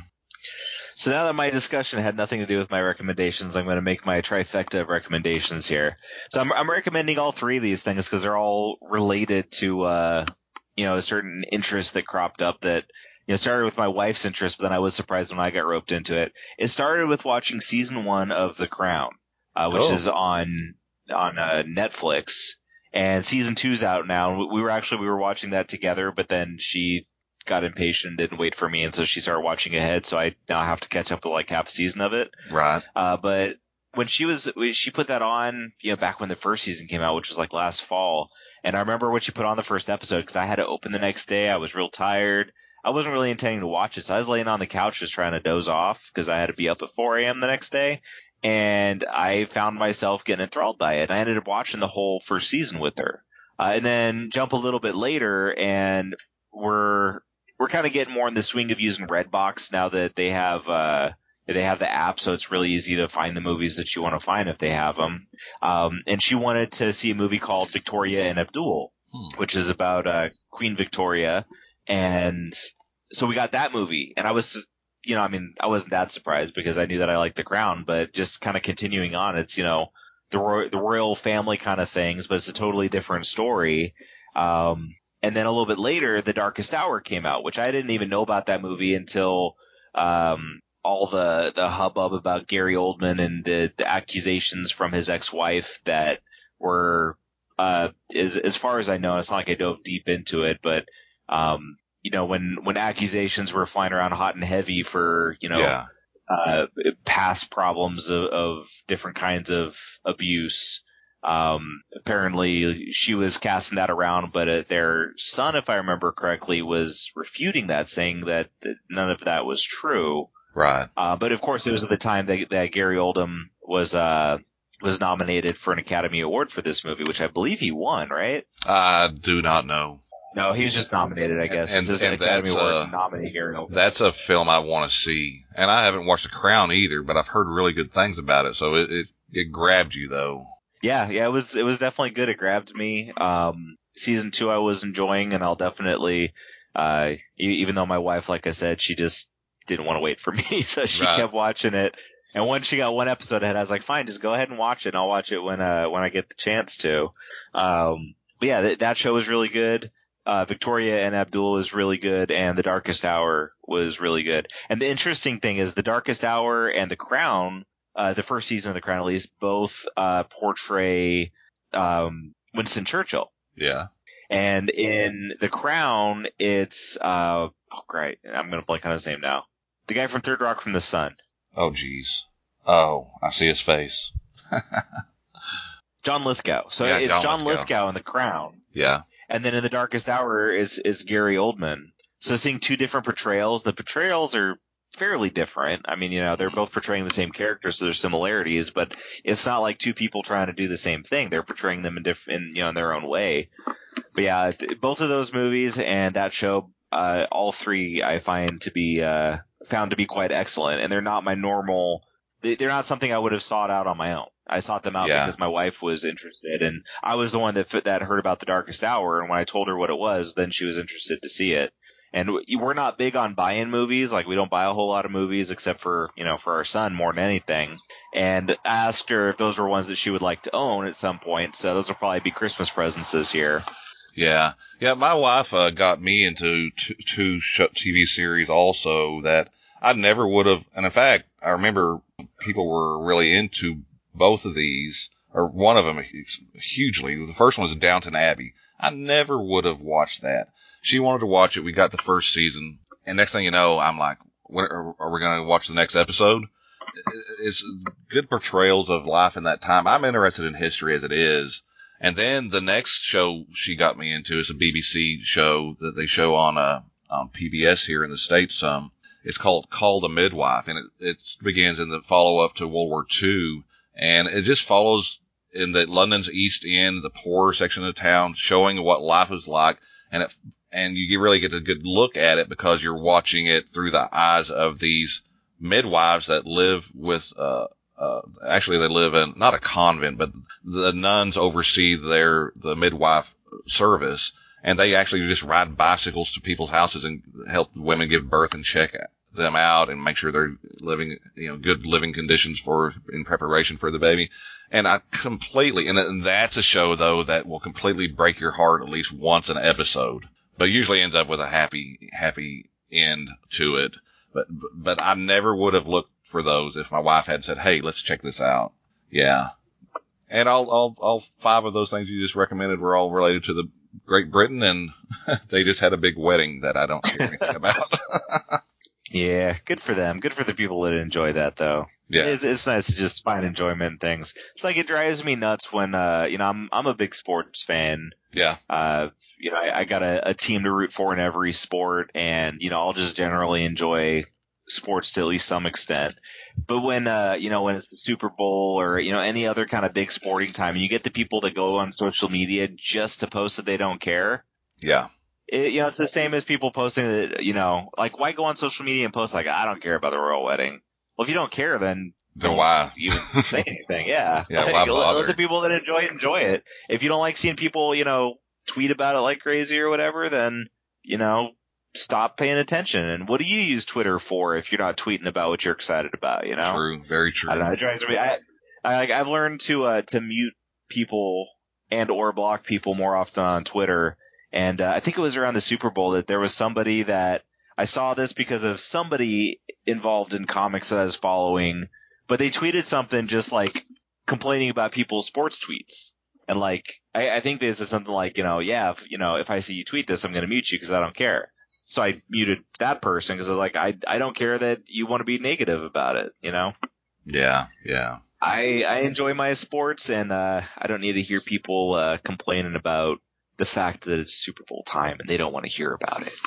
Speaker 4: So now that my discussion had nothing to do with my recommendations, I'm going to make my trifecta of recommendations here. So I'm, I'm recommending all three of these things because they're all related to, uh, you know, a certain interest that cropped up that, you know, started with my wife's interest, but then I was surprised when I got roped into it. It started with watching season one of The Crown, uh, which
Speaker 5: Oh.
Speaker 4: is on, on, uh, Netflix, and season two's out now. We were actually, we were watching that together, but then she got impatient and didn't wait for me, and so she started watching ahead, so I now have to catch up with like half a season of it.
Speaker 5: Right.
Speaker 4: Uh, but when she was, she put that on, you know, back when the first season came out, which was like last fall. And I remember when she put on the first episode because I had to open the next day. I was real tired. I wasn't really intending to watch it. So I was laying on the couch just trying to doze off because I had to be up at four a.m. the next day. And I found myself getting enthralled by it. And I ended up watching the whole first season with her. Uh, and then jump a little bit later and we're, we're kind of getting more in the swing of using Redbox now that they have, uh, they have the app, so it's really easy to find the movies that you want to find if they have them. Um, and she wanted to see a movie called Victoria and Abdul, hmm. which is about uh, Queen Victoria. And so we got that movie. And I was, you know, I mean, I wasn't that surprised because I knew that I liked The Crown, but just kind of continuing on, it's, you know, the, ro- the royal family kind of things, but it's a totally different story. Um, and then a little bit later, The Darkest Hour came out, which I didn't even know about that movie until um, – all the, the hubbub about Gary Oldman and the, the accusations from his ex-wife that were, uh, as, as far as I know, it's not like I dove deep into it, but, um, you know, when, when accusations were flying around hot and heavy for, you know,
Speaker 5: yeah.
Speaker 4: uh, past problems of, of different kinds of abuse, um, apparently she was casting that around, but uh, their son, if I remember correctly, was refuting that, saying that, that none of that was true.
Speaker 5: Right.
Speaker 4: Uh, but of course, it was at the time that, that Gary Oldman was uh, was nominated for an Academy Award for this movie, which I believe he won, right?
Speaker 5: I do not know.
Speaker 4: No, he was just nominated, I guess.
Speaker 5: And,
Speaker 4: and,
Speaker 5: and
Speaker 4: Academy
Speaker 5: that's,
Speaker 4: Award
Speaker 5: uh,
Speaker 4: nominee Gary Oldman.
Speaker 5: That's a film I want to see, and I haven't watched The Crown either, but I've heard really good things about it. So it it, it grabbed you though.
Speaker 4: Yeah, yeah, it was it was definitely good. It grabbed me. Um, season two I was enjoying, and I'll definitely, uh, even though my wife, like I said, she just didn't want to wait for me, so she
Speaker 5: right.
Speaker 4: kept watching it. And once she got one episode ahead, I was like, fine, just go ahead and watch it. And I'll watch it when, uh, when I get the chance to. Um, but yeah, th- that show was really good. Uh, Victoria and Abdul is really good. And The Darkest Hour was really good. And the interesting thing is The Darkest Hour and The Crown, uh, the first season of The Crown at least, both, uh, portray, um, Winston Churchill.
Speaker 5: Yeah.
Speaker 4: And in The Crown, it's, uh, oh, great. I'm going to blank on his name now. The guy from Third Rock from the Sun.
Speaker 5: Oh, geez. Oh, I see his face.
Speaker 4: John Lithgow. So
Speaker 5: yeah,
Speaker 4: it's
Speaker 5: John,
Speaker 4: John
Speaker 5: Lithgow.
Speaker 4: Lithgow in The Crown.
Speaker 5: Yeah.
Speaker 4: And then in The Darkest Hour is, is Gary Oldman. So seeing two different portrayals, the portrayals are fairly different. I mean, you know, they're both portraying the same characters, so there's similarities, but it's not like two people trying to do the same thing. They're portraying them in different, you know, in their own way. But yeah, both of those movies and that show, uh, all three I find to be, uh, found to be quite excellent. And they're not my normal, they're not something I would have sought out on my own. I sought them out
Speaker 5: yeah.
Speaker 4: because my wife was interested, and I was the one that that heard about The Darkest Hour. And when I told her what it was, then she was interested to see it. And we're not big on buy-in movies. Like, we don't buy a whole lot of movies except for, you know, for our son more than anything. And I asked her if those were ones that she would like to own at some point. So those will probably be Christmas presents this year.
Speaker 5: Yeah. Yeah, my wife uh, got me into t- two sh- T V series also that I never would have. And in fact, I remember people were really into both of these, or one of them hugely. The first one was Downton Abbey. I never would have watched that. She wanted to watch it. We got the first season. And next thing you know, I'm like, when are, are we going to watch the next episode? It's good portrayals of life in that time. I'm interested in history as it is. And then the next show she got me into is a B B C show that they show on, uh, on P B S here in the States. Um, it's called Call the Midwife, and it, it begins in the follow-up to World War Two. And it just follows in the London's East End, the poorer section of the town, showing what life was like. And it, and you really get a good look at it because you're watching it through the eyes of these midwives that live with, uh, uh, actually they live in, not a convent, but the nuns oversee their, the midwife service. And they actually just ride bicycles to people's houses and help women give birth and check them out and make sure they're living, you know, good living conditions for, in preparation for the baby. And I completely, and that's a show though that will completely break your heart at least once an episode, but usually ends up with a happy, happy end to it. But, but I never would have looked for those if my wife had said, hey, let's check this out. Yeah. And all, all, all five of those things you just recommended were all related to the Great Britain, and they just had a big wedding that I don't care anything about.
Speaker 4: Yeah, good for them. Good for the people that enjoy that, though.
Speaker 5: Yeah.
Speaker 4: It's, it's nice to just find enjoyment in things. It's like it drives me nuts when, uh, you know, I'm I'm a big sports fan.
Speaker 5: Yeah.
Speaker 4: Uh, you know, I, I got a, a team to root for in every sport, and you know, I'll just generally enjoy sports to at least some extent. But when, uh, you know, when it's the Super Bowl or you know any other kind of big sporting time, and you get the people that go on social media just to post that they don't care.
Speaker 5: Yeah.
Speaker 4: It, you know, it's the same as people posting that, you know, like why go on social media and post like I don't care about the royal wedding. Well, if you don't care, then
Speaker 5: Then
Speaker 4: don't
Speaker 5: why?
Speaker 4: even say anything? Yeah,
Speaker 5: Yeah,
Speaker 4: like,
Speaker 5: why
Speaker 4: let,
Speaker 5: bother?
Speaker 4: let the people that enjoy it enjoy it. If you don't like seeing people, you know, tweet about it like crazy or whatever, then you know, stop paying attention. And what do you use Twitter for if you're not tweeting about what you're excited about? You know,
Speaker 5: True. Very true.
Speaker 4: I don't know. It drives me. I, I like I've learned to uh, to mute people and or block people more often on Twitter. And uh, I think it was around the Super Bowl that there was somebody that I saw this because of somebody involved in comics that I was following, but they tweeted something just like complaining about people's sports tweets. And like, I, I think this is something like, you know, yeah, if, you know, if I see you tweet this, I'm going to mute you because I don't care. So I muted that person because I was like, I, I don't care that you want to be negative about it, you know?
Speaker 5: Yeah. Yeah.
Speaker 4: I, I enjoy my sports and, uh, I don't need to hear people, uh, complaining about the fact that it's Super Bowl time and they don't want to hear about it.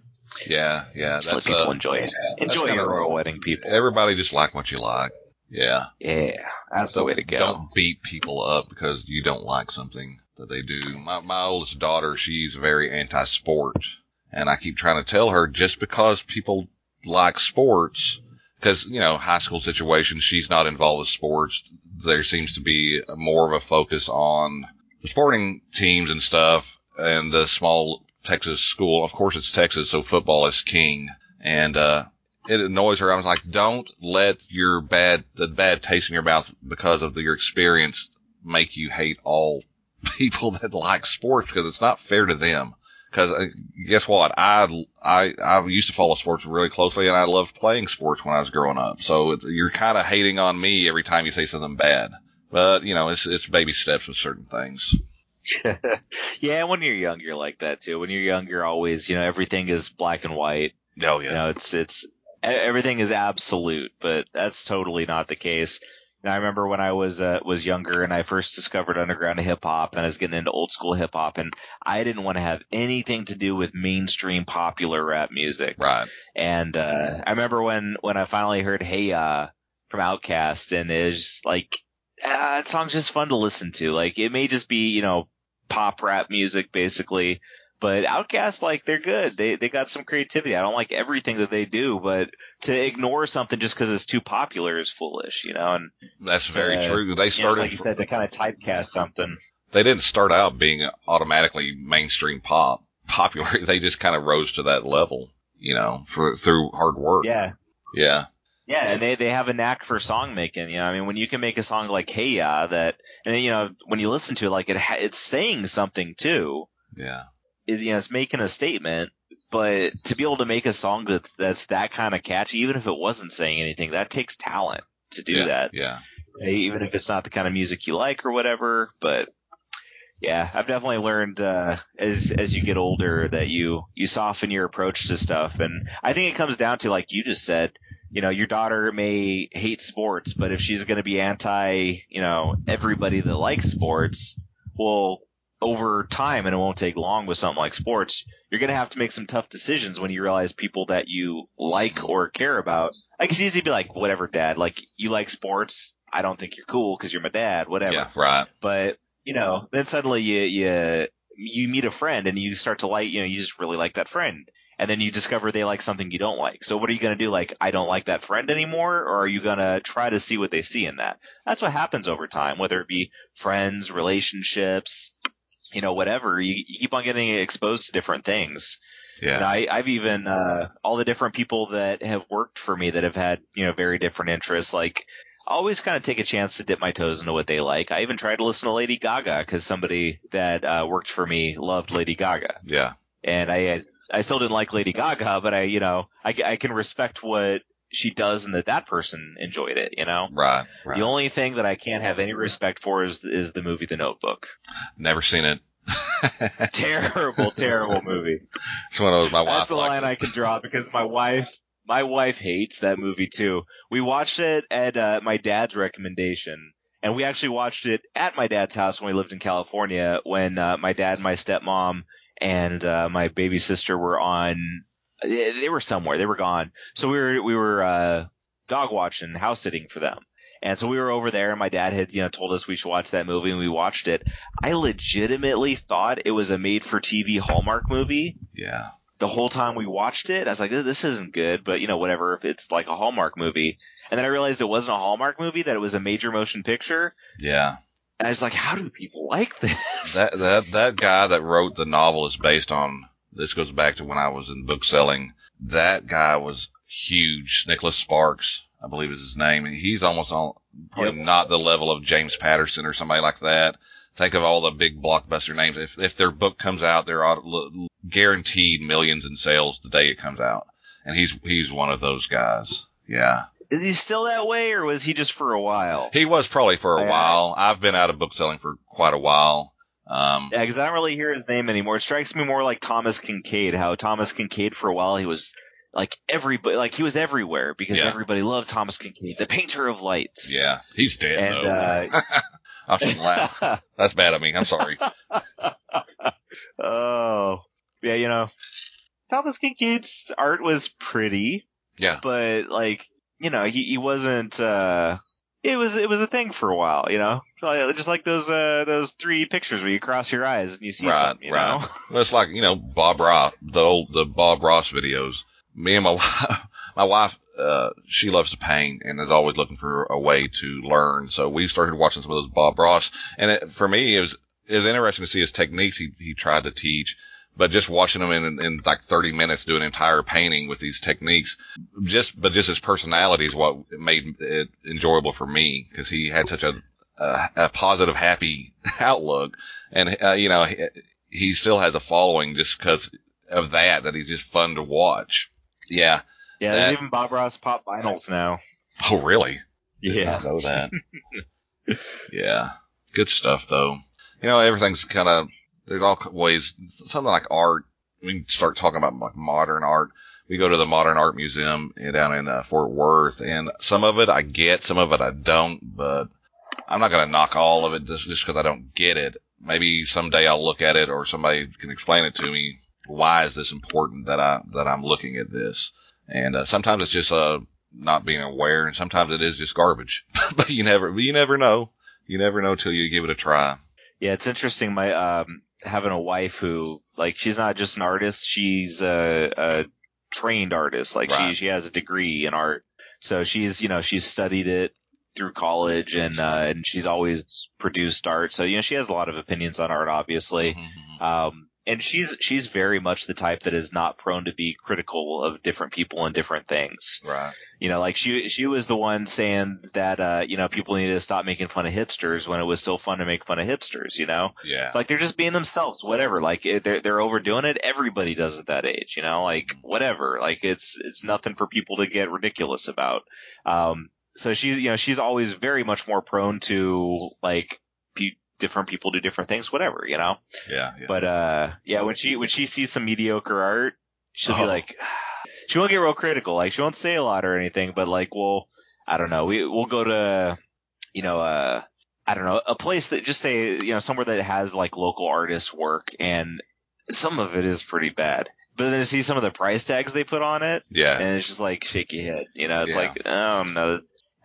Speaker 5: Yeah. Yeah.
Speaker 4: Just let
Speaker 5: That's
Speaker 4: people
Speaker 5: uh,
Speaker 4: enjoy it. Enjoy
Speaker 5: kinda-
Speaker 4: your royal wedding, people.
Speaker 5: Everybody just like what you like. Yeah.
Speaker 4: Yeah, that's the
Speaker 5: Don't,
Speaker 4: way to go.
Speaker 5: don't beat people up because you don't like something that they do. My my oldest daughter, she's very anti-sport, and I keep trying to tell her just because people like sports, because you know high school situations, she's not involved with sports. There seems to be more of a focus on the sporting teams and stuff, and the small Texas school. Of course, it's Texas, so football is king, and uh. It annoys her. I was like, don't let your bad, the bad taste in your mouth because of the, your experience make you hate all people that like sports because it's not fair to them. Because uh, guess what? I, I, I used to follow sports really closely and I loved playing sports when I was growing up. So it, you're kind of hating on me every time you say something bad. But, you know, it's, it's baby steps with certain things.
Speaker 4: Yeah, when you're young, you're like that too. When you're young, you're always, you know, everything is black and white.
Speaker 5: Oh, yeah.
Speaker 4: You know, it's, it's, everything is absolute, but that's totally not the case. And I remember when I was uh, was younger and I first discovered underground hip hop and I was getting into old school hip hop, and I didn't want to have anything to do with mainstream popular rap music.
Speaker 5: Right.
Speaker 4: And uh, I remember when when I finally heard "Hey Ya" from Outkast, and it was just like ah, that song's just fun to listen to. Like it may just be you know pop rap music basically. But Outkast, like, they're good. They they got some creativity. I don't like everything that they do, but to ignore something just because it's too popular is foolish, you know? And
Speaker 5: that's
Speaker 4: to,
Speaker 5: very true. They
Speaker 4: you know,
Speaker 5: started,
Speaker 4: like you said, to kind of typecast something.
Speaker 5: They didn't start out being automatically mainstream pop popular. They just kind of rose to that level, you know, for, through hard work.
Speaker 4: Yeah.
Speaker 5: Yeah.
Speaker 4: Yeah, and they, they have a knack for song making, you know. I mean, when you can make a song like "Hey Ya" that, and you know, when you listen to it, like it ha- it's saying something too.
Speaker 5: Yeah.
Speaker 4: Is, you know, it's making a statement, but to be able to make a song that that's that kind of catchy, even if it wasn't saying anything, that takes talent to do
Speaker 5: yeah,
Speaker 4: that.
Speaker 5: Yeah.
Speaker 4: Even if it's not the kind of music you like or whatever. But yeah, I've definitely learned uh, as as you get older that you you soften your approach to stuff, and I think it comes down to, like you just said, you know, your daughter may hate sports, but if she's going to be anti, you know, everybody that likes sports, well, over time, and it won't take long with something like sports, you're going to have to make some tough decisions when you realize people that you like or care about. Like, it's easy to be like, whatever, dad, like, you like sports. I don't think you're cool because you're my dad, whatever.
Speaker 5: Yeah, right.
Speaker 4: But, you know, then suddenly you, you, you meet a friend and you start to like, you know, you just really like that friend. And then you discover they like something you don't like. So what are you going to do? Like, I don't like that friend anymore? Or are you going to try to see what they see in that? That's what happens over time, whether it be friends, relationships, you know, whatever. You, you keep on getting exposed to different things.
Speaker 5: Yeah.
Speaker 4: And I, I've even, uh, all the different people that have worked for me that have had, you know, very different interests, like, I always kind of take a chance to dip my toes into what they like. I even tried to listen to Lady Gaga because somebody that uh, worked for me loved Lady Gaga.
Speaker 5: Yeah.
Speaker 4: And I had, I still didn't like Lady Gaga, but I, you know, I, I can respect what she does and that that person enjoyed it, you know?
Speaker 5: Right, right.
Speaker 4: The only thing that I can't have any respect for is is the movie The Notebook.
Speaker 5: Never seen it.
Speaker 4: Terrible, terrible movie.
Speaker 5: It's one of those my wife
Speaker 4: That's the
Speaker 5: likes
Speaker 4: line
Speaker 5: it.
Speaker 4: I can draw because my wife, My wife hates that movie too. We watched it at uh, my dad's recommendation, and we actually watched it at my dad's house when we lived in California. When uh, my dad, my stepmom, and uh, my baby sister were on, they, they were somewhere. They were gone. So we were we were uh, dog watching, house sitting for them. And so we were over there, and my dad had, you know, told us we should watch that movie, and we watched it. I legitimately thought it was a made-for-T V Hallmark movie.
Speaker 5: Yeah.
Speaker 4: The whole time we watched it, I was like, this isn't good, but, you know, whatever, if it's like a Hallmark movie. And then I realized it wasn't a Hallmark movie, that it was a major motion picture.
Speaker 5: Yeah.
Speaker 4: And I was like, how do people like this?
Speaker 5: That that that guy that wrote the novel is based on, this goes back to when I was in book selling. That guy was huge. Nicholas Sparks, I believe is his name. He's almost on, probably
Speaker 4: Yep.
Speaker 5: not the level of James Patterson or somebody like that. Think of all the big blockbuster names. If if their book comes out, they're all guaranteed millions in sales the day it comes out. And he's he's one of those guys. Yeah.
Speaker 4: Is he still that way, or was he just for a while?
Speaker 5: He was probably for a
Speaker 4: I-
Speaker 5: while. I've been out of book selling for quite a while. Um,
Speaker 4: Yeah, because I don't really hear his name anymore. It strikes me more like Thomas Kincaid, how Thomas Kincaid for a while, he was like everybody, like he was everywhere because
Speaker 5: Yeah.
Speaker 4: everybody loved Thomas Kincaid, the painter of lights.
Speaker 5: yeah, he's dead
Speaker 4: And,
Speaker 5: though.
Speaker 4: uh,
Speaker 5: I shouldn't laugh. That's bad of me. I'm sorry.
Speaker 4: Oh, yeah, you know, Thomas Kincaid's art was pretty,
Speaker 5: Yeah.
Speaker 4: but like, you know, he, he wasn't, uh, it was, it was a thing for a while, you know, just like those, uh, those three pictures where you cross your eyes and you see
Speaker 5: Right,
Speaker 4: something, you
Speaker 5: right.
Speaker 4: know?
Speaker 5: Well, it's like, you know, Bob Ross, the old, the Bob Ross videos. Me and my wife, my wife, uh, she loves to paint and is always looking for a way to learn. So we started watching some of those Bob Ross, and it, for me, it was, it was interesting to see his techniques he, he tried to teach, but just watching him in, in like thirty minutes do an entire painting with these techniques, just, but just his personality is what made it enjoyable for me, because he had such a, a, a positive, happy outlook. And, uh, you know, he, he still has a following just because of that, that he's just fun to watch. Yeah.
Speaker 4: Yeah,
Speaker 5: That-
Speaker 4: there's even Bob Ross pop vinyls now.
Speaker 5: Oh, really? Did
Speaker 4: Yeah.
Speaker 5: not know that. Yeah. Good stuff, though. You know, everything's kind of, there's all ways, something like art. We can start talking about like modern art. We go to the Modern Art Museum down in uh, Fort Worth, and some of it I get, some of it I don't, but I'm not going to knock all of it just just because I don't get it. Maybe someday I'll look at it, or somebody can explain it to me. Why is this important that I that I'm looking at this? And uh, sometimes it's just uh not being aware, and sometimes it is just garbage. But you never you never know. You never know till you give it a try.
Speaker 4: Yeah, it's interesting. My um, having a wife who, like, she's not just an artist; she's a, a trained artist. Like,
Speaker 5: Right.
Speaker 4: she she has a degree in art, so she's you know she's studied it through college, and uh, and she's always produced art. So you know she has a lot of opinions on art, obviously.
Speaker 5: Mhm.
Speaker 4: Um, and she's she's very much the type that is not prone to be critical of different people and different things.
Speaker 5: Right.
Speaker 4: You know, like she she was the one saying that uh, you know, people need to stop making fun of hipsters when it was still fun to make fun of hipsters, you know?
Speaker 5: Yeah.
Speaker 4: It's like they're just being themselves, whatever. Like it- they're they're overdoing it. Everybody does at that age, you know? Like whatever. Like it's it's nothing for people to get ridiculous about. Um so she's you know, she's always very much more prone to like pe- different people do different things, whatever, you know?
Speaker 5: Yeah. Yeah.
Speaker 4: But uh yeah, when she when she sees some mediocre art, she'll be
Speaker 5: Oh.
Speaker 4: like she won't get real critical. Like she won't say a lot or anything, but like we'll I don't know, we we'll go to you know, uh I don't know, a place that just say you know, somewhere that has like local artists work, and some of it is pretty bad. But then to see some of the price tags they put on it,
Speaker 5: yeah.
Speaker 4: and it's just like shake your head. You know, it's
Speaker 5: Yeah.
Speaker 4: like I don't know.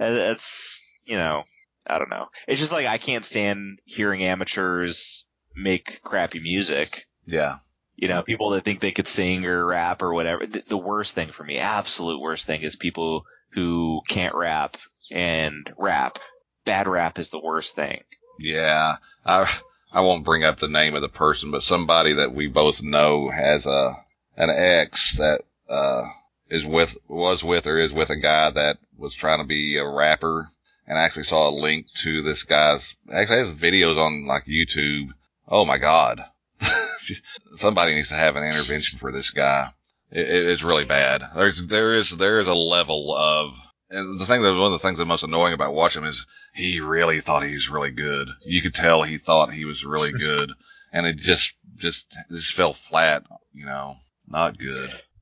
Speaker 4: That's you know, I don't know. It's just like I can't stand hearing amateurs make crappy music.
Speaker 5: Yeah.
Speaker 4: You know, people that think they could sing or rap or whatever. The, the worst thing for me, absolute worst thing, is people who can't rap and rap. Bad rap is the worst thing.
Speaker 5: Yeah. I I won't bring up the name of the person, but somebody that we both know has a an ex that uh is with was with or is with a guy that was trying to be a rapper, and I actually saw a link to this guy's actually has videos on like YouTube. Oh my God. Somebody needs to have an intervention for this guy. It, it is really bad. There's there is there is a level of, and the thing that one of the things that's most annoying about watching him is he really thought he was really good. You could tell he thought he was really good, and it just just just fell flat. You know, not good.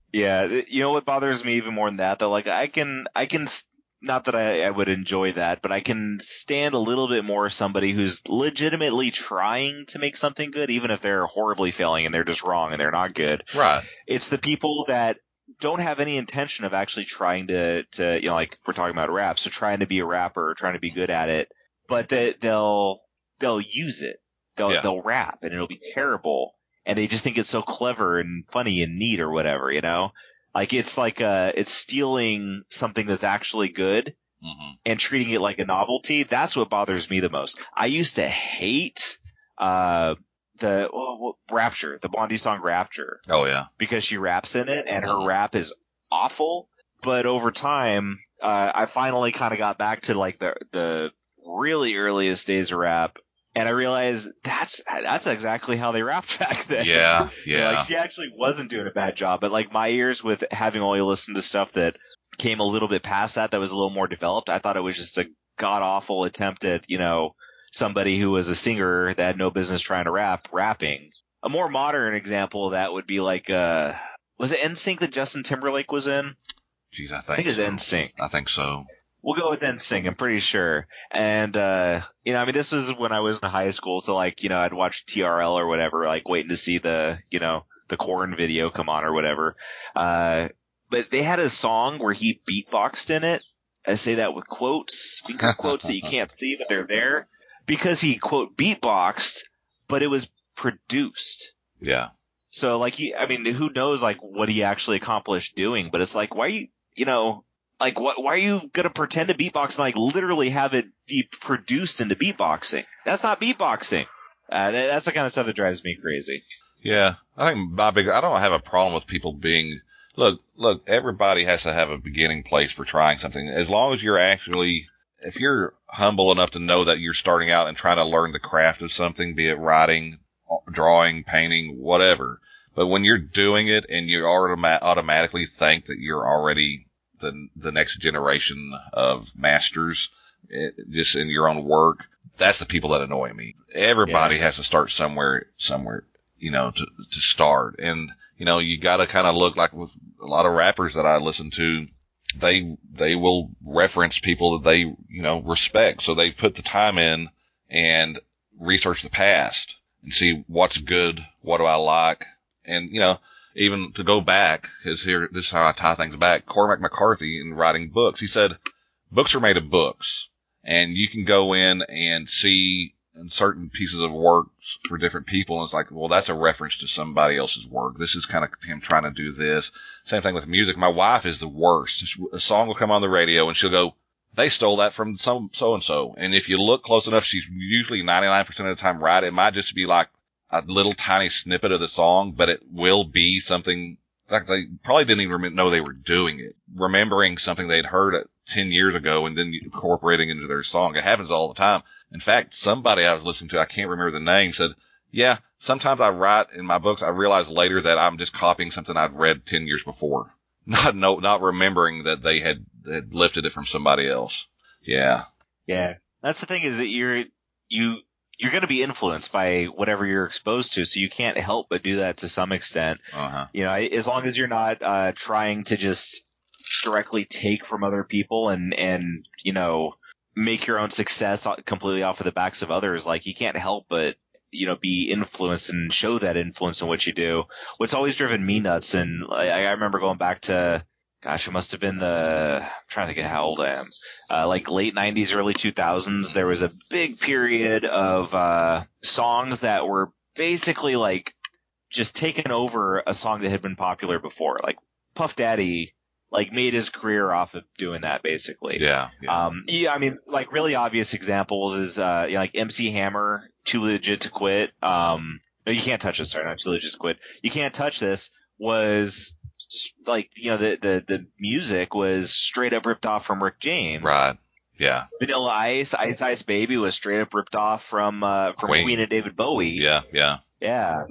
Speaker 4: Yeah, you know what bothers me even more than that though? Like I can, I can, not that I, I would enjoy that, but I can stand a little bit more somebody who's legitimately trying to make something good, even if they're horribly failing and they're just wrong and they're not good.
Speaker 5: Right.
Speaker 4: It's the people that don't have any intention of actually trying to, to, you know, like we're talking about rap, so trying to be a rapper or trying to be good at it, but they, they'll, they'll use it. They'll,
Speaker 5: Yeah.
Speaker 4: they'll rap and it'll be terrible. And they just think it's so clever and funny and neat or whatever, you know? Like it's like uh it's stealing something that's actually good
Speaker 5: Mm-hmm.
Speaker 4: and treating it like a novelty. That's what bothers me the most. I used to hate uh the oh, Rapture, the Blondie song Rapture,
Speaker 5: Oh yeah.
Speaker 4: because she raps in it and her
Speaker 5: Mhm.
Speaker 4: rap is awful. But over time, uh I finally kind of got back to like the the really earliest days of rap. And I realized that's that's exactly how they rapped back then.
Speaker 5: Yeah,
Speaker 4: You know,
Speaker 5: yeah.
Speaker 4: like she actually wasn't doing a bad job, but like my ears with having only listened to stuff that came a little bit past that, that was a little more developed, I thought it was just a god awful attempt at, you know, somebody who was a singer that had no business trying to rap, rapping. A more modern example of that would be like, uh, was it N Sync that Justin Timberlake was in?
Speaker 5: Jeez, I
Speaker 4: I
Speaker 5: think,
Speaker 4: think it's
Speaker 5: so.
Speaker 4: N Sync.
Speaker 5: I think so.
Speaker 4: We'll go with N Sync, I'm pretty sure. And, uh, you know, I mean, this was when I was in high school, so like, you know, I'd watch T R L or whatever, like waiting to see the, you know, the Korn video come on or whatever. Uh, but they had a song where he beatboxed in it. I say that with quotes, finger quotes that you can't see, but they're there. Because he, quote, beatboxed, but it was produced.
Speaker 5: Yeah.
Speaker 4: So like he, I mean, who knows like what he actually accomplished doing, but it's like, why are you, you know, like, what? Why are you gonna pretend to beatbox and like literally have it be produced into beatboxing? That's not beatboxing. Uh, that, that's the kind of stuff that drives me crazy.
Speaker 5: Yeah. I think my big, I don't have a problem with people being, look, look, everybody has to have a beginning place for trying something. As long as you're actually, if you're humble enough to know that you're starting out and trying to learn the craft of something, be it writing, drawing, painting, whatever. But when you're doing it and you automa- automatically think that you're already the the next generation of masters, it, just in your own work, that's the people that annoy me. Everybody
Speaker 4: Yeah.
Speaker 5: has to start somewhere, somewhere, you know, to to start. And, you know, you got to kind of look like with a lot of rappers that I listen to, they they will reference people that they, you know, respect. So they put the time in and research the past and see what's good, what do I like, and, you know, even to go back, is here, this is how I tie things back. Cormac McCarthy, in writing books, he said, books are made of books, and you can go in and see in certain pieces of work for different people, and it's like, well, that's a reference to somebody else's work. This is kind of him trying to do this. Same thing with music. My wife is the worst. A song will come on the radio, and she'll go, they stole that from so, so-and-so. And if you look close enough, she's usually ninety-nine percent of the time right. It might just be like a little tiny snippet of the song, but it will be something like they probably didn't even know they were doing it. Remembering something they'd heard it ten years ago and then incorporating into their song. It happens all the time. In fact, somebody I was listening to, I can't remember the name, said, yeah, sometimes I write in my books, I realize later that I'm just copying something I'd read ten years before. Not, no, not remembering that they had, had lifted it from somebody else. Yeah.
Speaker 4: Yeah. That's the thing is that you're, you, you're going to be influenced by whatever you're exposed to, so you can't help but do that to some extent.
Speaker 5: Uh-huh.
Speaker 4: You know, as long as you're not uh, trying to just directly take from other people and, and, you know, make your own success completely off of the backs of others, like you can't help but, you know, be influenced and show that influence in what you do. What's always driven me nuts, and I, I remember going back to, gosh, it must have been the, I'm trying to think of how old I am, uh, like late nineties, early two thousands, there was a big period of uh, songs that were basically like just taking over a song that had been popular before. Like Puff Daddy, like made his career off of doing that basically.
Speaker 5: Yeah. yeah.
Speaker 4: Um, yeah, I mean, like really obvious examples is, uh, you know, like M C Hammer, Too Legit to Quit. Um, no, you can't touch this. Sorry, not Too Legit to Quit. You Can't Touch This was like, you know, the, the, the music was straight up ripped off from Rick James.
Speaker 5: Right. Yeah.
Speaker 4: Vanilla Ice, Ice Ice Baby was straight up ripped off from, uh, from
Speaker 5: Queen.
Speaker 4: Queen and David Bowie.
Speaker 5: Yeah. Yeah.
Speaker 4: Yeah.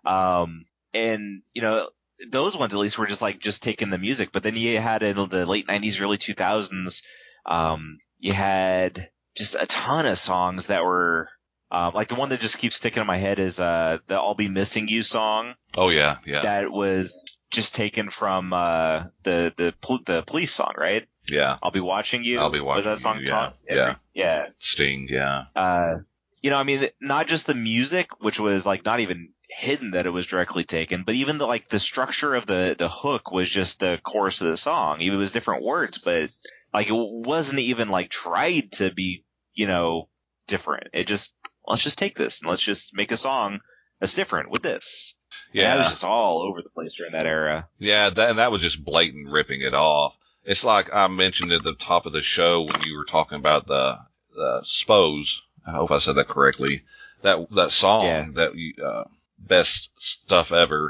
Speaker 4: Um, and, you know, those ones at least were just like just taking the music, but then you had in the late nineties, early two thousands, um, you had just a ton of songs that were, um, like the one that just keeps sticking in my head is, uh, the I'll Be Missing You song.
Speaker 5: Oh yeah. Yeah.
Speaker 4: That was just taken from uh, the the pol- the police song, right?
Speaker 5: Yeah.
Speaker 4: I'll be watching you.
Speaker 5: I'll be watching
Speaker 4: Was that song
Speaker 5: you,
Speaker 4: ta-
Speaker 5: yeah, yeah.
Speaker 4: yeah.
Speaker 5: Sting, yeah.
Speaker 4: Uh, you know, I mean, not just the music, which was like not even hidden that it was directly taken, but even the like the structure of the the hook was just the chorus of the song. It was different words, but like it wasn't even like tried to be, you know, different. It just let's just take this and let's just make a song that's different with this.
Speaker 5: Yeah,
Speaker 4: and that was just all over the place during that era.
Speaker 5: Yeah, that and that was just blatant ripping it off. It's like I mentioned at the top of the show when you were talking about the the Spose. I hope I said that correctly. That that song
Speaker 4: Yeah.
Speaker 5: that you, uh, best stuff ever,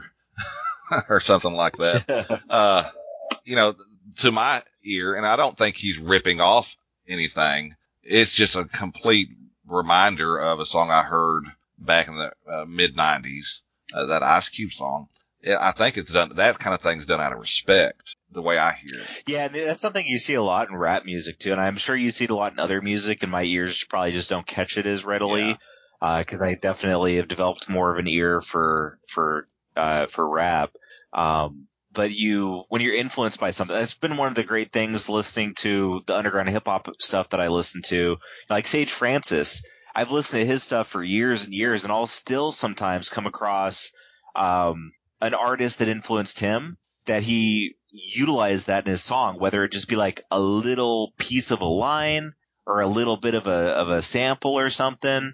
Speaker 5: or something like that. uh, you know, to my ear, and I don't think he's ripping off anything. It's just a complete reminder of a song I heard back in the uh, mid nineties, uh, that Ice Cube song. Yeah, I think it's done. That kind of thing's done out of respect, the way I hear it.
Speaker 4: Yeah, and that's something you see a lot in rap music too, and I'm sure you see it a lot in other music, and my ears probably just don't catch it as readily, because uh, I definitely have developed more of an ear for for uh, for rap. Um, but you, when you're influenced by something, that's been one of the great things listening to the underground hip hop stuff that I listen to, like Sage Francis. I've listened to his stuff for years and years, and I'll still sometimes come across um, an artist that influenced him, that he utilized that in his song, whether it just be like a little piece of a line or a little bit of a of a sample or something.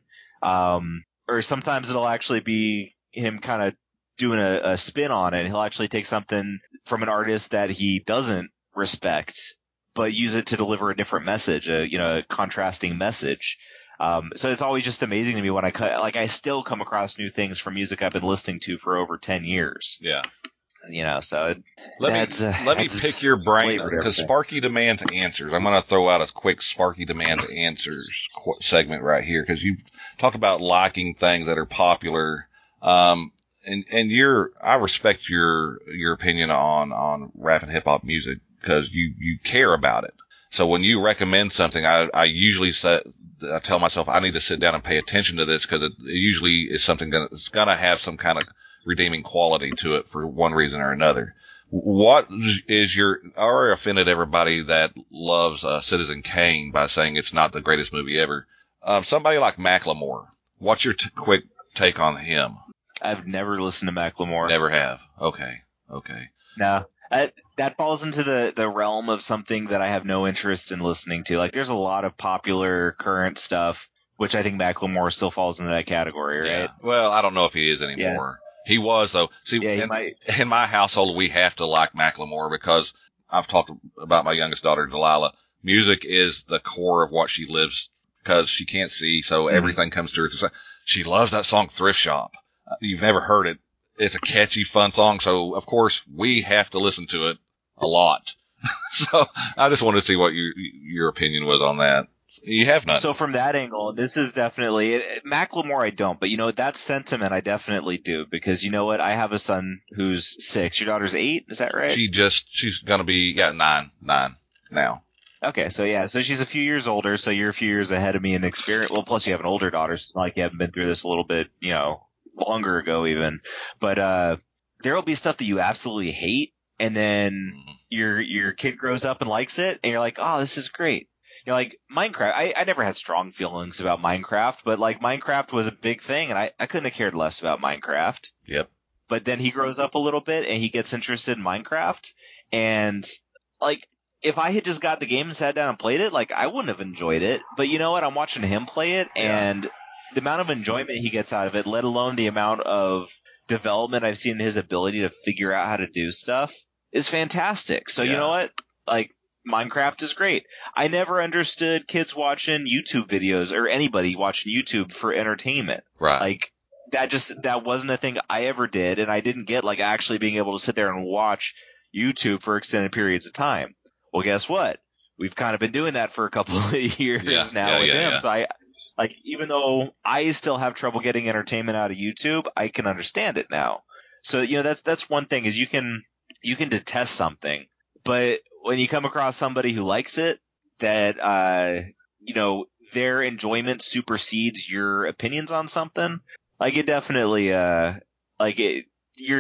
Speaker 4: Um, or sometimes it'll actually be him kind of doing a, a spin on it. He'll actually take something from an artist that he doesn't respect, but use it to deliver a different message, a, you know, a contrasting message. Um, so it's always just amazing to me when I cut, like I still come across new things from music I've been listening to for over ten years.
Speaker 5: Yeah.
Speaker 4: You know, so it,
Speaker 5: let
Speaker 4: that's,
Speaker 5: me
Speaker 4: uh,
Speaker 5: let me
Speaker 4: that's
Speaker 5: pick your brain,
Speaker 4: flavored
Speaker 5: because
Speaker 4: everything.
Speaker 5: Sparky demands answers. I'm going to throw out a quick Sparky demands answers qu- segment right here, because you talk about liking things that are popular, um, and and you're I respect your your opinion on on rap and hip hop music, because you you care about it. So when you recommend something, I I usually set, I tell myself I need to sit down and pay attention to this, because it, it usually is something that's going to have some kind of redeeming quality to it for one reason or another. What is your, I already offended everybody that loves uh, Citizen Kane by saying it's not the greatest movie ever. Um, somebody like Macklemore, what's your t- quick take on him?
Speaker 4: I've never listened to Macklemore.
Speaker 5: Never have. Okay. Okay.
Speaker 4: No. I, that falls into the, the realm of something that I have no interest in listening to. Like, there's a lot of popular current stuff, which I think Macklemore still falls into that category, right?
Speaker 5: Yeah. Well, I don't know if he is anymore. He was, though. See,
Speaker 4: Yeah, he
Speaker 5: in,
Speaker 4: might.
Speaker 5: in my household, we have to like Macklemore, because I've talked about my youngest daughter, Delilah. Music is the core of what she lives, because she can't see, so
Speaker 4: Mm-hmm.
Speaker 5: everything comes to her. Through. She loves that song, Thrift Shop. Uh, you've never heard it. It's a catchy, fun song, so, of course, we have to listen to it a lot. So I just wanted to see what your your opinion was on that. You have none.
Speaker 4: So from that angle, this is definitely it, Macklemore. I don't, but you know what? That sentiment I definitely do, because you know what? I have a son who's six. Your daughter's eight. Is that right?
Speaker 5: She just she's gonna be yeah nine nine now.
Speaker 4: Okay, so yeah, so she's a few years older. So you're a few years ahead of me in experience. Well, plus you have an older daughter, so it's not like you haven't been through this a little bit, you know, longer ago even. But uh, there will be stuff that you absolutely hate, and then
Speaker 5: Mm-hmm.
Speaker 4: your your kid grows up and likes it, and you're like, oh, this is great. You know, like Minecraft, I, I never had strong feelings about Minecraft, but like Minecraft was a big thing, and I, I couldn't have cared less about Minecraft.
Speaker 5: Yep.
Speaker 4: But then he grows up a little bit, and he gets interested in Minecraft, and like, if I had just got the game and sat down and played it, like, I wouldn't have enjoyed it. But you know what? I'm watching him play it,
Speaker 5: Yeah.
Speaker 4: and the amount of enjoyment he gets out of it, let alone the amount of development I've seen in his ability to figure out how to do stuff, is fantastic. So you
Speaker 5: Yeah.
Speaker 4: know what? Like, Minecraft is great. I never understood kids watching YouTube videos, or anybody watching YouTube for entertainment.
Speaker 5: Right.
Speaker 4: Like, that just, that wasn't a thing I ever did, and I didn't get, like, actually being able to sit there and watch YouTube for extended periods of time. Well, guess what? We've kind of been doing that for a couple of years
Speaker 5: Yeah,
Speaker 4: now
Speaker 5: yeah,
Speaker 4: with
Speaker 5: yeah,
Speaker 4: him.
Speaker 5: yeah.
Speaker 4: So I, like, even though I still have trouble getting entertainment out of YouTube, I can understand it now. So, you know, that's, that's one thing, is you can, you can detest something, but when you come across somebody who likes it, that, uh, you know, their enjoyment supersedes your opinions on something, like, it definitely, uh, like, it, you're, you,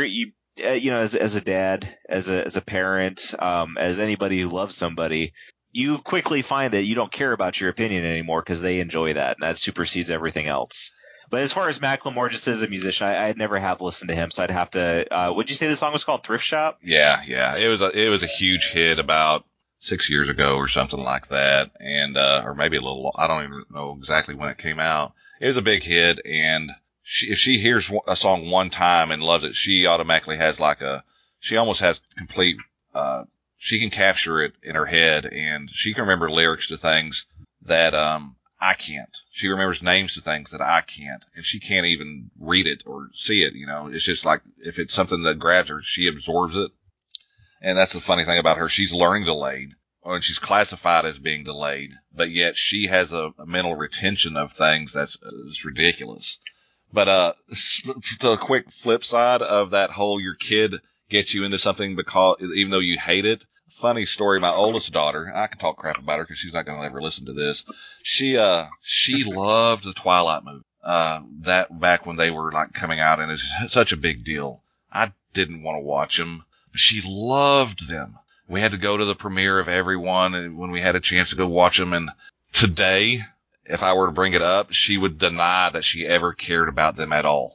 Speaker 4: uh, you know, as as a dad, as a as a parent, um, as anybody who loves somebody, you quickly find that you don't care about your opinion anymore because they enjoy that, and that supersedes everything else. But as far as Macklemore just as a musician, I, I'd never have listened to him, so I'd have to. Uh, would you say the song was called Thrift Shop?
Speaker 5: Yeah, yeah. It was a it was a huge hit about six years ago or something like that, and uh, or maybe a little. I don't even know exactly when it came out. It was a big hit, and she, if she hears a song one time and loves it, she automatically has like a. She almost has complete. Uh, she can capture it in her head, and she can remember lyrics to things that um. I can't. She remembers names to things that I can't, and she can't even read it or see it, you know. It's just like, if it's something that grabs her, she absorbs it. And that's the funny thing about her. She's learning delayed, or she's classified as being delayed, but yet she has a, a mental retention of things that's, that's ridiculous. But, uh, to a quick flip side of that whole, your kid gets you into something because, even though you hate it. Funny story, my oldest daughter, I can talk crap about her because she's not going to ever listen to this. She, uh, she loved the Twilight movie, uh, that back when they were like coming out, and it's such a big deal. I didn't want to watch them, but she loved them. We had to go to the premiere of every one and when we had a chance to go watch them. And today, if I were to bring it up, she would deny that she ever cared about them at all.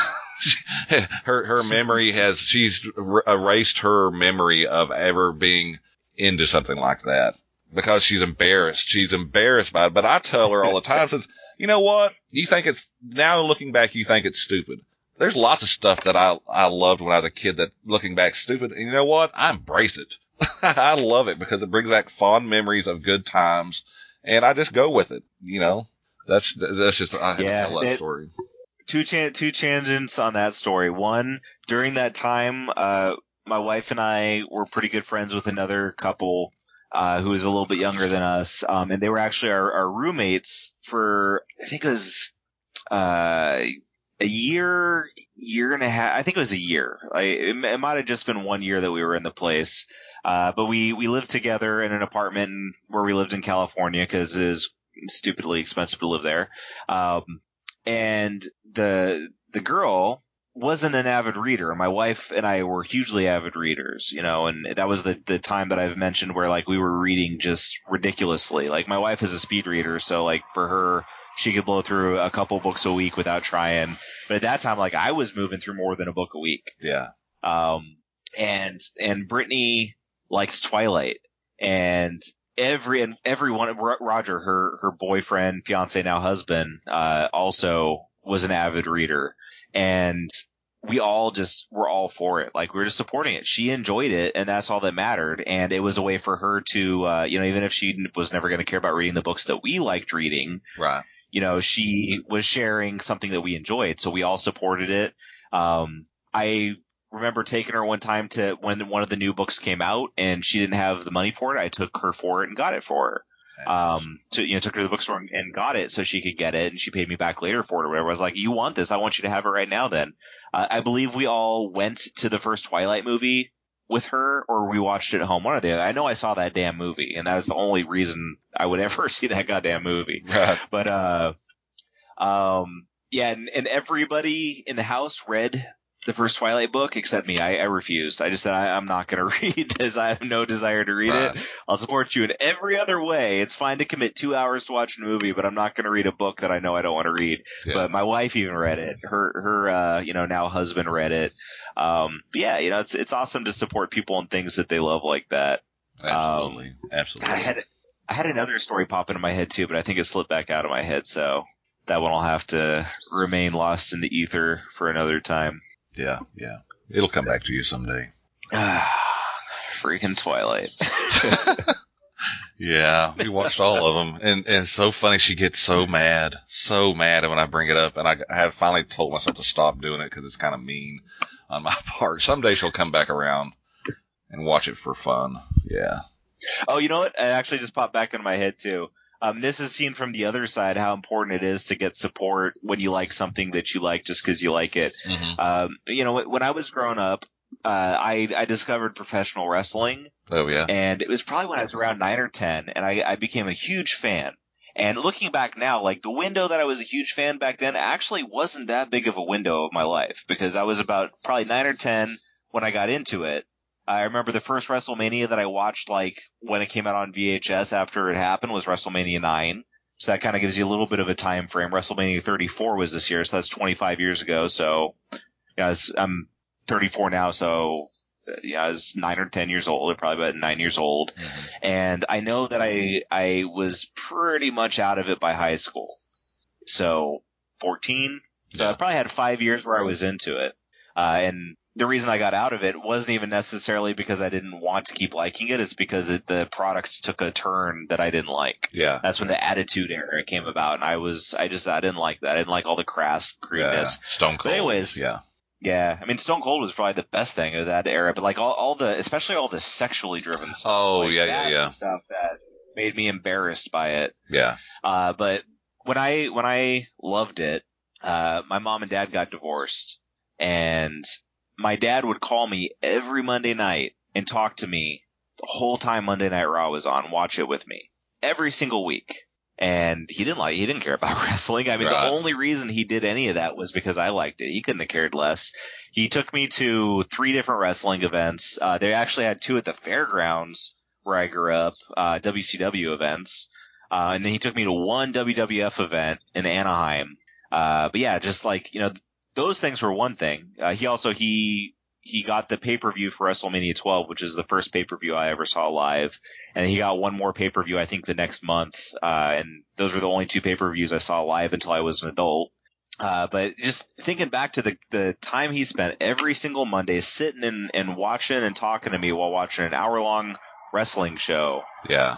Speaker 5: her her memory has she's er- erased her memory of ever being into something like that because she's embarrassed. She's embarrassed by it. But I tell her all the time, says, you know what? You think it's now looking back, you think it's stupid. There's lots of stuff that I I loved when I was a kid that looking back stupid. And you know what? I embrace it. I love it because it brings back fond memories of good times, and I just go with it. You know, that's that's just I have
Speaker 4: Yeah,
Speaker 5: to tell that
Speaker 4: it-
Speaker 5: story.
Speaker 4: Two chan- two tangents on that story. One, during that time, uh, my wife and I were pretty good friends with another couple, uh, who was a little bit younger than us. Um, and they were actually our, our roommates for, I think it was, uh, a year, year and a half. I think it was a year. I, it, it might have just been one year that we were in the place. Uh, but we, we lived together in an apartment where we lived in California because it was stupidly expensive to live there. Um, And the the girl wasn't an avid reader. My wife and I were hugely avid readers, you know, and that was the the time that I've mentioned where like we were reading just ridiculously. Like my wife is a speed reader, so like for her, she could blow through a couple books a week without trying. But at that time, like I was moving through more than a book a week.
Speaker 5: Yeah.
Speaker 4: Um, and and Brittany likes Twilight, and every and everyone, Roger, her her boyfriend, fiance, now husband, uh, also was an avid reader, and we all just were all for it. Like we were just supporting it. She enjoyed it, and that's all that mattered. And it was a way for her to, uh, you know, even if she was never going to care about reading the books that we liked reading,
Speaker 5: Right.
Speaker 4: you know, she was sharing something that we enjoyed, so we all supported it. Um, I remember taking her one time to when one of the new books came out and she didn't have the money for it. I took her for it and got it for her. Um, to, you know, took her to the bookstore and, and got it so she could get it, and she paid me back later for it or whatever. I was like, you want this? I want you to have it right now then. Uh, I believe we all went to the first Twilight movie with her, or we watched it at home. One or the other. I know I saw that damn movie, and that was the only reason I would ever see that goddamn movie.
Speaker 5: Right.
Speaker 4: But, uh, um, yeah, and, and everybody in the house read the first Twilight book except me. I, I refused. I just said, I, I'm not going to read this. I have no desire to read
Speaker 5: Right.
Speaker 4: it. I'll support you in every other way. It's fine to commit two hours to watch a movie, but I'm not going to read a book that I know I don't want to read.
Speaker 5: Yeah.
Speaker 4: But my wife even read it. Her, her, uh, you know, now husband read it. Um, but yeah, you know, it's, it's awesome to support people and things that they love like that.
Speaker 5: Absolutely.
Speaker 4: Um,
Speaker 5: Absolutely.
Speaker 4: I had, I had another story pop into my head too, but I think it slipped back out of my head. So that one will have to remain lost in the ether for another time.
Speaker 5: Yeah. Yeah. It'll come back to you someday.
Speaker 4: Freaking Twilight.
Speaker 5: Yeah, we watched all of them, and, and it's so funny. She gets so mad, so mad when I bring it up, and I, I have finally told myself to stop doing it because it's kind of mean on my part. Someday she'll come back around and watch it for fun. Yeah.
Speaker 4: Oh, you know what? It actually just popped back into my head too. Um, this is seen from the other side how important it is to get support when you like something that you like just because you like it.
Speaker 5: Mm-hmm.
Speaker 4: Um, you know, when I was growing up, uh, I, I discovered professional wrestling.
Speaker 5: Oh yeah.
Speaker 4: And it was probably when I was around nine or ten, and I, I became a huge fan. And looking back now, like the window that I was a huge fan back then actually wasn't that big of a window of my life, because I was about probably nine or ten, when I got into it. I remember the first WrestleMania that I watched, like, when it came out on V H S after it happened was WrestleMania nine. So that kind of gives you a little bit of a time frame. WrestleMania thirty-four was this year, so that's twenty-five years ago. So, yeah, I was, I'm thirty-four now, so, yeah, I was nine or ten years old, or probably about nine years old. Mm-hmm. And I know that I, I was pretty much out of it by high school. So, fourteen. So yeah. I probably had five years where I was into it. Uh, and the reason I got out of it wasn't even necessarily because I didn't want to keep liking it. It's because it, the product took a turn that I didn't like.
Speaker 5: Yeah.
Speaker 4: That's when the Attitude Era came about, and I was, I just, I didn't like that. I didn't like all the crass crudeness.
Speaker 5: Yeah. Stone Cold.
Speaker 4: But anyways.
Speaker 5: Yeah.
Speaker 4: Yeah. I mean, Stone Cold was probably the best thing of that era, but like all, all the, especially all the sexually driven stuff.
Speaker 5: Oh,
Speaker 4: like
Speaker 5: yeah, yeah, yeah.
Speaker 4: Stuff that made me embarrassed by it.
Speaker 5: Yeah.
Speaker 4: Uh, but when I, when I loved it, uh, my mom and dad got divorced, and my dad would call me every Monday night and talk to me the whole time Monday Night Raw was on, watch it with me every single week. And he didn't like, he didn't care about wrestling. I mean, right. The only reason he did any of that was because I liked it. He couldn't have cared less. He took me to three different wrestling events. Uh, they actually had two at the fairgrounds where I grew up, uh, W C W events. Uh, and then he took me to one W W F event in Anaheim. Uh, but yeah, just like, you know, those things were one thing. Uh, he also, he, he got the pay-per-view for WrestleMania twelve, which is the first pay-per-view I ever saw live. And he got one more pay-per-view, I think, the next month. Uh, and those were the only two pay-per-views I saw live until I was an adult. Uh, but just thinking back to the, the time he spent every single Monday sitting and, and watching and talking to me while watching an hour-long wrestling show.
Speaker 5: Yeah.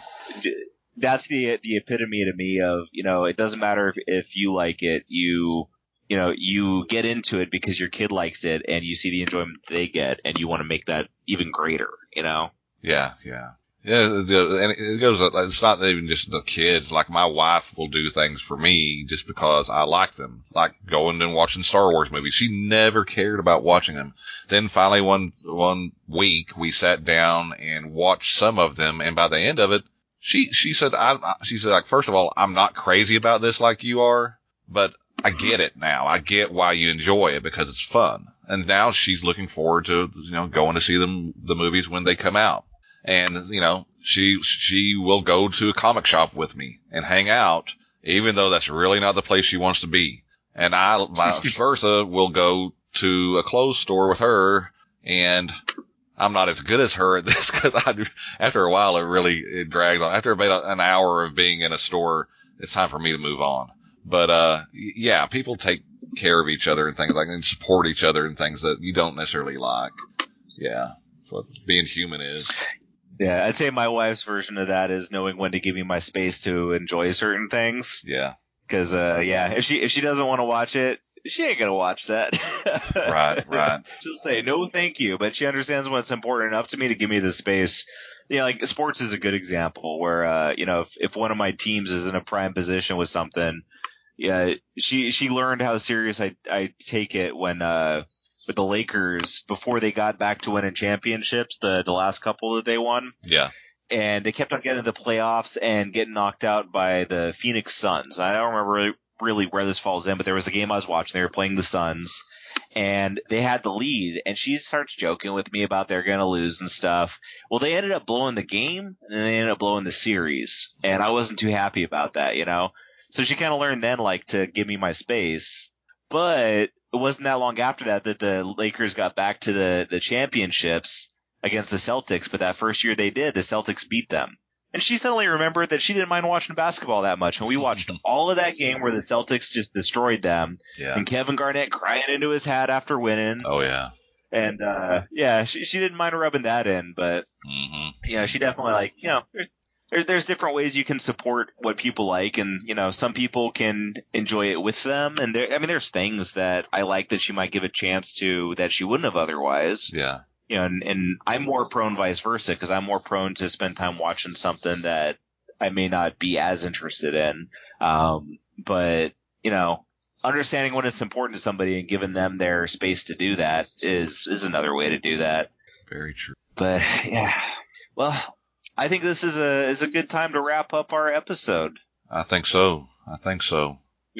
Speaker 4: That's the, the epitome to me of, you know, it doesn't matter if, if you like it, you, you know, you get into it because your kid likes it and you see the enjoyment they get and you want to make that even greater, you know?
Speaker 5: Yeah, yeah. Yeah, the, and it goes, it's not even just the kids. Like, my wife will do things for me just because I like them. Like going and watching Star Wars movies. She never cared about watching them. Then finally one, one week we sat down and watched some of them, and by the end of it, she, she said, I, she said, like, first of all, I'm not crazy about this like you are, but I get it now. I get why you enjoy it because it's fun. And now she's looking forward to, you know, going to see them, the movies when they come out. And, you know, she, she will go to a comic shop with me and hang out, even though that's really not the place she wants to be. And I, vice versa, will go to a clothes store with her, and I'm not as good as her at this because I, after a while, it really, it drags on. After about an hour of being in a store, it's time for me to move on. But, uh, yeah, people take care of each other and things like that and support each other and things that you don't necessarily like. Yeah. That's what being human is.
Speaker 4: Yeah. I'd say my wife's version of that is knowing when to give me my space to enjoy certain things.
Speaker 5: Yeah.
Speaker 4: Cause, uh, yeah, if she, if she doesn't want to watch it, she ain't gonna watch that.
Speaker 5: Right, right.
Speaker 4: She'll say, no, thank you. But she understands when it's important enough to me to give me the space. You know, like sports is a good example where, uh, you know, if, if one of my teams is in a prime position with something, yeah, she, she learned how serious I, I take it when, uh, with the Lakers before they got back to winning championships, the, the last couple that they won.
Speaker 5: Yeah.
Speaker 4: And they kept on getting to the playoffs and getting knocked out by the Phoenix Suns. I don't remember really, really where this falls in, but there was a game I was watching. They were playing the Suns and they had the lead, and she starts joking with me about they're going to lose and stuff. Well, they ended up blowing the game and they ended up blowing the series, and I wasn't too happy about that, you know? So she kind of learned then, like, to give me my space. But it wasn't that long after that that the Lakers got back to the, the championships against the Celtics. But that first year they did, the Celtics beat them. And she suddenly remembered that she didn't mind watching basketball that much. And we watched all of that game where the Celtics just destroyed them.
Speaker 5: Yeah.
Speaker 4: And Kevin Garnett crying into his hat after winning.
Speaker 5: Oh, yeah.
Speaker 4: And, uh, yeah, she, she didn't mind rubbing that in. But,
Speaker 5: mm-hmm.
Speaker 4: yeah, she definitely, like, you know, There, there's different ways you can support what people like, and, you know, some people can enjoy it with them, and there, I mean, there's things that I like that she might give a chance to that she wouldn't have otherwise.
Speaker 5: Yeah.
Speaker 4: You know, and, and I'm more prone vice versa, because I'm more prone to spend time watching something that I may not be as interested in. Um, but, you know, understanding when it's important to somebody and giving them their space to do that is, is another way to do that.
Speaker 5: Very true.
Speaker 4: But, yeah. Well, I think this is a is a good time to wrap up our episode.
Speaker 5: I think so. I think so.
Speaker 4: We've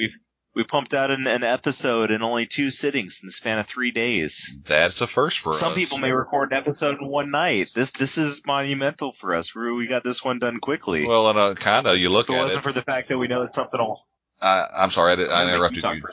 Speaker 4: We pumped out an, an episode in only two sittings in the span of three days.
Speaker 5: That's a first for us.
Speaker 4: Some people may record an episode in one night. This this is monumental for us. We, we got this one done quickly.
Speaker 5: Well, and uh, kind of, you look
Speaker 4: if it
Speaker 5: at
Speaker 4: wasn't
Speaker 5: it.
Speaker 4: for the fact that we know that something will...
Speaker 5: I, I'm sorry, I, did, I interrupted you.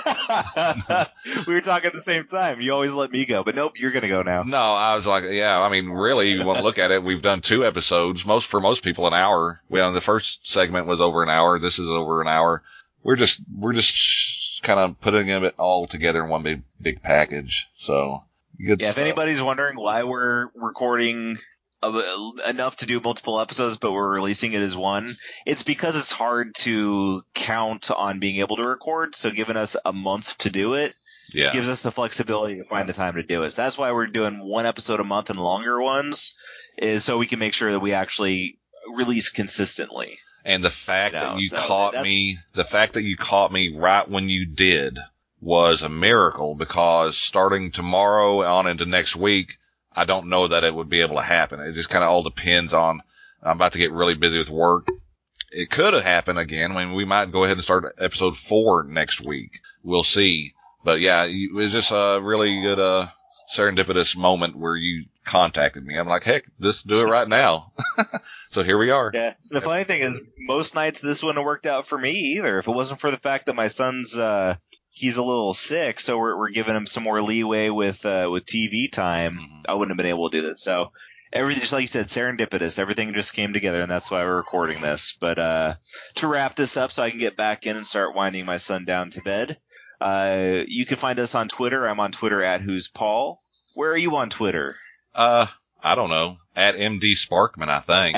Speaker 4: We were talking at the same time. You always let me go, but nope, you're going to go now.
Speaker 5: No, I was like, yeah, I mean, really, you want to look at it, we've done two episodes. Most For most people, an hour. We, uh, the first segment was over an hour. This is over an hour. We're just, we're just kind of putting it all together in one big, big package. So, good
Speaker 4: yeah,
Speaker 5: stuff.
Speaker 4: If anybody's wondering why we're recording uh, enough to do multiple episodes, but we're releasing it as one, it's because it's hard to count on being able to record. So giving us a month to do it
Speaker 5: yeah.
Speaker 4: gives us the flexibility to find the time to do it. So that's why we're doing one episode a month and longer ones, is so we can make sure that we actually release consistently.
Speaker 5: And the fact
Speaker 4: you know,
Speaker 5: that you
Speaker 4: so
Speaker 5: caught me, the fact that you caught me right when you did was a miracle, because starting tomorrow on into next week, I don't know that it would be able to happen. It just kind of all depends on, I'm about to get really busy with work. It could have happened again. I mean, we might go ahead and start episode four next week. We'll see. But yeah, it was just a really good, uh, serendipitous moment where you contacted me. I'm like, heck, let's do it right now. So here we are.
Speaker 4: Yeah. The funny thing is, most nights this wouldn't have worked out for me either. If it wasn't for the fact that my son's, uh, he's a little sick, so we're, we're giving him some more leeway with, uh, with T V time, mm-hmm. I wouldn't have been able to do this. So everything, just like you said, serendipitous. Everything just came together, and that's why we're recording this. But, uh, to wrap this up so I can get back in and start winding my son down to bed, uh, you can find us on Twitter. I'm on Twitter at Who's Paul. Where are you on Twitter?
Speaker 5: Uh, I don't know. At M D Sparkman, I think.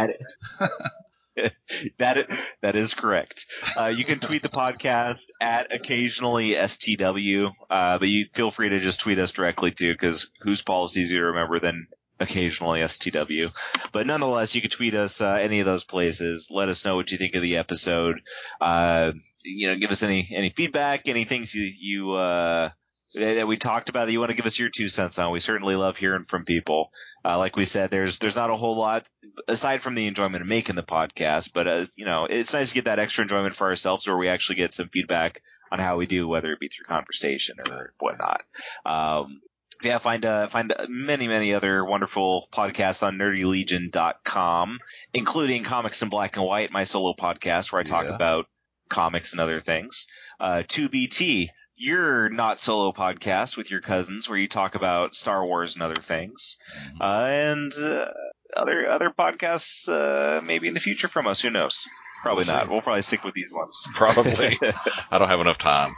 Speaker 4: At, that is, that is correct. Uh, you can tweet the podcast at occasionally S T W, uh, but you feel free to just tweet us directly too, because Who's Paul is easier to remember than occasionally S T W. But nonetheless, you can tweet us uh, any of those places. Let us know what you think of the episode. Uh, you know, give us any any feedback, any things you you uh, that we talked about that you want to give us your two cents on. We certainly love hearing from people. Uh, like we said, there's there's not a whole lot aside from the enjoyment of making the podcast, but as you know, it's nice to get that extra enjoyment for ourselves, where we actually get some feedback on how we do, whether it be through conversation or whatnot. Um, yeah, find uh, find many many other wonderful podcasts on nerdy legion dot com, including Comics in Black and White, my solo podcast where I talk
Speaker 5: yeah.
Speaker 4: about comics and other things. Uh, two B T. Your not solo podcast with your cousins, where you talk about Star Wars and other things, mm-hmm. uh, and uh, other other podcasts uh, maybe in the future from us. Who knows? Probably we'll not. We'll probably stick with these ones.
Speaker 5: Probably. I don't have enough time.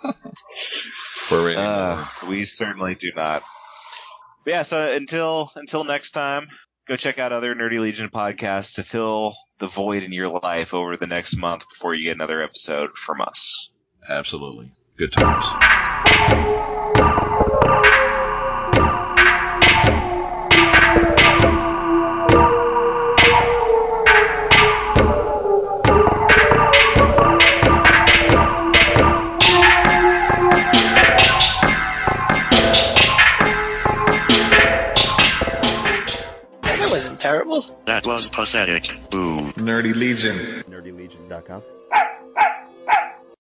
Speaker 5: For
Speaker 4: uh, we certainly do not. But yeah. So until until next time, go check out other Nerdy Legion podcasts to fill the void in your life over the next month before you get another episode from us.
Speaker 5: Absolutely. Good times.
Speaker 6: That wasn't terrible.
Speaker 7: That was pathetic. Boo.
Speaker 8: Nerdy Legion.
Speaker 2: nerdy legion dot com